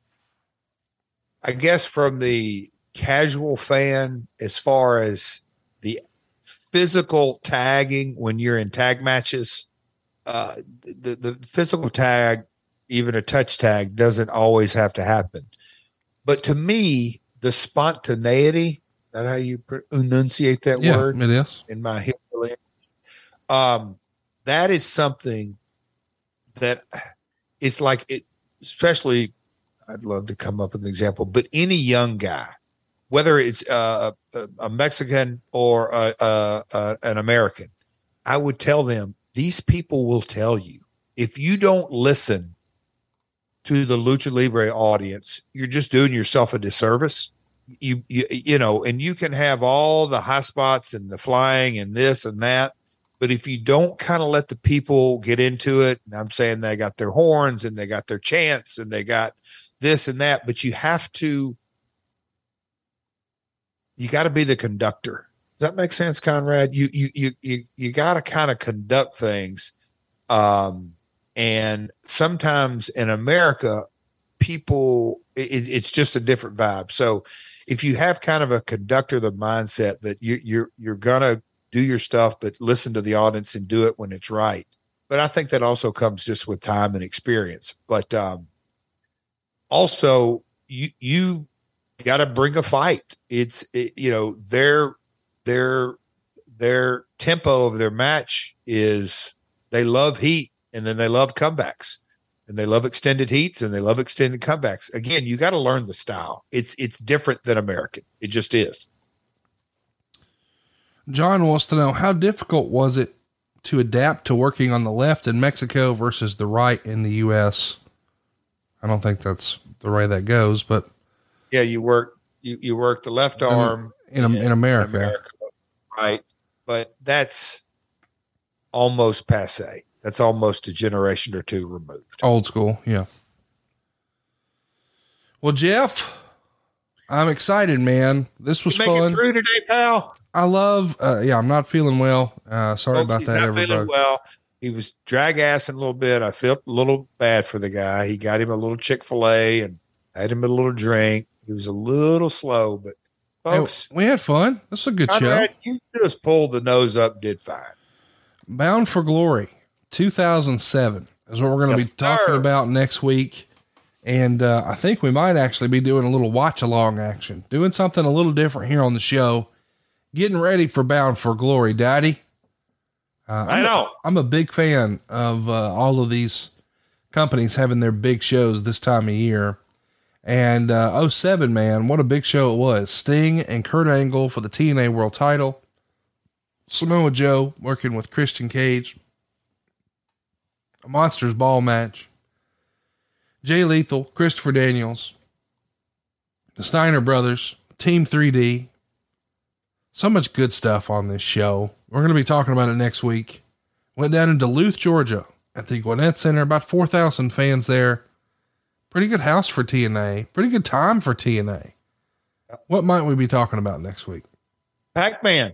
Speaker 5: I guess from the casual fan, as far as the physical tagging when you're in tag matches, uh, the, the physical tag, even a touch tag, doesn't always have to happen. But to me, the spontaneity, is that how you enunciate that
Speaker 1: yeah,
Speaker 5: word?
Speaker 1: It is.
Speaker 5: In my hillbilly, um, that is something that it's like it, especially, I'd love to come up with an example, but any young guy, whether it's uh, a, a Mexican or a, a, a, an American, I would tell them, these people will tell you, if you don't listen to the Lucha Libre audience, you're just doing yourself a disservice. You, you, you know, and you can have all the high spots and the flying and this and that, but if you don't kind of let the people get into it, and I'm saying they got their horns and they got their chants and they got this and that, but you have to, you got to be the conductor. Does that make sense, Conrad? You, you, you, you, you got to kind of conduct things. Um, and sometimes in America, people, it, it's just a different vibe. So if you have kind of a conductor, the mindset that you, you're, you're going to do your stuff, but listen to the audience and do it when it's right. But I think that also comes just with time and experience. But, um, also you, you got to bring a fight. It's, it, you know, their, their, their tempo of their match is they love heat, and then they love comebacks, and they love extended heats, and they love extended comebacks. Again, you got to learn the style. It's, it's different than American. It just is.
Speaker 1: John wants to know, how difficult was it to adapt to working on the left in Mexico versus the right in the U S. I don't think that's the way that goes, but
Speaker 5: yeah, you work, you, you work the left arm
Speaker 1: in, in, in America.
Speaker 5: in America, right? But that's almost passe. That's almost a generation or two removed.
Speaker 1: Old school. Yeah. Well, Jeff, I'm excited, man. This was
Speaker 5: you
Speaker 1: fun.
Speaker 5: Make it through today, pal.
Speaker 1: I love, uh, yeah, I'm not feeling well. Uh, sorry
Speaker 5: Folks,
Speaker 1: about
Speaker 5: he's
Speaker 1: that,
Speaker 5: not
Speaker 1: everybody.
Speaker 5: feeling well. He was drag assing a little bit. I felt a little bad for the guy. He got him a little Chick-fil-A and had him a little drink. He was a little slow, but folks,
Speaker 1: hey, we had fun. This is a good
Speaker 5: Conrad,
Speaker 1: show.
Speaker 5: You just pulled the nose up, did fine.
Speaker 1: Bound for Glory two thousand seven is what we're going to yes, be talking sir. about next week. And uh, I think we might actually be doing a little watch along action, doing something a little different here on the show, getting ready for Bound for Glory, Daddy. Uh,
Speaker 5: I know.
Speaker 1: A, I'm a big fan of uh, all of these companies having their big shows this time of year. And uh, oh seven, man, what a big show it was. Sting and Kurt Angle for the T N A World title. Samoa Joe working with Christian Cage. A Monsters Ball match. Jay Lethal, Christopher Daniels, the Steiner Brothers, Team three D. So much good stuff on this show. We're going to be talking about it next week. Went down in Duluth, Georgia at the Gwinnett Center. About four thousand fans there. Pretty good house for T N A. Pretty good time for T N A. What might we be talking about next week?
Speaker 5: Pac-Man.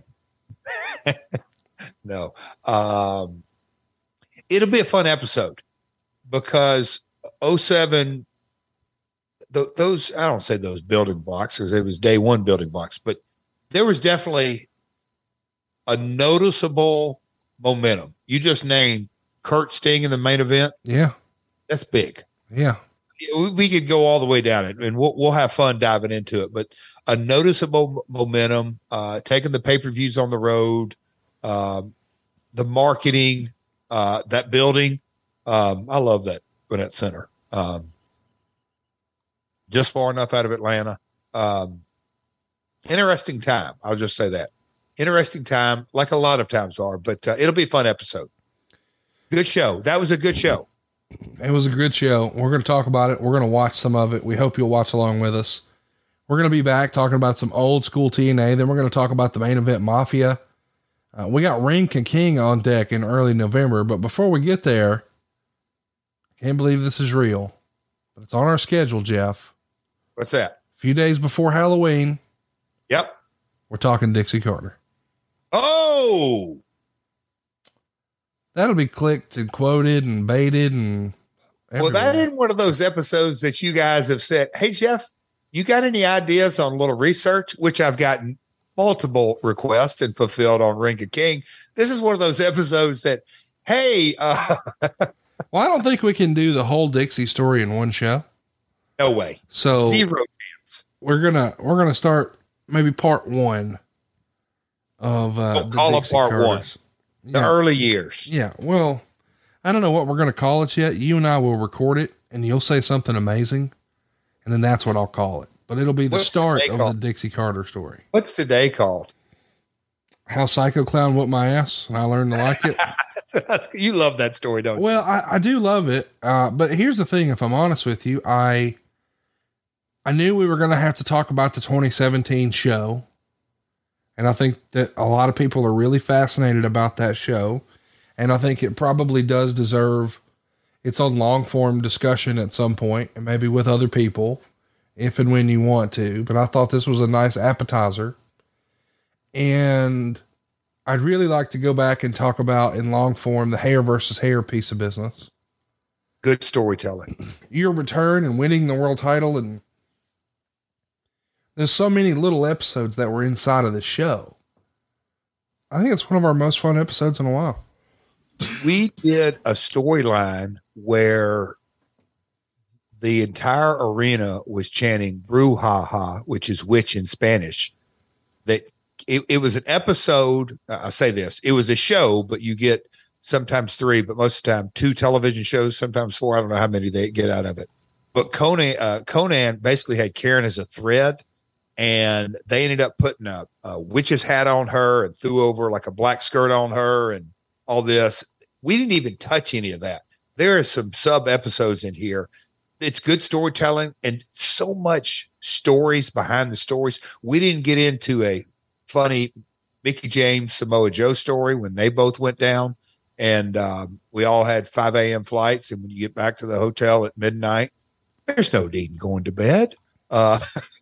Speaker 5: No. Um, it'll be a fun episode because oh seven, th- those, I don't say those building blocks because it was day one building blocks, but there was definitely a noticeable momentum. You just named Kurt Sting in the main event.
Speaker 1: Yeah.
Speaker 5: That's big.
Speaker 1: Yeah.
Speaker 5: We, we could go all the way down it and we'll, we'll have fun diving into it, but a noticeable momentum, uh, taking the pay-per-views on the road, um, the marketing, uh, that building. Um, I love that Gwinnett Center. Um, just far enough out of Atlanta. Um, interesting time. I'll just say that. Interesting time, like a lot of times are, but uh, it'll be a fun episode. Good show. That was a good show.
Speaker 1: It was a good show. We're going to talk about it. We're going to watch some of it. We hope you'll watch along with us. We're going to be back talking about some old school T N A. Then we're going to talk about the main event Mafia. Uh, we got Ring and King on deck in early November, but before we get there, can't believe this is real, but it's on our schedule, Jeff.
Speaker 5: What's that?
Speaker 1: A few days before Halloween.
Speaker 5: Yep.
Speaker 1: We're talking Dixie Carter.
Speaker 5: Oh,
Speaker 1: that'll be clicked and quoted and baited and everywhere.
Speaker 5: Well, that isn't one of those episodes that you guys have said, hey, Jeff, you got any ideas on a little research, which I've gotten multiple requests and fulfilled on Ring of King. This is one of those episodes that, hey, uh,
Speaker 1: well, I don't think we can do the whole Dixie story in one show.
Speaker 5: No way.
Speaker 1: So
Speaker 5: zero chance.
Speaker 1: We're going to, we're going to start maybe part one of, uh,
Speaker 5: we'll call it part
Speaker 1: Carters.
Speaker 5: one, the yeah. early years.
Speaker 1: Yeah. Well, I don't know what we're going to call it yet. You and I will record it and you'll say something amazing. And then that's what I'll call it. But it'll be the
Speaker 5: What's
Speaker 1: start
Speaker 5: the
Speaker 1: of
Speaker 5: called?
Speaker 1: the Dixie Carter story.
Speaker 5: What's today called?
Speaker 1: How Psycho Clown whooped my ass and I learned to like it.
Speaker 5: You love that story, don't
Speaker 1: well,
Speaker 5: you?
Speaker 1: Well, I, I do love it. Uh, but here's the thing. If I'm honest with you, I, I knew we were going to have to talk about the twenty seventeen show. And I think that a lot of people are really fascinated about that show. And I think it probably does deserve its own long form discussion at some point and maybe with other people if and when you want to. But I thought this was a nice appetizer. And I'd really like to go back and talk about in long form, the hair versus hair piece of business.
Speaker 5: Good storytelling.
Speaker 1: Your return and winning the world title. And there's so many little episodes that were inside of the show. I think it's one of our most fun episodes in a while.
Speaker 5: We did a storyline where the entire arena was chanting brouhaha, which is witch in Spanish. That it, it was an episode. Uh, I say this, it was a show, but you get sometimes three, but most of the time two television shows, sometimes four. I don't know how many they get out of it. But Conan, uh, Conan basically had Karen as a thread, and they ended up putting a, a witch's hat on her and threw over like a black skirt on her. And all this. We didn't even touch any of that. There are some sub episodes in here. It's good storytelling and so much stories behind the stories. We didn't get into a funny Mickie James, Samoa Joe story when they both went down, and um, we all had five a.m. flights. And when you get back to the hotel at midnight, there's no need in going to bed. Uh,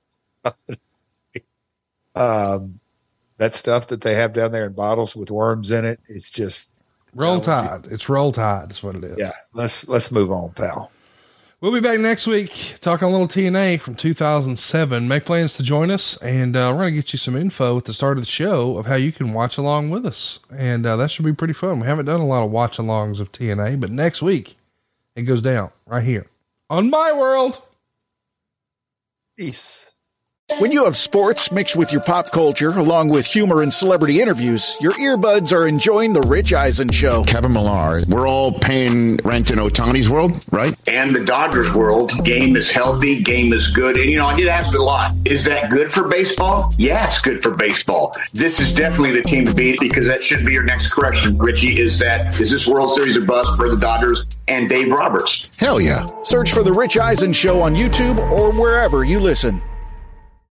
Speaker 5: um, that stuff that they have down there in bottles with worms in it, it's just
Speaker 1: roll tide. It's roll tide. That's what it is.
Speaker 5: Yeah. Let's let's move on, pal.
Speaker 1: We'll be back next week talking a little T N A from two thousand seven. Make plans to join us, and uh, we're going to get you some info at the start of the show of how you can watch along with us, and uh, that should be pretty fun. We haven't done a lot of watch alongs of T N A, but next week it goes down right here on My World.
Speaker 5: Peace.
Speaker 8: When you have sports mixed with your pop culture, along with humor and celebrity interviews, your earbuds are enjoying The Rich Eisen Show.
Speaker 16: Kevin Millar, we're all paying rent in Ohtani's world, right?
Speaker 17: And the Dodgers world. Game is healthy, game is good. And, you know, I get asked a lot, is that good for baseball? Yeah, it's good for baseball. This is definitely the team to beat, because that should be your next correction, Richie, is that, is this World Series a bust for the Dodgers and Dave Roberts?
Speaker 8: Hell yeah. Search for The Rich Eisen Show on YouTube or wherever you listen.